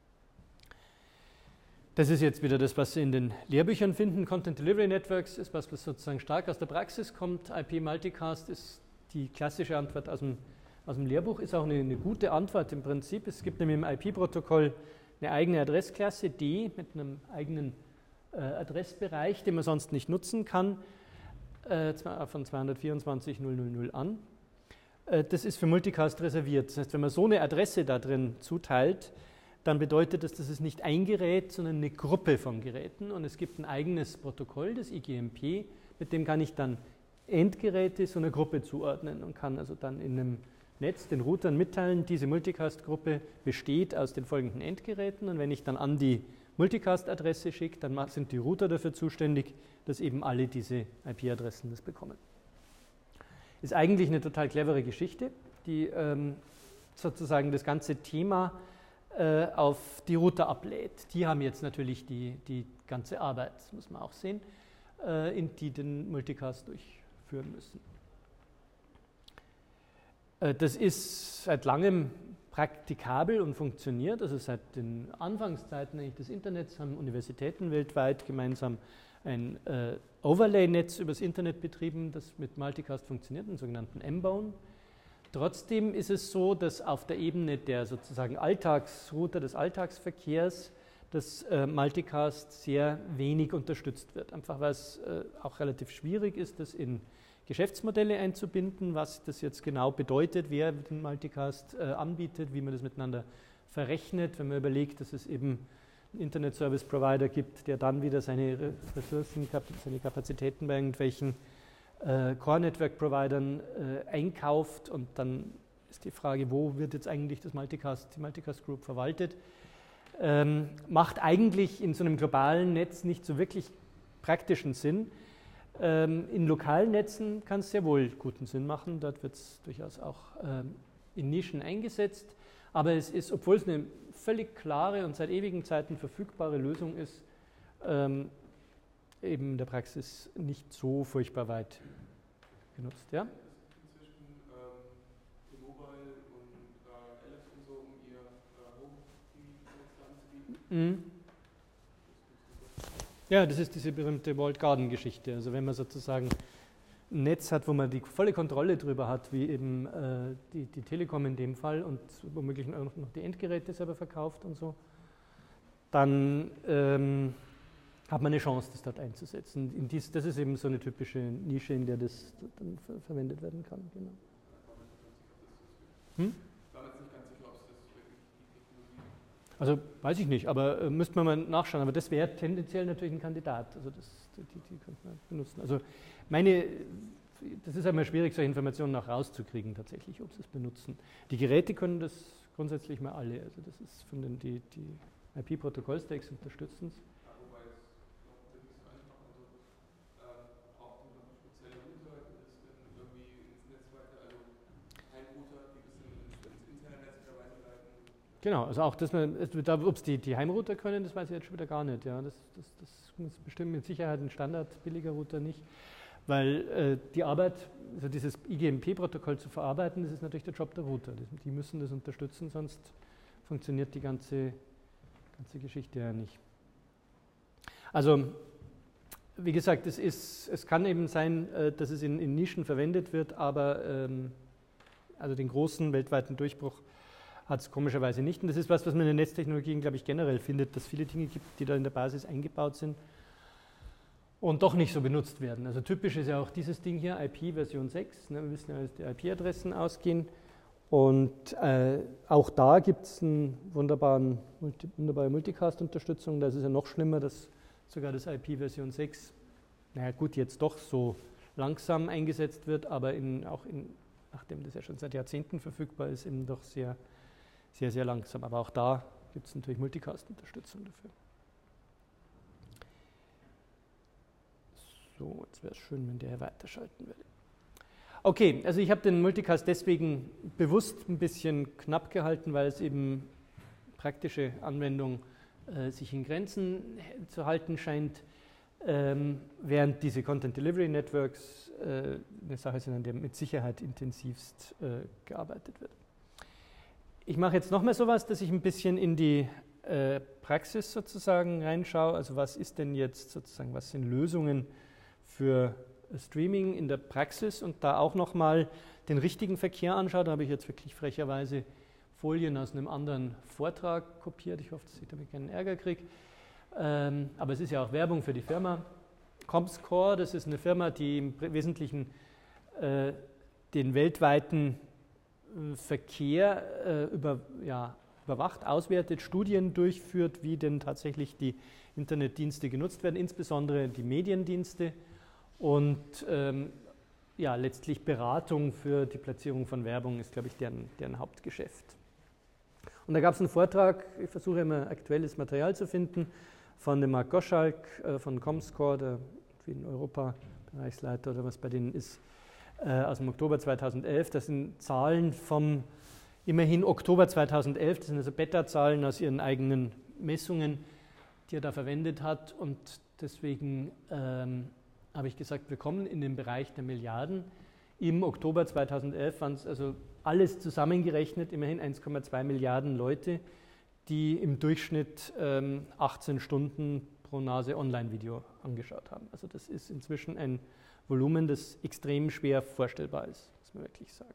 Das ist jetzt wieder das, was Sie in den Lehrbüchern finden. Content Delivery Networks ist was, was sozusagen stark aus der Praxis kommt. I P-Multicast ist die klassische Antwort aus dem, aus dem Lehrbuch, ist auch eine, eine gute Antwort im Prinzip. Es gibt nämlich im I P-Protokoll eine eigene Adressklasse D mit einem eigenen äh, Adressbereich, den man sonst nicht nutzen kann, äh, von zweihundertvierundzwanzig Punkt null null null an. Äh, das ist für Multicast reserviert. Das heißt, wenn man so eine Adresse da drin zuteilt, dann bedeutet das, das ist nicht ein Gerät, sondern eine Gruppe von Geräten. Und es gibt ein eigenes Protokoll, das I G M P, mit dem kann ich dann Endgeräte so einer Gruppe zuordnen und kann also dann in einem Netz den Routern mitteilen, diese Multicast-Gruppe besteht aus den folgenden Endgeräten. Und wenn ich dann an die Multicast-Adresse schicke, dann sind die Router dafür zuständig, dass eben alle diese I P-Adressen das bekommen. Ist eigentlich eine total clevere Geschichte, die ähm, sozusagen das ganze Thema auf die Router ablädt. Die haben jetzt natürlich die, die ganze Arbeit, das muss man auch sehen, in die den Multicast durchführen müssen. Das ist seit langem praktikabel und funktioniert. Also seit den Anfangszeiten eigentlich des Internets haben Universitäten weltweit gemeinsam ein äh, Overlay-Netz übers Internet betrieben, das mit Multicast funktioniert, einen sogenannten M-Bone. Trotzdem ist es so, dass auf der Ebene der sozusagen Alltagsrouter des Alltagsverkehrs das äh, Multicast sehr wenig unterstützt wird. Einfach weil es äh, auch relativ schwierig ist, das in Geschäftsmodelle einzubinden, was das jetzt genau bedeutet, wer den Multicast äh, anbietet, wie man das miteinander verrechnet, wenn man überlegt, dass es eben einen Internet-Service-Provider gibt, der dann wieder seine Ressourcen, seine Kapazitäten bei irgendwelchen Core-Network-Providern äh, einkauft und dann ist die Frage, wo wird jetzt eigentlich das Multicast, die Multicast Group verwaltet. Ähm, macht eigentlich in so einem globalen Netz nicht so wirklich praktischen Sinn. Ähm, in lokalen Netzen kann es sehr wohl guten Sinn machen, dort wird es durchaus auch ähm, in Nischen eingesetzt, aber es ist, obwohl es eine völlig klare und seit ewigen Zeiten verfügbare Lösung ist, ähm, eben in der Praxis nicht so furchtbar weit genutzt. Ja? Inzwischen ähm, T-Mobile und äh, L F und so, um ihr äh, Home-T V-Netz anzubieten. Mhm. Ja, das ist diese berühmte Walled Garden-Geschichte. Also wenn man sozusagen ein Netz hat, wo man die volle Kontrolle drüber hat, wie eben äh, die, die Telekom in dem Fall und womöglich auch noch die Endgeräte selber verkauft und so, dann ähm, hat man eine Chance, das dort einzusetzen. In dies, das ist eben so eine typische Nische, in der das dann ver verwendet werden kann. Genau. Hm? Also weiß ich nicht, aber äh, müsste man mal nachschauen. Aber das wäre tendenziell natürlich ein Kandidat. Also das, die, die könnte man benutzen. Also meine, das ist einmal schwierig, solche Informationen auch rauszukriegen tatsächlich, ob sie es benutzen. Die Geräte können das grundsätzlich mal alle. Also das ist von den, die, die I P-Protokoll-Stacks unterstützen es. Genau, also auch, dass man, ob es die, die Heimrouter können, das weiß ich jetzt schon wieder gar nicht. Ja. Das, das, das ist bestimmt mit Sicherheit ein Standard billiger Router nicht, weil äh, die Arbeit, also dieses I G M P-Protokoll zu verarbeiten, das ist natürlich der Job der Router. Die, die müssen das unterstützen, sonst funktioniert die ganze, ganze Geschichte ja nicht. Also, wie gesagt, es, ist, es kann eben sein, äh, dass es in, in Nischen verwendet wird, aber ähm, also den großen weltweiten Durchbruch hat es komischerweise nicht. Und das ist was, was man in den Netztechnologien, glaube ich, generell findet, dass es viele Dinge gibt, die da in der Basis eingebaut sind und doch nicht so benutzt werden. Also typisch ist ja auch dieses Ding hier, I P Version sechs. Ne? Wir wissen ja, dass die I P-Adressen ausgehen. Und äh, auch da gibt es eine wunderbare Multicast-Unterstützung. Da ist es ja noch schlimmer, dass sogar das I P Version sechs, naja gut, jetzt doch so langsam eingesetzt wird, aber in, auch in, nachdem das ja schon seit Jahrzehnten verfügbar ist, eben doch sehr sehr, sehr langsam. Aber auch da gibt es natürlich Multicast-Unterstützung dafür. So, jetzt wäre es schön, wenn der hier weiterschalten würde. Okay, also ich habe den Multicast deswegen bewusst ein bisschen knapp gehalten, weil es eben praktische Anwendung äh, sich in Grenzen zu halten scheint, ähm, während diese Content Delivery Networks äh, eine Sache sind, an der mit Sicherheit intensivst äh, gearbeitet wird. Ich mache jetzt nochmal sowas, dass ich ein bisschen in die äh, Praxis sozusagen reinschaue. Also was ist denn jetzt sozusagen, was sind Lösungen für Streaming in der Praxis und da auch nochmal den richtigen Verkehr anschaue. Da habe ich jetzt wirklich frecherweise Folien aus einem anderen Vortrag kopiert. Ich hoffe, dass ich damit keinen Ärger kriege. Ähm, aber es ist ja auch Werbung für die Firma. Comscore, das ist eine Firma, die im Wesentlichen äh, den weltweiten Verkehr äh, über, ja, überwacht, auswertet, Studien durchführt, wie denn tatsächlich die Internetdienste genutzt werden, insbesondere die Mediendienste und ähm, ja, letztlich Beratung für die Platzierung von Werbung ist, glaube ich, deren, deren Hauptgeschäft. Und da gab es einen Vortrag, ich versuche immer aktuelles Material zu finden, von dem Marc Goschalk äh, von Comscore, der in Europa Bereichsleiter oder was bei denen ist, aus dem Oktober zweitausendelf. Das sind Zahlen vom immerhin Oktober zweitausendelf, das sind also Beta-Zahlen aus ihren eigenen Messungen, die er da verwendet hat. Und deswegen ähm, habe ich gesagt, wir kommen in den Bereich der Milliarden. Im Oktober zweitausendelf waren es also alles zusammengerechnet immerhin eins Komma zwei Milliarden Leute, die im Durchschnitt ähm, achtzehn Stunden pro Nase Online-Video angeschaut haben. Also das ist inzwischen ein Volumen, das extrem schwer vorstellbar ist, muss man wirklich sagen.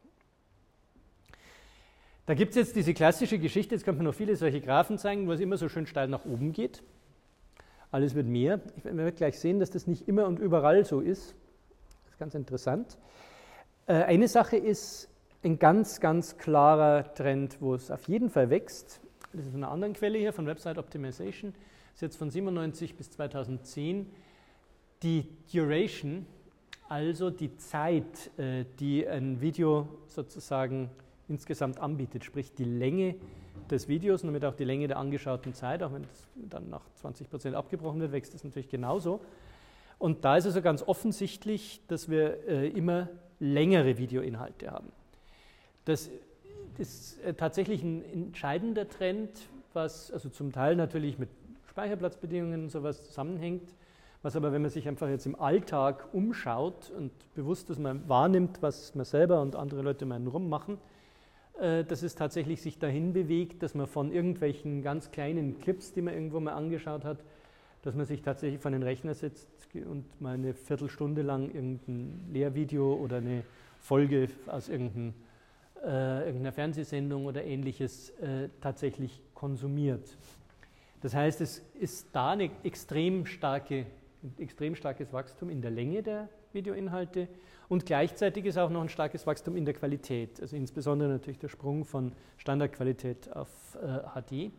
Da gibt es jetzt diese klassische Geschichte, jetzt könnte man noch viele solche Graphen zeigen, wo es immer so schön steil nach oben geht. Alles wird mehr. Ich werde gleich sehen, dass das nicht immer und überall so ist. Das ist ganz interessant. Eine Sache ist ein ganz, ganz klarer Trend, wo es auf jeden Fall wächst. Das ist von einer anderen Quelle hier, von Website Optimization. Das ist jetzt von siebenundneunzig bis zweitausendzehn. Die Duration, also die Zeit, die ein Video sozusagen insgesamt anbietet, sprich die Länge des Videos und damit auch die Länge der angeschauten Zeit, auch wenn es dann nach zwanzig Prozent abgebrochen wird, wächst das natürlich genauso. Und da ist also ganz offensichtlich, dass wir äh, immer längere Videoinhalte haben. Das ist äh, tatsächlich ein entscheidender Trend, was also zum Teil natürlich mit Speicherplatzbedingungen und sowas zusammenhängt, was aber, wenn man sich einfach jetzt im Alltag umschaut und bewusst, dass man wahrnimmt, was man selber und andere Leute um einen rum machen, äh, dass es tatsächlich sich dahin bewegt, dass man von irgendwelchen ganz kleinen Clips, die man irgendwo mal angeschaut hat, dass man sich tatsächlich vor den Rechner setzt und mal eine Viertelstunde lang irgendein Lehrvideo oder eine Folge aus irgendein, äh, irgendeiner Fernsehsendung oder Ähnliches äh, tatsächlich konsumiert. Das heißt, es ist da eine extrem starke, ein extrem starkes Wachstum in der Länge der Videoinhalte und gleichzeitig ist auch noch ein starkes Wachstum in der Qualität, also insbesondere natürlich der Sprung von Standardqualität auf äh, H D.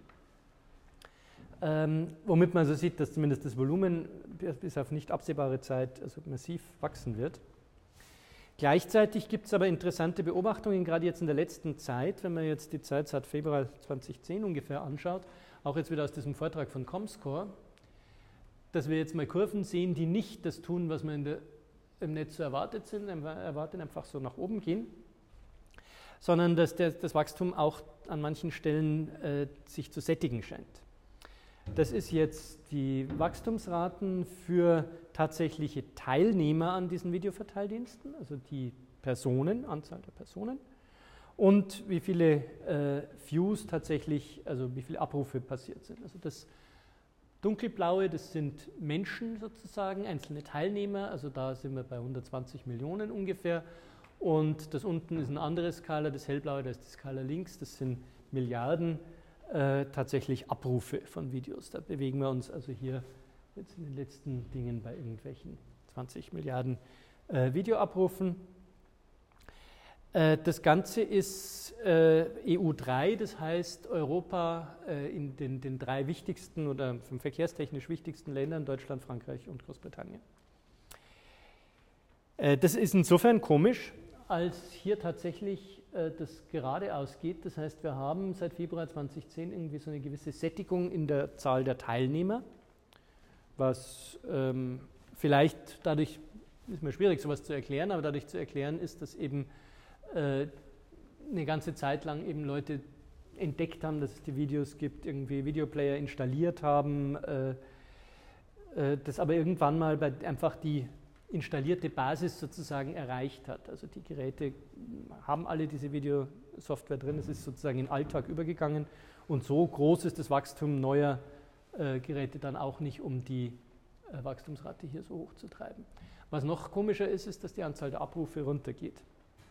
Ähm, womit man also sieht, dass zumindest das Volumen bis auf nicht absehbare Zeit also massiv wachsen wird. Gleichzeitig gibt es aber interessante Beobachtungen, gerade jetzt in der letzten Zeit, wenn man jetzt die Zeit seit Februar zweitausendzehn ungefähr anschaut, auch jetzt wieder aus diesem Vortrag von Comscore, dass wir jetzt mal Kurven sehen, die nicht das tun, was man in der, im Netz so erwartet sind, erwartet einfach so nach oben gehen, sondern dass der, das Wachstum auch an manchen Stellen äh, sich zu sättigen scheint. Das ist jetzt die Wachstumsraten für tatsächliche Teilnehmer an diesen Videoverteildiensten, also die Personen, Anzahl der Personen und wie viele äh, Views tatsächlich, also wie viele Abrufe passiert sind. Also das Dunkelblaue, das sind Menschen sozusagen, einzelne Teilnehmer, also da sind wir bei hundertzwanzig Millionen ungefähr und das unten ist eine andere Skala, das Hellblaue, da ist die Skala links, das sind Milliarden. Äh, tatsächlich Abrufe von Videos. Da bewegen wir uns also hier jetzt in den letzten Dingen bei irgendwelchen zwanzig Milliarden äh, Videoabrufen. Äh, das Ganze ist äh, E U drei, das heißt Europa äh, in den, den drei wichtigsten oder vom verkehrstechnisch wichtigsten Ländern, Deutschland, Frankreich und Großbritannien. Äh, das ist insofern komisch, als hier tatsächlich äh, das geradeaus geht. Das heißt, wir haben seit Februar zweitausendzehn irgendwie so eine gewisse Sättigung in der Zahl der Teilnehmer, was ähm, vielleicht dadurch, ist mir schwierig sowas zu erklären, aber dadurch zu erklären ist, dass eben äh, eine ganze Zeit lang eben Leute entdeckt haben, dass es die Videos gibt, irgendwie Videoplayer installiert haben, äh, äh, das aber irgendwann mal bei einfach die installierte Basis sozusagen erreicht hat. Also die Geräte haben alle diese Videosoftware drin, es ist sozusagen in den Alltag übergegangen und so groß ist das Wachstum neuer äh, Geräte dann auch nicht, um die äh, Wachstumsrate hier so hoch zu treiben. Was noch komischer ist, ist, dass die Anzahl der Abrufe runtergeht.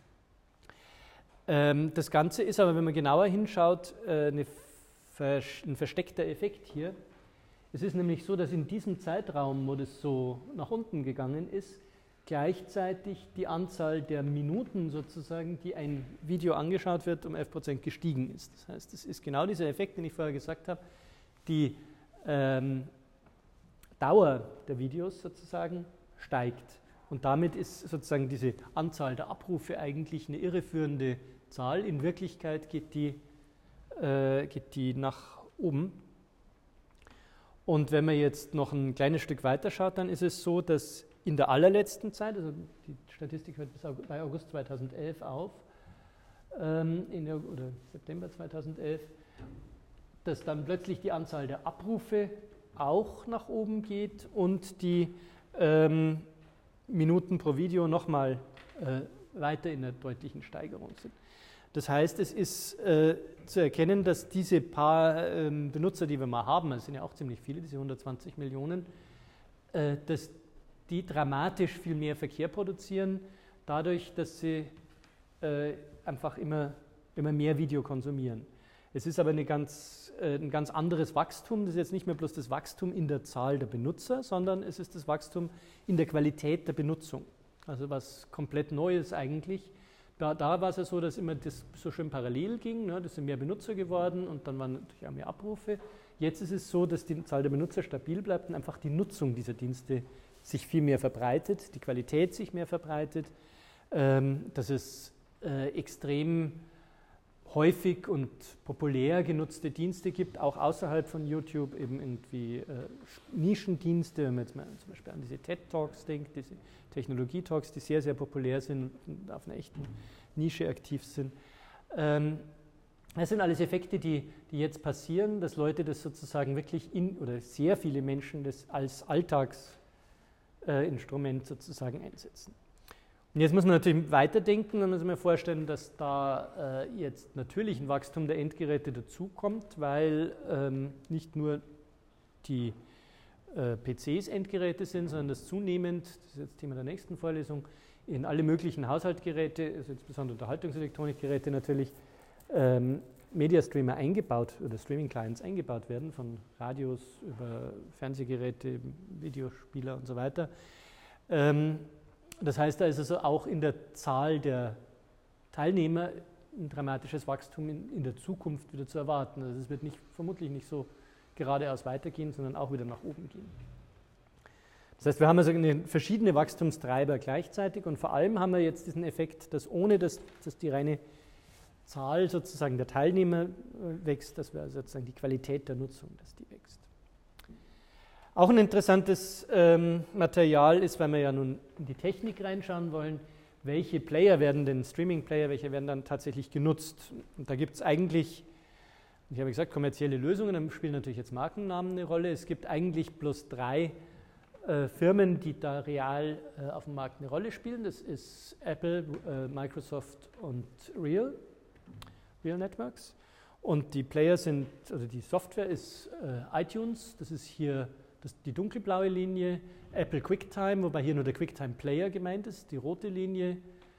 Ähm, das Ganze ist aber, wenn man genauer hinschaut, äh, eine vers- ein versteckter Effekt hier. Es ist nämlich so, dass in diesem Zeitraum, wo das so nach unten gegangen ist, gleichzeitig die Anzahl der Minuten sozusagen, die ein Video angeschaut wird, um elf Prozent gestiegen ist. Das heißt, es ist genau dieser Effekt, den ich vorher gesagt habe, die ähm, Dauer der Videos sozusagen steigt. Und damit ist sozusagen diese Anzahl der Abrufe eigentlich eine irreführende Zahl. In Wirklichkeit geht die, äh, geht die nach oben. Und wenn man jetzt noch ein kleines Stück weiter schaut, dann ist es so, dass in der allerletzten Zeit, also die Statistik hört bis bei August zweitausendelf auf, ähm, in der, oder September zweitausendelf, dass dann plötzlich die Anzahl der Abrufe auch nach oben geht und die ähm, Minuten pro Video nochmal äh, weiter in einer deutlichen Steigerung sind. Das heißt, es ist äh, zu erkennen, dass diese paar ähm, Benutzer, die wir mal haben, es sind ja auch ziemlich viele, diese hundertzwanzig Millionen, äh, dass die dramatisch viel mehr Verkehr produzieren, dadurch, dass sie äh, einfach immer, immer mehr Video konsumieren. Es ist aber eine ganz, äh, ein ganz anderes Wachstum. Das ist jetzt nicht mehr bloß das Wachstum in der Zahl der Benutzer, sondern es ist das Wachstum in der Qualität der Benutzung. Also was komplett Neues eigentlich. Da, da war es ja so, dass immer das so schön parallel ging. Ne? Das sind mehr Benutzer geworden und dann waren natürlich auch mehr Abrufe. Jetzt ist es so, dass die Zahl der Benutzer stabil bleibt und einfach die Nutzung dieser Dienste sich viel mehr verbreitet, die Qualität sich mehr verbreitet, ähm, dass es äh, extrem häufig und populär genutzte Dienste gibt, auch außerhalb von YouTube, eben irgendwie äh, Nischendienste, wenn man jetzt mal zum Beispiel an diese TED-Talks denkt, diese Technologie-Talks, die sehr, sehr populär sind und auf einer echten Nische aktiv sind. Ähm, das sind alles Effekte, die, die jetzt passieren, dass Leute das sozusagen wirklich in, oder sehr viele Menschen das als Alltags äh, Instrument sozusagen einsetzen. Und jetzt muss man natürlich weiterdenken, man muss sich mal vorstellen, dass da äh, jetzt natürlich ein Wachstum der Endgeräte dazukommt, weil ähm, nicht nur die äh, P Cs Endgeräte sind, sondern dass zunehmend, das ist jetzt Thema der nächsten Vorlesung, in alle möglichen Haushaltsgeräte, also insbesondere Unterhaltungselektronikgeräte natürlich, ähm, Mediastreamer eingebaut oder Streaming-Clients eingebaut werden, von Radios über Fernsehgeräte, Videospieler und so weiter. Ähm, das heißt, da ist also auch in der Zahl der Teilnehmer ein dramatisches Wachstum in, in der Zukunft wieder zu erwarten. Also es wird nicht, vermutlich nicht so geradeaus weitergehen, sondern auch wieder nach oben gehen. Das heißt, wir haben also eine, verschiedene Wachstumstreiber gleichzeitig und vor allem haben wir jetzt diesen Effekt, dass ohne dass, dass die reine Zahl sozusagen der Teilnehmer wächst, dass wir sozusagen die Qualität der Nutzung, dass die wächst. Auch ein interessantes ähm, Material ist, weil wir ja nun in die Technik reinschauen wollen, welche Player werden denn, Streaming-Player, welche werden dann tatsächlich genutzt. Und da gibt es eigentlich, ich habe gesagt, kommerzielle Lösungen, dann spielen natürlich jetzt Markennamen eine Rolle. Es gibt eigentlich bloß drei äh, Firmen, die da real äh, auf dem Markt eine Rolle spielen. Das ist Apple, äh, Microsoft und Real. Real Networks. Und die Player sind, also die Software ist äh, iTunes, das ist hier das, die dunkelblaue Linie, Apple QuickTime, wobei hier nur der QuickTime Player gemeint ist, die rote Linie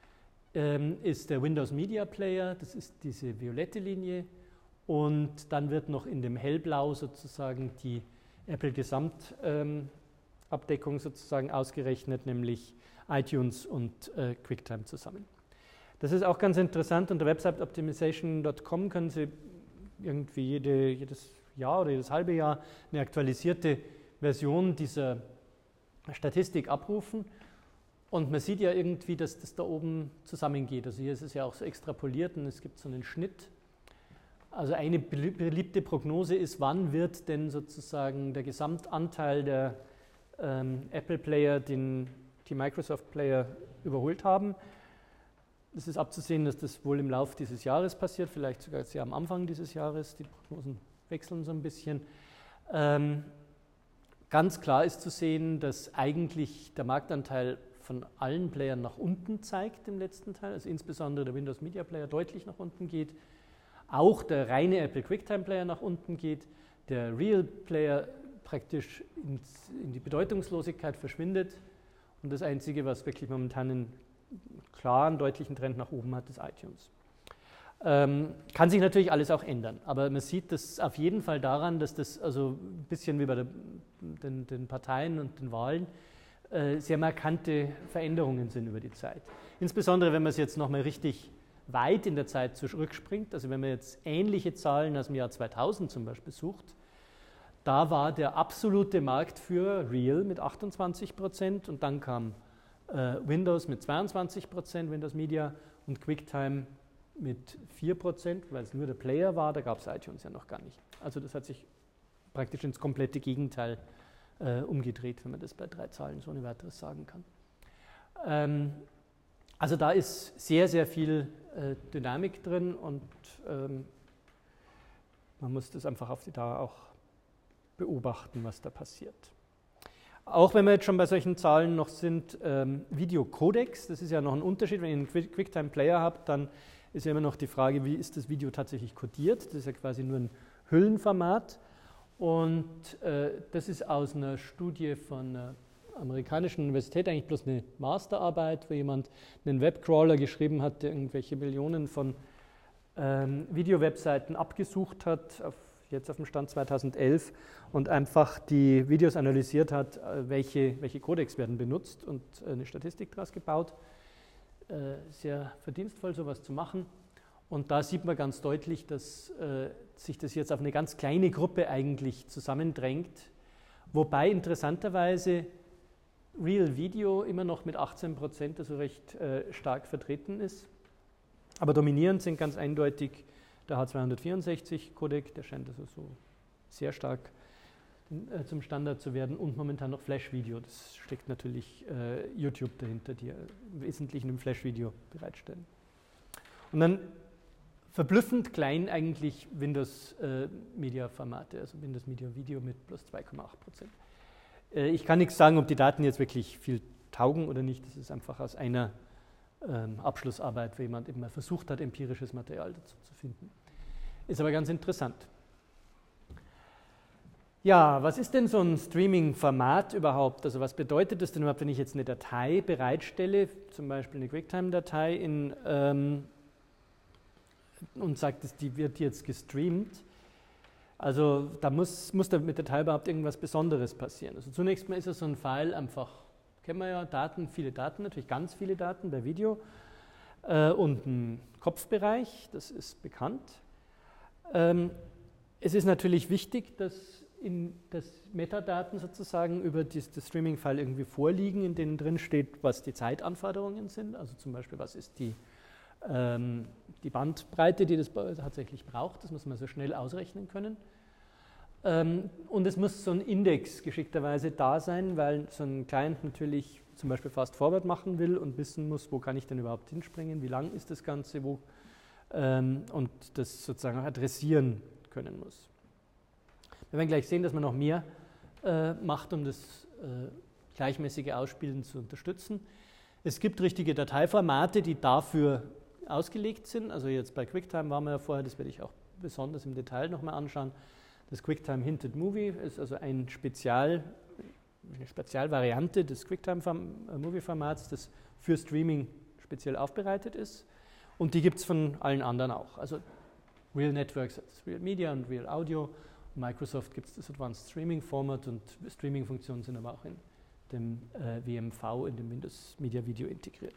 ähm, ist der Windows Media Player, das ist diese violette Linie und dann wird noch in dem hellblau sozusagen die Apple Gesamtabdeckung ähm, sozusagen ausgerechnet, nämlich iTunes und äh, QuickTime zusammen. Das ist auch ganz interessant. Unter website optimization punkt com können Sie irgendwie jede, jedes Jahr oder jedes halbe Jahr eine aktualisierte Version dieser Statistik abrufen. Und man sieht ja irgendwie, dass das da oben zusammengeht. Also hier ist es ja auch so extrapoliert und es gibt so einen Schnitt. Also eine beliebte Prognose ist, wann wird denn sozusagen der Gesamtanteil der ähm, Apple Player den die Microsoft Player überholt haben. Es ist abzusehen, dass das wohl im Laufe dieses Jahres passiert, vielleicht sogar sehr am Anfang dieses Jahres. Die Prognosen wechseln so ein bisschen. Ähm, ganz klar ist zu sehen, dass eigentlich der Marktanteil von allen Playern nach unten zeigt im letzten Teil, also insbesondere der Windows Media Player deutlich nach unten geht. Auch der reine Apple QuickTime Player nach unten geht, der Real Player praktisch ins, in die Bedeutungslosigkeit verschwindet und das Einzige, was wirklich momentan einen klaren, deutlichen Trend nach oben hat, ist iTunes. Ähm, kann sich natürlich alles auch ändern, aber man sieht das auf jeden Fall daran, dass das also ein bisschen wie bei der, den, den Parteien und den Wahlen äh, sehr markante Veränderungen sind über die Zeit. Insbesondere, wenn man es jetzt nochmal richtig weit in der Zeit zurückspringt, also wenn man jetzt ähnliche Zahlen aus dem Jahr zweitausend zum Beispiel sucht, da war der absolute Marktführer Real mit achtundzwanzig Prozent und dann kam äh, Windows mit zweiundzwanzig Prozent, Windows Media und QuickTime mit vier Prozent, weil es nur der Player war, da gab es iTunes ja noch gar nicht. Also das hat sich praktisch ins komplette Gegenteil äh, umgedreht, wenn man das bei drei Zahlen so ohne weiteres sagen kann. Ähm, also da ist sehr, sehr viel äh, Dynamik drin und ähm, man muss das einfach auf die Dauer auch beobachten, was da passiert. Auch wenn wir jetzt schon bei solchen Zahlen noch sind, ähm, Videocodecs, das ist ja noch ein Unterschied, wenn ihr einen QuickTime-Player habt, dann ist ja immer noch die Frage, wie ist das Video tatsächlich codiert? Das ist ja quasi nur ein Hüllenformat und äh, das ist aus einer Studie von einer amerikanischen Universität, eigentlich bloß eine Masterarbeit, wo jemand einen Webcrawler geschrieben hat, der irgendwelche Millionen von ähm, Video-Webseiten abgesucht hat, auf, jetzt auf dem Stand zweitausendelf und einfach die Videos analysiert hat, welche, welche Codecs werden benutzt und eine Statistik daraus gebaut. Sehr verdienstvoll, sowas zu machen. Und da sieht man ganz deutlich, dass äh, sich das jetzt auf eine ganz kleine Gruppe eigentlich zusammendrängt, wobei interessanterweise Real Video immer noch mit achtzehn Prozent also recht äh, stark vertreten ist. Aber dominierend sind ganz eindeutig der H zweihundertvierundsechzig Codec, der scheint also so sehr stark äh, zum Standard zu werden und momentan noch Flash-Video. Das steckt natürlich äh, YouTube dahinter, die im Wesentlichen ein Flash-Video bereitstellen. Und dann verblüffend klein eigentlich Windows äh, Media Formate, also Windows Media Video mit plus zwei Komma acht Prozent. Äh, ich kann nichts sagen, ob die Daten jetzt wirklich viel taugen oder nicht. Das ist einfach aus einer ähm, Abschlussarbeit, wo jemand eben mal versucht hat, empirisches Material dazu zu finden. Ist aber ganz interessant. Ja, was ist denn so ein Streaming-Format überhaupt? Also was bedeutet das denn überhaupt, wenn ich jetzt eine Datei bereitstelle, zum Beispiel eine QuickTime-Datei, in, ähm, und sage, die wird jetzt gestreamt? Also da muss, muss da mit der Datei überhaupt irgendwas Besonderes passieren. Also zunächst mal ist es so ein File einfach, kennen wir ja, Daten, viele Daten, natürlich ganz viele Daten bei Video äh, und ein Kopfbereich, das ist bekannt. Ähm, es ist natürlich wichtig, dass in das Metadaten sozusagen über das, das Streaming-File irgendwie vorliegen, in denen drin steht, was die Zeitanforderungen sind, also zum Beispiel, was ist die, ähm, die Bandbreite, die das tatsächlich braucht, das muss man so schnell ausrechnen können. Ähm, und es muss so ein Index geschickterweise da sein, weil so ein Client natürlich zum Beispiel Fast Forward machen will und wissen muss, wo kann ich denn überhaupt hinspringen, wie lang ist das Ganze, wo, ähm, und das sozusagen auch adressieren können muss. Wir werden gleich sehen, dass man noch mehr äh, macht, um das äh, gleichmäßige Ausspielen zu unterstützen. Es gibt richtige Dateiformate, die dafür ausgelegt sind. Also jetzt bei QuickTime waren wir ja vorher, das werde ich auch besonders im Detail nochmal anschauen. Das QuickTime Hinted Movie ist also ein Spezial, eine Spezialvariante des QuickTime-Movie-Formats, das für Streaming speziell aufbereitet ist. Und die gibt es von allen anderen auch. Also Real Networks hat das Real Media und Real Audio. Microsoft gibt es das Advanced Streaming Format und Streaming-Funktionen sind aber auch in dem äh, W M V, in dem Windows Media Video integriert.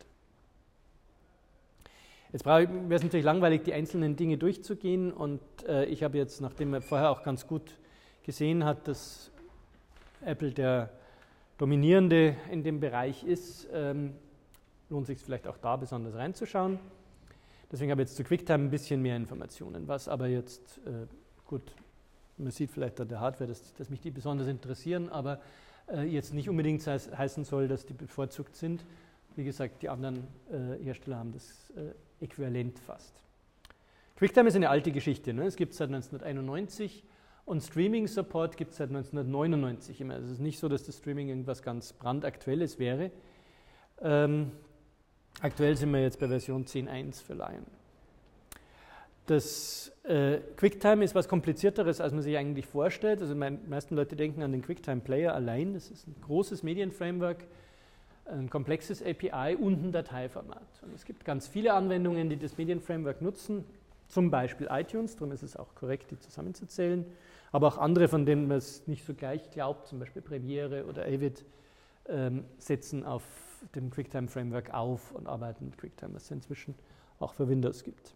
Jetzt wäre es natürlich langweilig, die einzelnen Dinge durchzugehen und äh, ich habe jetzt, nachdem man vorher auch ganz gut gesehen hat, dass Apple der Dominierende in dem Bereich ist, ähm, lohnt es sich vielleicht auch da besonders reinzuschauen. Deswegen habe ich jetzt zu QuickTime ein bisschen mehr Informationen, was aber jetzt, äh, gut, man sieht vielleicht an der Hardware, dass, dass mich die besonders interessieren, aber äh, jetzt nicht unbedingt heiß, heißen soll, dass die bevorzugt sind. Wie gesagt, die anderen äh, Hersteller haben das äh, äquivalent fast. QuickTime ist eine alte Geschichte. Ne? Es gibt es seit neunzehnhunderteinundneunzig und Streaming-Support gibt es seit neunzehnhundertneunundneunzig immer. Also es ist nicht so, dass das Streaming irgendwas ganz brandaktuelles wäre. Ähm, aktuell sind wir jetzt bei Version zehn Punkt eins für Lion. Das äh, QuickTime ist was Komplizierteres, als man sich eigentlich vorstellt. Also die meisten Leute denken an den QuickTime Player allein. Das ist ein großes Medienframework, ein komplexes A P I und ein Dateiformat. Und es gibt ganz viele Anwendungen, die das Medienframework nutzen, zum Beispiel iTunes, darum ist es auch korrekt, die zusammenzuzählen, aber auch andere, von denen man es nicht so gleich glaubt, zum Beispiel Premiere oder Avid, ähm, setzen auf dem QuickTime-Framework auf und arbeiten mit QuickTime, was es inzwischen auch für Windows gibt.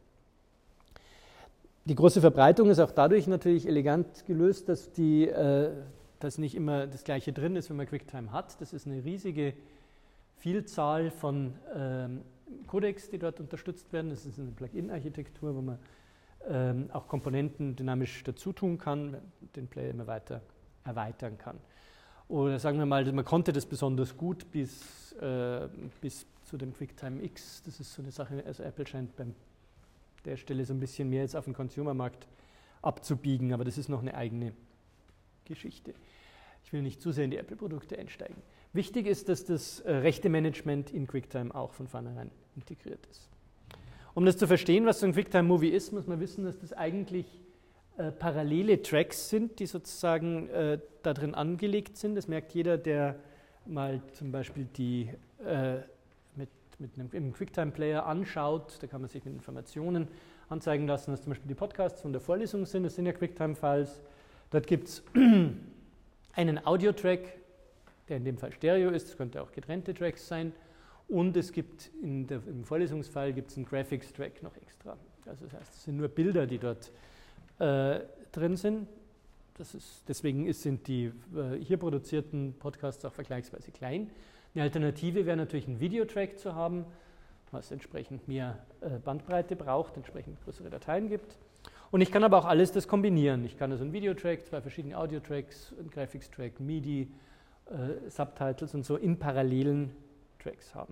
Die große Verbreitung ist auch dadurch natürlich elegant gelöst, dass, die, äh, dass nicht immer das Gleiche drin ist, wenn man QuickTime hat. Das ist eine riesige Vielzahl von ähm, Codecs, die dort unterstützt werden. Das ist eine Plugin-Architektur, wo man ähm, auch Komponenten dynamisch dazu tun kann, den Player immer weiter erweitern kann. Oder sagen wir mal, man konnte das besonders gut bis, äh, bis zu dem QuickTime X. Das ist so eine Sache, also Apple scheint beim der Stelle so ein bisschen mehr jetzt auf den Consumer-Markt abzubiegen, aber das ist noch eine eigene Geschichte. Ich will nicht zu sehr in die Apple-Produkte einsteigen. Wichtig ist, dass das äh, Rechte-Management in QuickTime auch von vornherein integriert ist. Um das zu verstehen, was so ein QuickTime-Movie ist, muss man wissen, dass das eigentlich äh, parallele Tracks sind, die sozusagen äh, da drin angelegt sind. Das merkt jeder, der mal zum Beispiel die äh, mit, mit einem, einem QuickTime-Player anschaut. Da kann man sich mit Informationen anzeigen lassen, dass zum Beispiel die Podcasts von der Vorlesung sind. Das sind ja QuickTime-Files. Dort gibt es einen Audio-Track, der in dem Fall Stereo ist. Es könnte auch getrennte Tracks sein. Und es gibt in der, im Vorlesungsfall gibt es einen Graphics-Track noch extra. Also das heißt, es sind nur Bilder, die dort äh, drin sind. Das ist, deswegen ist, sind die äh, hier produzierten Podcasts auch vergleichsweise klein. Eine Alternative wäre natürlich ein Videotrack zu haben, was entsprechend mehr äh, Bandbreite braucht, entsprechend größere Dateien gibt. Und ich kann aber auch alles das kombinieren. Ich kann also einen Videotrack, zwei verschiedene Audiotracks, einen Graphics-Track, MIDI, äh, Subtitles und so in parallelen Tracks haben.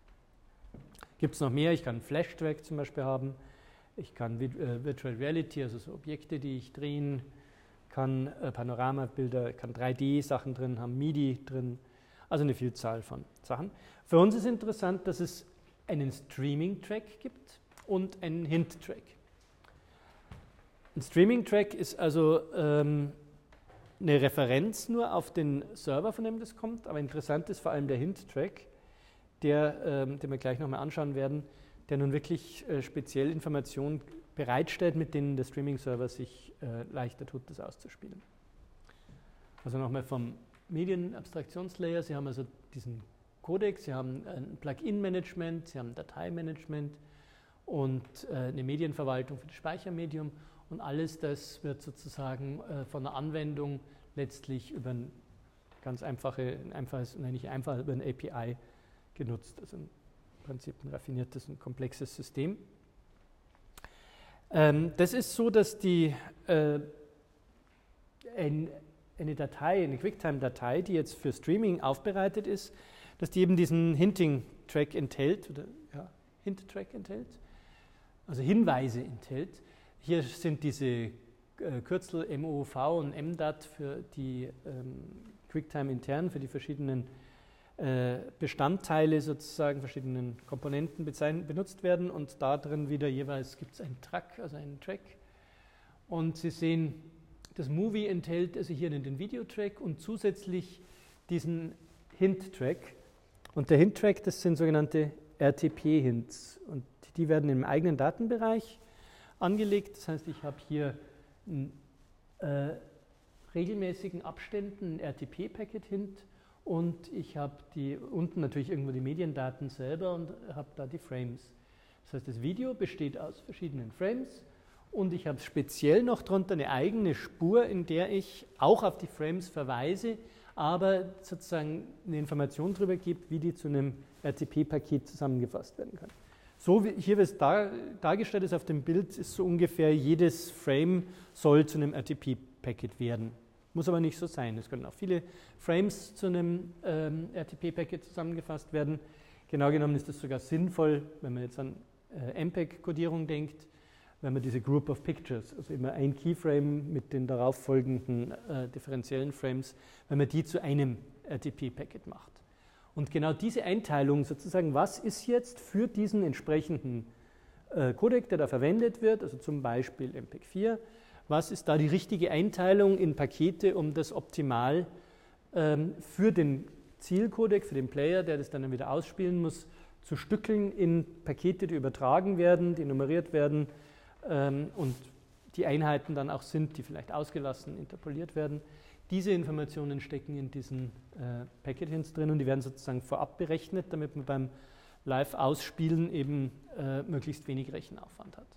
Gibt es noch mehr? Ich kann einen Flash-Track zum Beispiel haben. Ich kann äh, Virtual Reality, also so Objekte, die ich drehen kann äh, Panoramabilder, kann drei D-Sachen drin haben, MIDI drin, also eine Vielzahl von Sachen. Für uns ist interessant, dass es einen Streaming-Track gibt und einen Hint-Track. Ein Streaming-Track ist also ähm, eine Referenz nur auf den Server, von dem das kommt, aber interessant ist vor allem der Hint-Track, der, ähm, den wir gleich nochmal anschauen werden, der nun wirklich äh, speziell Informationen bereitstellt, mit denen der Streaming-Server sich äh, leichter tut, das auszuspielen. Also nochmal vom Medienabstraktionslayer, Sie haben also diesen Codec, Sie haben ein Plugin-Management, Sie haben ein Dateimanagement und äh, eine Medienverwaltung für das Speichermedium und alles das wird sozusagen äh, von der Anwendung letztlich über ein ganz einfache, ein einfaches, nein nicht einfach, über ein A P I genutzt, also im Prinzip ein raffiniertes und komplexes System. Ähm, das ist so, dass die, äh, ein, eine Datei, eine QuickTime-Datei, die jetzt für Streaming aufbereitet ist, dass die eben diesen Hinting-Track enthält, oder ja, Hint-Track enthält, also Hinweise enthält. Hier sind diese äh, Kürzel M O V und M D A T für die ähm, QuickTime intern, für die verschiedenen äh, Bestandteile sozusagen, verschiedenen Komponenten benutzt werden und da drin wieder jeweils gibt es einen Track, also einen Track. Und Sie sehen, das Movie enthält also hier den Videotrack und zusätzlich diesen Hint-Track. Und der Hint-Track, das sind sogenannte R T P-Hints und die werden im eigenen Datenbereich angelegt. Das heißt, ich habe hier in äh, regelmäßigen Abständen ein R T P-Packet-Hint und ich habe die unten natürlich irgendwo die Mediendaten selber und habe da die Frames. Das heißt, das Video besteht aus verschiedenen Frames und ich habe speziell noch drunter eine eigene Spur, in der ich auch auf die Frames verweise, aber sozusagen eine Information darüber gibt, wie die zu einem R T P-Paket zusammengefasst werden können. So wie hier, wie es dar, dargestellt ist auf dem Bild, ist so ungefähr jedes Frame soll zu einem R T P-Packet werden. Muss aber nicht so sein. Es können auch viele Frames zu einem ähm, R T P-Packet zusammengefasst werden. Genau genommen ist das sogar sinnvoll, wenn man jetzt an äh, M P E G-Kodierung denkt, wenn man diese Group of Pictures, also immer ein Keyframe mit den darauf folgenden äh, differenziellen Frames, wenn man die zu einem R T P-Packet macht. Und genau diese Einteilung sozusagen, was ist jetzt für diesen entsprechenden äh, Codec, der da verwendet wird, also zum Beispiel M P E G vier, was ist da die richtige Einteilung in Pakete, um das optimal ähm, für den Zielcodec, für den Player, der das dann wieder ausspielen muss, zu stückeln in Pakete, die übertragen werden, die nummeriert werden ähm, und die Einheiten dann auch sind, die vielleicht ausgelassen, interpoliert werden. Diese Informationen stecken in diesen äh, Packet-Hints drin und die werden sozusagen vorab berechnet, damit man beim Live-Ausspielen eben äh, möglichst wenig Rechenaufwand hat.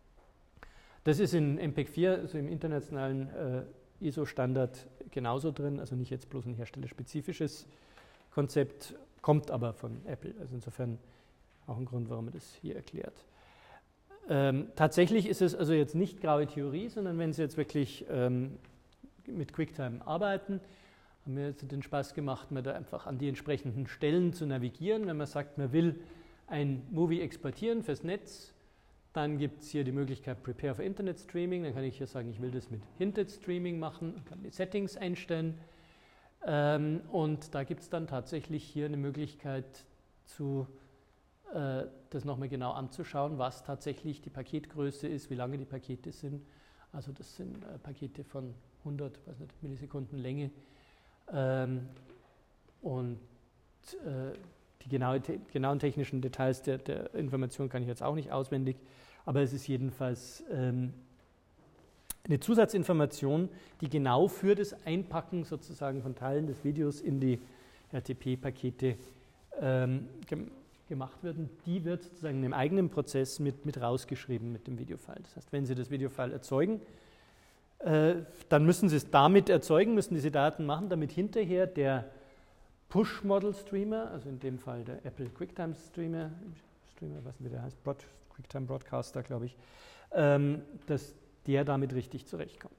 Das ist in M P E G vier, also im internationalen äh, I S O-Standard genauso drin, also nicht jetzt bloß ein herstellerspezifisches Konzept, kommt aber von Apple, also insofern auch ein Grund, warum man das hier erklärt. Ähm, tatsächlich ist es also jetzt nicht graue Theorie, sondern wenn Sie jetzt wirklich ähm, mit QuickTime arbeiten, haben wir jetzt den Spaß gemacht, mal da einfach an die entsprechenden Stellen zu navigieren. Wenn man sagt, man will ein Movie exportieren fürs Netz, dann gibt es hier die Möglichkeit Prepare for Internet Streaming. Dann kann ich hier sagen, ich will das mit Hinted Streaming machen und kann die Settings einstellen. Ähm, und da gibt es dann tatsächlich hier eine Möglichkeit, zu, äh, das nochmal genau anzuschauen, was tatsächlich die Paketgröße ist, wie lange die Pakete sind. Also das sind äh, Pakete von hundert weiß nicht, Millisekunden Länge. Ähm, und äh, die genaue, te genauen technischen Details der, der Information kann ich jetzt auch nicht auswendig, aber es ist jedenfalls ähm, eine Zusatzinformation, die genau für das Einpacken sozusagen von Teilen des Videos in die R T P-Pakete ähm, gem gemacht wird. Und die wird sozusagen in einem eigenen Prozess mit, mit rausgeschrieben mit dem Videofile. Das heißt, wenn Sie das Videofile erzeugen, äh, dann müssen Sie es damit erzeugen, müssen diese Daten machen, damit hinterher der Push-Model-Streamer, also in dem Fall der Apple QuickTime-Streamer, Streamer, ich weiß nicht, wie der heißt, Broad, QuickTime Broadcaster, glaube ich, ähm, dass der damit richtig zurechtkommt.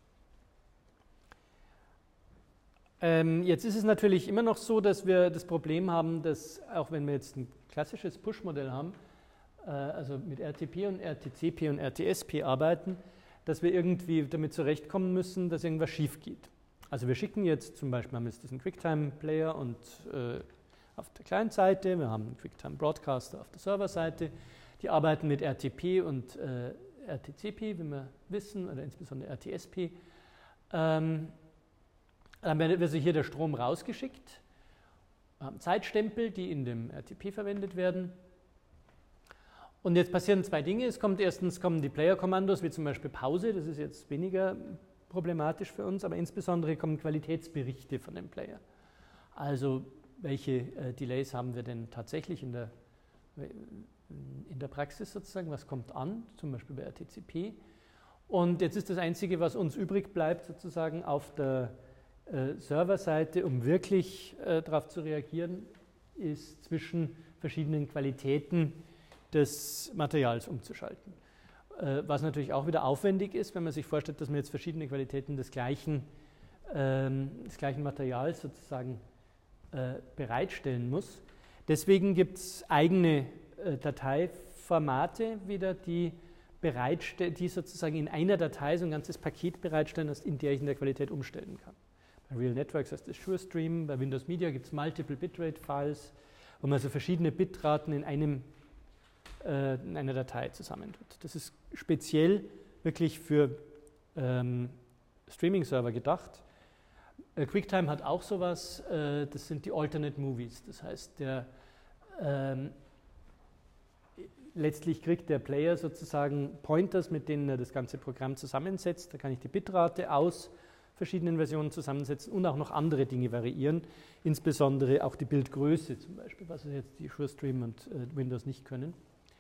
Ähm, jetzt ist es natürlich immer noch so, dass wir das Problem haben, dass auch wenn wir jetzt ein klassisches Push-Modell haben, äh, also mit R T P und R T C P und R T S P arbeiten, dass wir irgendwie damit zurechtkommen müssen, dass irgendwas schief geht. Also wir schicken jetzt zum Beispiel, haben jetzt diesen QuickTime-Player und äh, auf der Client-Seite, wir haben einen QuickTime-Broadcaster auf der Server-Seite, die arbeiten mit R T P und äh, R T C P, wie wir wissen, oder insbesondere R T S P. Ähm, dann wird also hier der Strom rausgeschickt, wir haben Zeitstempel, die in dem R T P verwendet werden. Und jetzt passieren zwei Dinge. Es kommt erstens kommen die Player-Kommandos, wie zum Beispiel Pause, das ist jetzt weniger problematisch für uns, aber insbesondere kommen Qualitätsberichte von dem Player. Also welche äh, Delays haben wir denn tatsächlich in der, in der Praxis sozusagen, was kommt an, zum Beispiel bei R T C P. Und jetzt ist das Einzige, was uns übrig bleibt, sozusagen auf der äh, Serverseite, um wirklich äh, darauf zu reagieren, ist zwischen verschiedenen Qualitäten des Materials umzuschalten. Äh, was natürlich auch wieder aufwendig ist, wenn man sich vorstellt, dass man jetzt verschiedene Qualitäten des gleichen, ähm, des gleichen Materials sozusagen äh, bereitstellen muss. Deswegen gibt es eigene äh, Dateiformate wieder, die, die sozusagen in einer Datei so ein ganzes Paket bereitstellen, in der ich in der Qualität umstellen kann. Bei Real Networks heißt das SureStream, bei Windows Media gibt es Multiple Bitrate Files, wo man so verschiedene Bitraten in einem in einer Datei zusammentut. Das ist speziell wirklich für ähm, Streaming-Server gedacht. Äh, QuickTime hat auch sowas, äh, das sind die Alternate Movies. Das heißt, der, ähm, letztlich kriegt der Player sozusagen Pointers, mit denen er das ganze Programm zusammensetzt. Da kann ich die Bitrate aus verschiedenen Versionen zusammensetzen und auch noch andere Dinge variieren, insbesondere auch die Bildgröße zum Beispiel, was jetzt die SureStream und äh, Windows nicht können.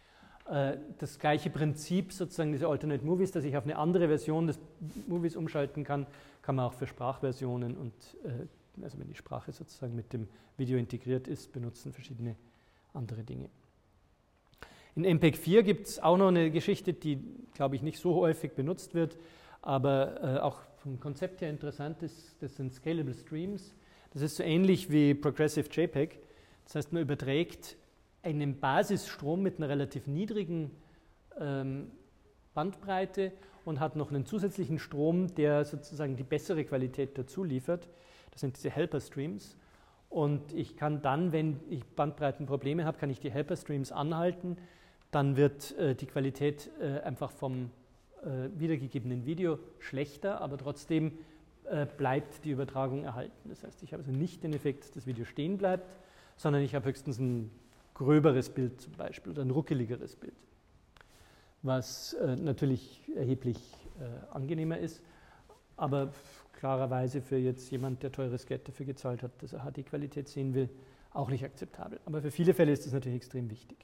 Das gleiche Prinzip, sozusagen diese Alternate Movies, dass ich auf eine andere Version des Movies umschalten kann, kann man auch für Sprachversionen und, also wenn die Sprache sozusagen mit dem Video integriert ist, benutzen verschiedene andere Dinge. In M P E G vier gibt es auch noch eine Geschichte, die, glaube ich, nicht so häufig benutzt wird, aber auch vom Konzept her interessant ist, das sind Scalable Streams. Das ist so ähnlich wie Progressive JPEG, das heißt, man überträgt einen Basisstrom mit einer relativ niedrigen ähm, Bandbreite und hat noch einen zusätzlichen Strom, der sozusagen die bessere Qualität dazu liefert. Das sind diese Helper-Streams. Und ich kann dann, wenn ich Bandbreitenprobleme habe, kann ich die Helper-Streams anhalten. Dann wird äh, die Qualität äh, einfach vom äh, wiedergegebenen Video schlechter, aber trotzdem äh, bleibt die Übertragung erhalten. Das heißt, ich habe also nicht den Effekt, dass das Video stehen bleibt, sondern ich habe höchstens ein gröberes Bild zum Beispiel oder ein ruckeligeres Bild, was äh, natürlich erheblich äh, angenehmer ist, aber klarerweise für jetzt jemand, der teures Geld dafür gezahlt hat, dass er H D-Qualität sehen will, auch nicht akzeptabel. Aber für viele Fälle ist das natürlich extrem wichtig.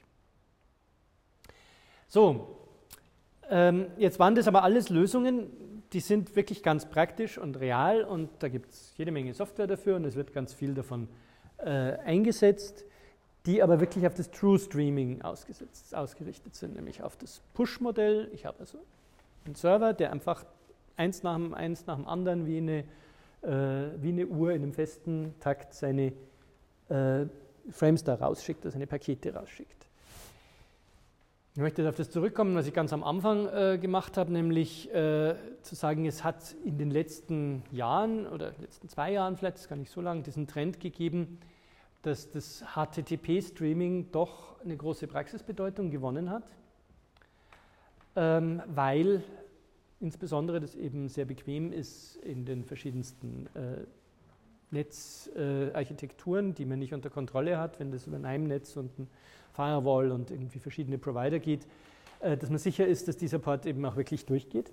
So, ähm, jetzt waren das aber alles Lösungen, die sind wirklich ganz praktisch und real und da gibt es jede Menge Software dafür und es wird ganz viel davon äh, eingesetzt, die aber wirklich auf das True Streaming ausgesetzt, ausgerichtet sind, nämlich auf das Push-Modell. Ich habe also einen Server, der einfach eins nach dem, eins nach dem anderen wie eine, äh, wie eine Uhr in einem festen Takt seine äh, Frames da rausschickt, also seine Pakete rausschickt. Ich möchte jetzt auf das zurückkommen, was ich ganz am Anfang äh, gemacht habe, nämlich äh, zu sagen, es hat in den letzten Jahren oder in den letzten zwei Jahren vielleicht, das ist gar nicht so lang, diesen Trend gegeben, dass das H T T P-Streaming doch eine große Praxisbedeutung gewonnen hat, ähm, weil insbesondere das eben sehr bequem ist in den verschiedensten äh, Netzarchitekturen, äh, die man nicht unter Kontrolle hat, wenn das über ein I M Netz und ein Firewall und irgendwie verschiedene Provider geht, äh, dass man sicher ist, dass dieser Port eben auch wirklich durchgeht.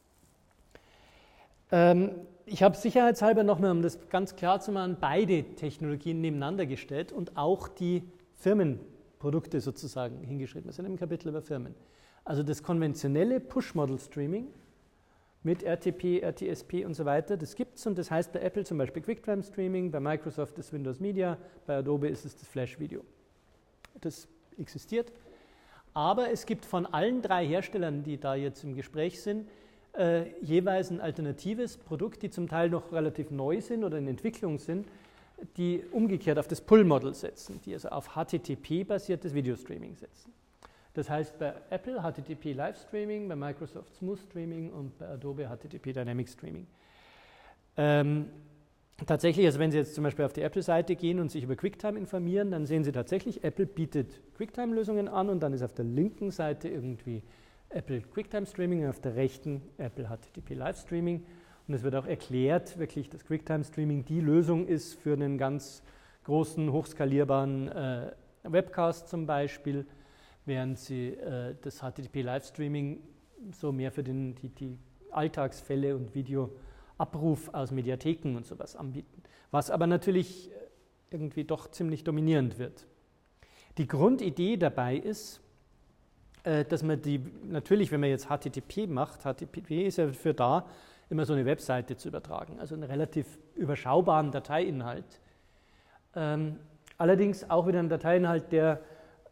Ähm, ich habe sicherheitshalber nochmal, um das ganz klar zu machen, beide Technologien nebeneinander gestellt und auch die Firmenprodukte sozusagen hingeschrieben. Wir sind im Kapitel über Firmen. Also das konventionelle Push-Model-Streaming mit R T P, R T S P und so weiter, das gibt es und das heißt bei Apple zum Beispiel QuickTime Streaming, bei Microsoft ist Windows Media, bei Adobe ist es das Flash-Video. Das existiert, aber es gibt von allen drei Herstellern, die da jetzt im Gespräch sind, äh, jeweils ein alternatives Produkt, die zum Teil noch relativ neu sind oder in Entwicklung sind, die umgekehrt auf das Pull-Model setzen, die also auf H T T P-basiertes Videostreaming setzen. Das heißt bei Apple H T T P Live Streaming, bei Microsoft Smooth Streaming und bei Adobe H T T P Dynamic Streaming. Ähm, tatsächlich, also wenn Sie jetzt zum Beispiel auf die Apple-Seite gehen und sich über QuickTime informieren, dann sehen Sie tatsächlich, Apple bietet QuickTime-Lösungen an und dann ist auf der linken Seite irgendwie Apple QuickTime Streaming und auf der rechten Apple H T T P Live Streaming. Und es wird auch erklärt, wirklich, dass QuickTime Streaming die Lösung ist für einen ganz großen, hochskalierbaren äh, Webcast zum Beispiel, während Sie äh, das H T T P Live Streaming so mehr für den, die, die Alltagsfälle und Videoabruf aus Mediatheken und sowas anbieten. Was aber natürlich irgendwie doch ziemlich dominierend wird. Die Grundidee dabei ist, äh, dass man die, natürlich, wenn man jetzt H T T P macht, H T T P ist ja dafür da, immer so eine Webseite zu übertragen, also einen relativ überschaubaren Dateiinhalt. Ähm, allerdings auch wieder ein Dateiinhalt, der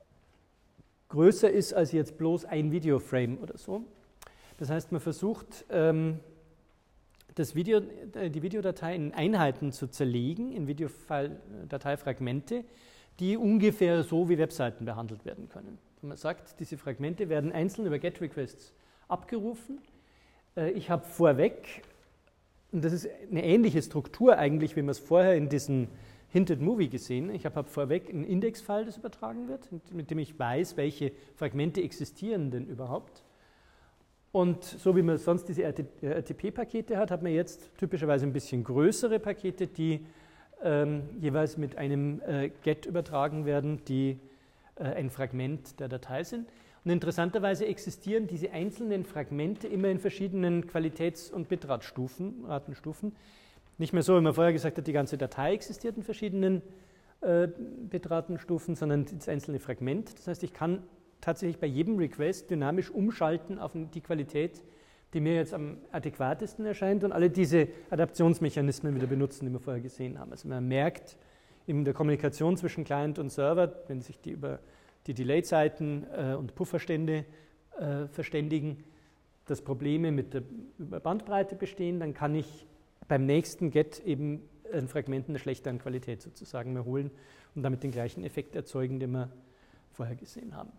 größer ist als jetzt bloß ein Videoframe oder so. Das heißt, man versucht, ähm, das Video, die Videodatei in Einheiten zu zerlegen, in Videodateifragmente, die ungefähr so wie Webseiten behandelt werden können. Und man sagt, diese Fragmente werden einzeln über GET-Requests abgerufen. Äh, ich habe vorweg, und das ist eine ähnliche Struktur eigentlich, wie man es vorher in diesem Hinted Movie gesehen. Ich habe vorweg ein Index-File, das übertragen wird, mit dem ich weiß, welche Fragmente existieren denn überhaupt. Und so wie man sonst diese R T P-Pakete hat, hat man jetzt typischerweise ein bisschen größere Pakete, die ähm, jeweils mit einem äh, Get übertragen werden, die äh, ein Fragment der Datei sind. Und interessanterweise existieren diese einzelnen Fragmente immer in verschiedenen Qualitäts- und Bitratstufen, Ratenstufen. Nicht mehr so, wie man vorher gesagt hat, die ganze Datei existiert in verschiedenen äh, Bitratenstufen, sondern das einzelne Fragment. Das heißt, ich kann tatsächlich bei jedem Request dynamisch umschalten auf die Qualität, die mir jetzt am adäquatesten erscheint und alle diese Adaptionsmechanismen wieder benutzen, die wir vorher gesehen haben. Also man merkt in der Kommunikation zwischen Client und Server, wenn sich die über die Delay-Zeiten äh, und Pufferstände äh, verständigen, dass Probleme mit der Bandbreite bestehen, dann kann ich beim nächsten Get eben ein Fragment einer schlechteren Qualität sozusagen mehr holen und damit den gleichen Effekt erzeugen, den wir vorher gesehen haben.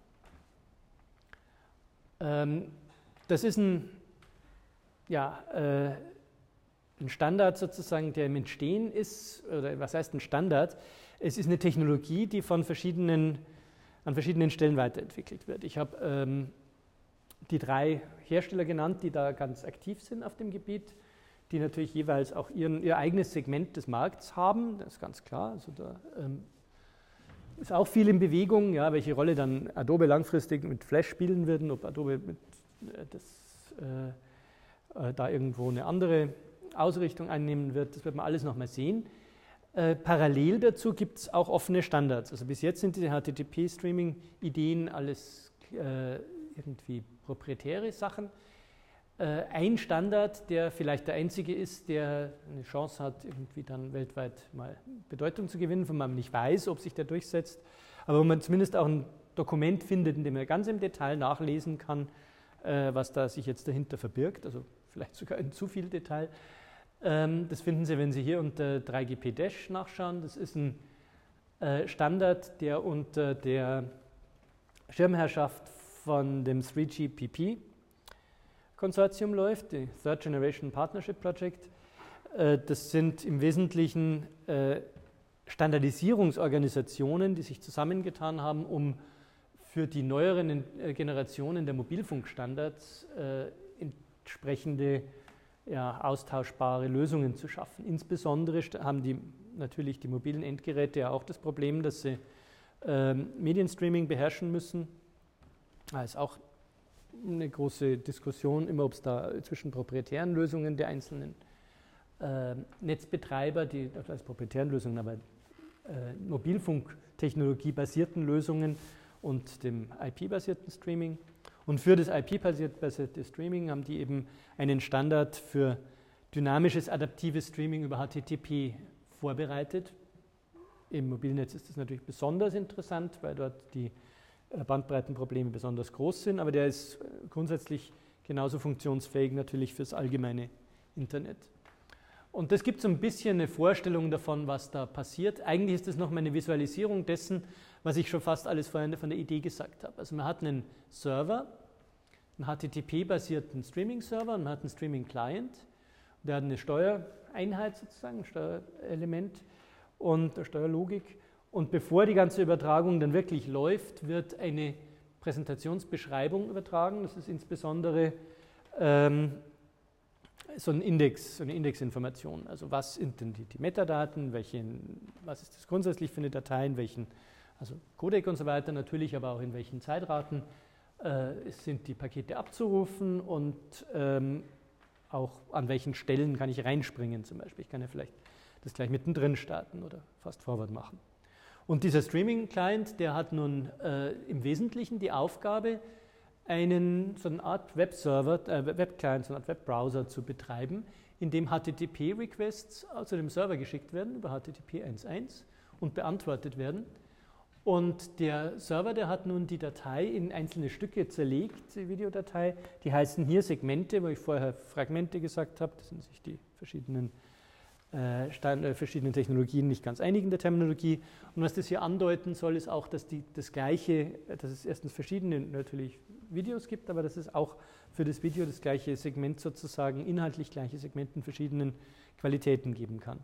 Ähm, das ist ein, ja, äh, ein Standard sozusagen, der im Entstehen ist, oder was heißt ein Standard? Es ist eine Technologie, die von verschiedenen, an verschiedenen Stellen weiterentwickelt wird. Ich habe ähm, die drei Hersteller genannt, die da ganz aktiv sind auf dem Gebiet, die natürlich jeweils auch ihren, ihr eigenes Segment des Markts haben, das ist ganz klar. Also da ähm, ist auch viel in Bewegung, ja, welche Rolle dann Adobe langfristig mit Flash spielen würden, ob Adobe mit, äh, das, äh, äh, da irgendwo eine andere Ausrichtung einnehmen wird, das wird man alles nochmal sehen. Äh, parallel dazu gibt es auch offene Standards. Also bis jetzt sind diese H T T P-Streaming-Ideen alles äh, irgendwie proprietäre Sachen. Ein Standard, der vielleicht der einzige ist, der eine Chance hat, irgendwie dann weltweit mal Bedeutung zu gewinnen, von dem man nicht weiß, ob sich der durchsetzt, aber wo man zumindest auch ein Dokument findet, in dem man ganz im Detail nachlesen kann, was da sich jetzt dahinter verbirgt, also vielleicht sogar in zu viel Detail. Das finden Sie, wenn Sie hier unter drei G P Dash nachschauen. Das ist ein Standard, der unter der Schirmherrschaft von dem drei G P P Konsortium läuft, die Third Generation Partnership Project. Das sind im Wesentlichen Standardisierungsorganisationen, die sich zusammengetan haben, um für die neueren Generationen der Mobilfunkstandards entsprechende ja, austauschbare Lösungen zu schaffen. Insbesondere haben die natürlich die mobilen Endgeräte ja auch das Problem, dass sie Medienstreaming beherrschen müssen. Das ist auch eine große Diskussion, immer ob es da zwischen proprietären Lösungen der einzelnen äh, Netzbetreiber, die als proprietären Lösungen, aber äh, Mobilfunktechnologie-basierten Lösungen und dem I P-basierten Streaming. Und für das I P-basierte Streaming haben die eben einen Standard für dynamisches, adaptives Streaming über H T T P vorbereitet. Im Mobilnetz ist das natürlich besonders interessant, weil dort die Bandbreitenprobleme besonders groß sind, aber der ist grundsätzlich genauso funktionsfähig natürlich fürs allgemeine Internet. Und das gibt so ein bisschen eine Vorstellung davon, was da passiert. Eigentlich ist das nochmal eine Visualisierung dessen, was ich schon fast alles vorhin von der Idee gesagt habe. Also man hat einen Server, einen H T T P-basierten Streaming-Server und man hat einen Streaming-Client. Der hat eine Steuereinheit sozusagen, ein Steuerelement und eine Steuerlogik. Und bevor die ganze Übertragung dann wirklich läuft, wird eine Präsentationsbeschreibung übertragen. Das ist insbesondere ähm, so ein Index, so eine Indexinformation. Also was sind denn die, die Metadaten, welchen, was ist das grundsätzlich für eine Datei, in welchen, also Codec und so weiter natürlich, aber auch in welchen Zeitraten äh, sind die Pakete abzurufen und ähm, auch an welchen Stellen kann ich reinspringen zum Beispiel. Ich kann ja vielleicht das gleich mittendrin starten oder fast forward machen. Und dieser Streaming-Client, der hat nun äh, im Wesentlichen die Aufgabe, einen, so eine Art Webserver, äh, Webclient, so eine Art Webbrowser zu betreiben, in dem H T T P-Requests zu dem Server geschickt werden über H T T P eins Punkt eins und beantwortet werden. Und der Server, der hat nun die Datei in einzelne Stücke zerlegt, die Videodatei. Die heißen hier Segmente, wo ich vorher Fragmente gesagt habe. Das sind sich die verschiedenen, äh, Stand, äh, verschiedenen Technologien nicht ganz einig in der Terminologie. Und was das hier andeuten soll, ist auch, dass die, das Gleiche, dass es erstens verschiedene natürlich Videos gibt, aber dass es auch für das Video das gleiche Segment sozusagen, inhaltlich gleiche Segment in verschiedenen Qualitäten geben kann.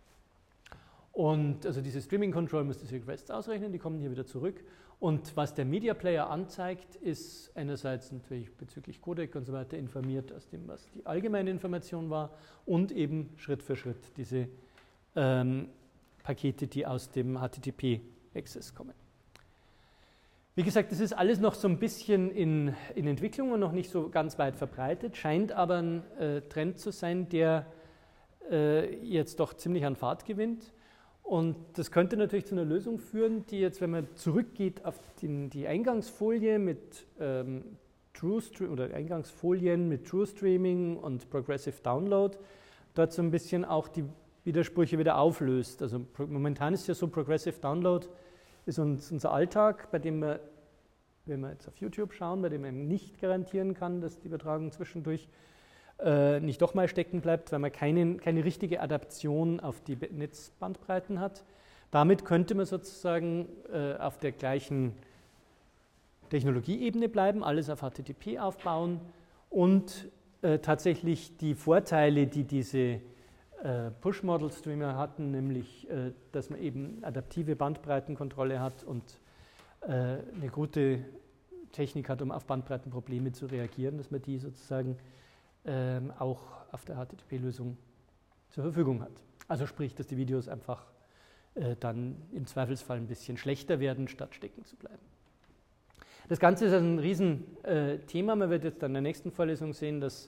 Und also diese Streaming Control muss diese Requests ausrechnen, die kommen hier wieder zurück. Und was der Media Player anzeigt, ist einerseits natürlich bezüglich Codec und so weiter informiert aus dem, was die allgemeine Information war und eben Schritt für Schritt diese ähm, Pakete, die aus dem H T T P-Access kommen. Wie gesagt, das ist alles noch so ein bisschen in, in Entwicklung und noch nicht so ganz weit verbreitet, scheint aber ein äh, Trend zu sein, der äh, jetzt doch ziemlich an Fahrt gewinnt. Und das könnte natürlich zu einer Lösung führen, die jetzt, wenn man zurückgeht auf den, die Eingangsfolie mit ähm, True Stream oder Eingangsfolien mit True Streaming und Progressive Download, dort so ein bisschen auch die Widersprüche wieder auflöst. Also momentan ist ja so, Progressive Download ist uns, unser Alltag, bei dem wir, wenn wir jetzt auf YouTube schauen, bei dem man nicht garantieren kann, dass die Übertragung zwischendurch äh, nicht doch mal stecken bleibt, weil man keine, keine richtige Adaption auf die Netzbandbreiten hat. Damit könnte man sozusagen äh, auf der gleichen Technologieebene bleiben, alles auf H T T P aufbauen und äh, tatsächlich die Vorteile, die diese Push-Model-Streamer hatten, nämlich, dass man eben adaptive Bandbreitenkontrolle hat und eine gute Technik hat, um auf Bandbreitenprobleme zu reagieren, dass man die sozusagen auch auf der H T T P-Lösung zur Verfügung hat. Also sprich, dass die Videos einfach dann im Zweifelsfall ein bisschen schlechter werden, statt stecken zu bleiben. Das Ganze ist ein Riesenthema. Man wird jetzt dann in der nächsten Vorlesung sehen, dass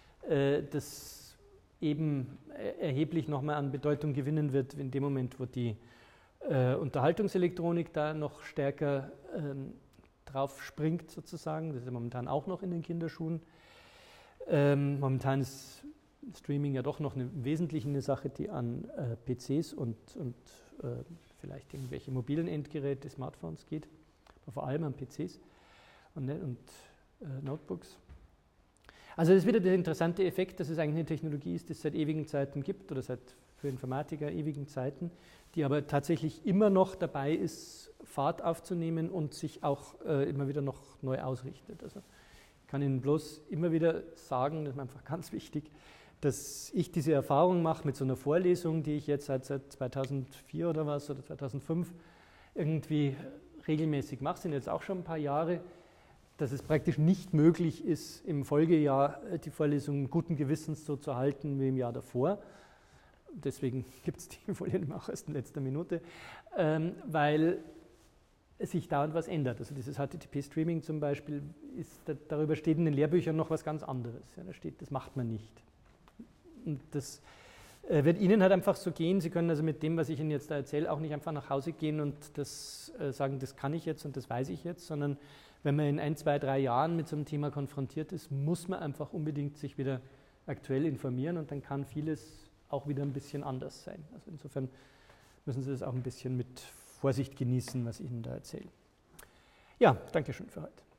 das eben erheblich nochmal an Bedeutung gewinnen wird in dem Moment, wo die äh, Unterhaltungselektronik da noch stärker ähm, drauf springt sozusagen. Das ist ja momentan auch noch in den Kinderschuhen. Ähm, momentan ist Streaming ja doch noch eine, im Wesentlichen eine Sache, die an äh, P Cs und, und äh, vielleicht irgendwelche mobilen Endgeräte, Smartphones geht, aber vor allem an P Cs und, und äh, Notebooks. Also das ist wieder der interessante Effekt, dass es eigentlich eine Technologie ist, die es seit ewigen Zeiten gibt oder seit für Informatiker ewigen Zeiten, die aber tatsächlich immer noch dabei ist, Fahrt aufzunehmen und sich auch äh, immer wieder noch neu ausrichtet. Also ich kann Ihnen bloß immer wieder sagen, das ist einfach ganz wichtig, dass ich diese Erfahrung mache mit so einer Vorlesung, die ich jetzt seit, seit zweitausendvier oder was oder zweitausendfünf irgendwie regelmäßig mache, sind jetzt auch schon ein paar Jahre, dass es praktisch nicht möglich ist, im Folgejahr die Vorlesung guten Gewissens so zu halten wie im Jahr davor. Deswegen gibt es die Folien auch erst in letzter Minute, ähm, weil sich dauernd was ändert. Also dieses H T T P-Streaming zum Beispiel, ist, da, darüber steht in den Lehrbüchern noch was ganz anderes. Ja, da steht, das macht man nicht. Und das äh, wird Ihnen halt einfach so gehen. Sie können also mit dem, was ich Ihnen jetzt da erzähle, auch nicht einfach nach Hause gehen und das äh, sagen, das kann ich jetzt und das weiß ich jetzt, sondern wenn man in ein, zwei, drei Jahren mit so einem Thema konfrontiert ist, muss man einfach unbedingt sich wieder aktuell informieren und dann kann vieles auch wieder ein bisschen anders sein. Also insofern müssen Sie das auch ein bisschen mit Vorsicht genießen, was ich Ihnen da erzähle. Ja, danke schön für heute.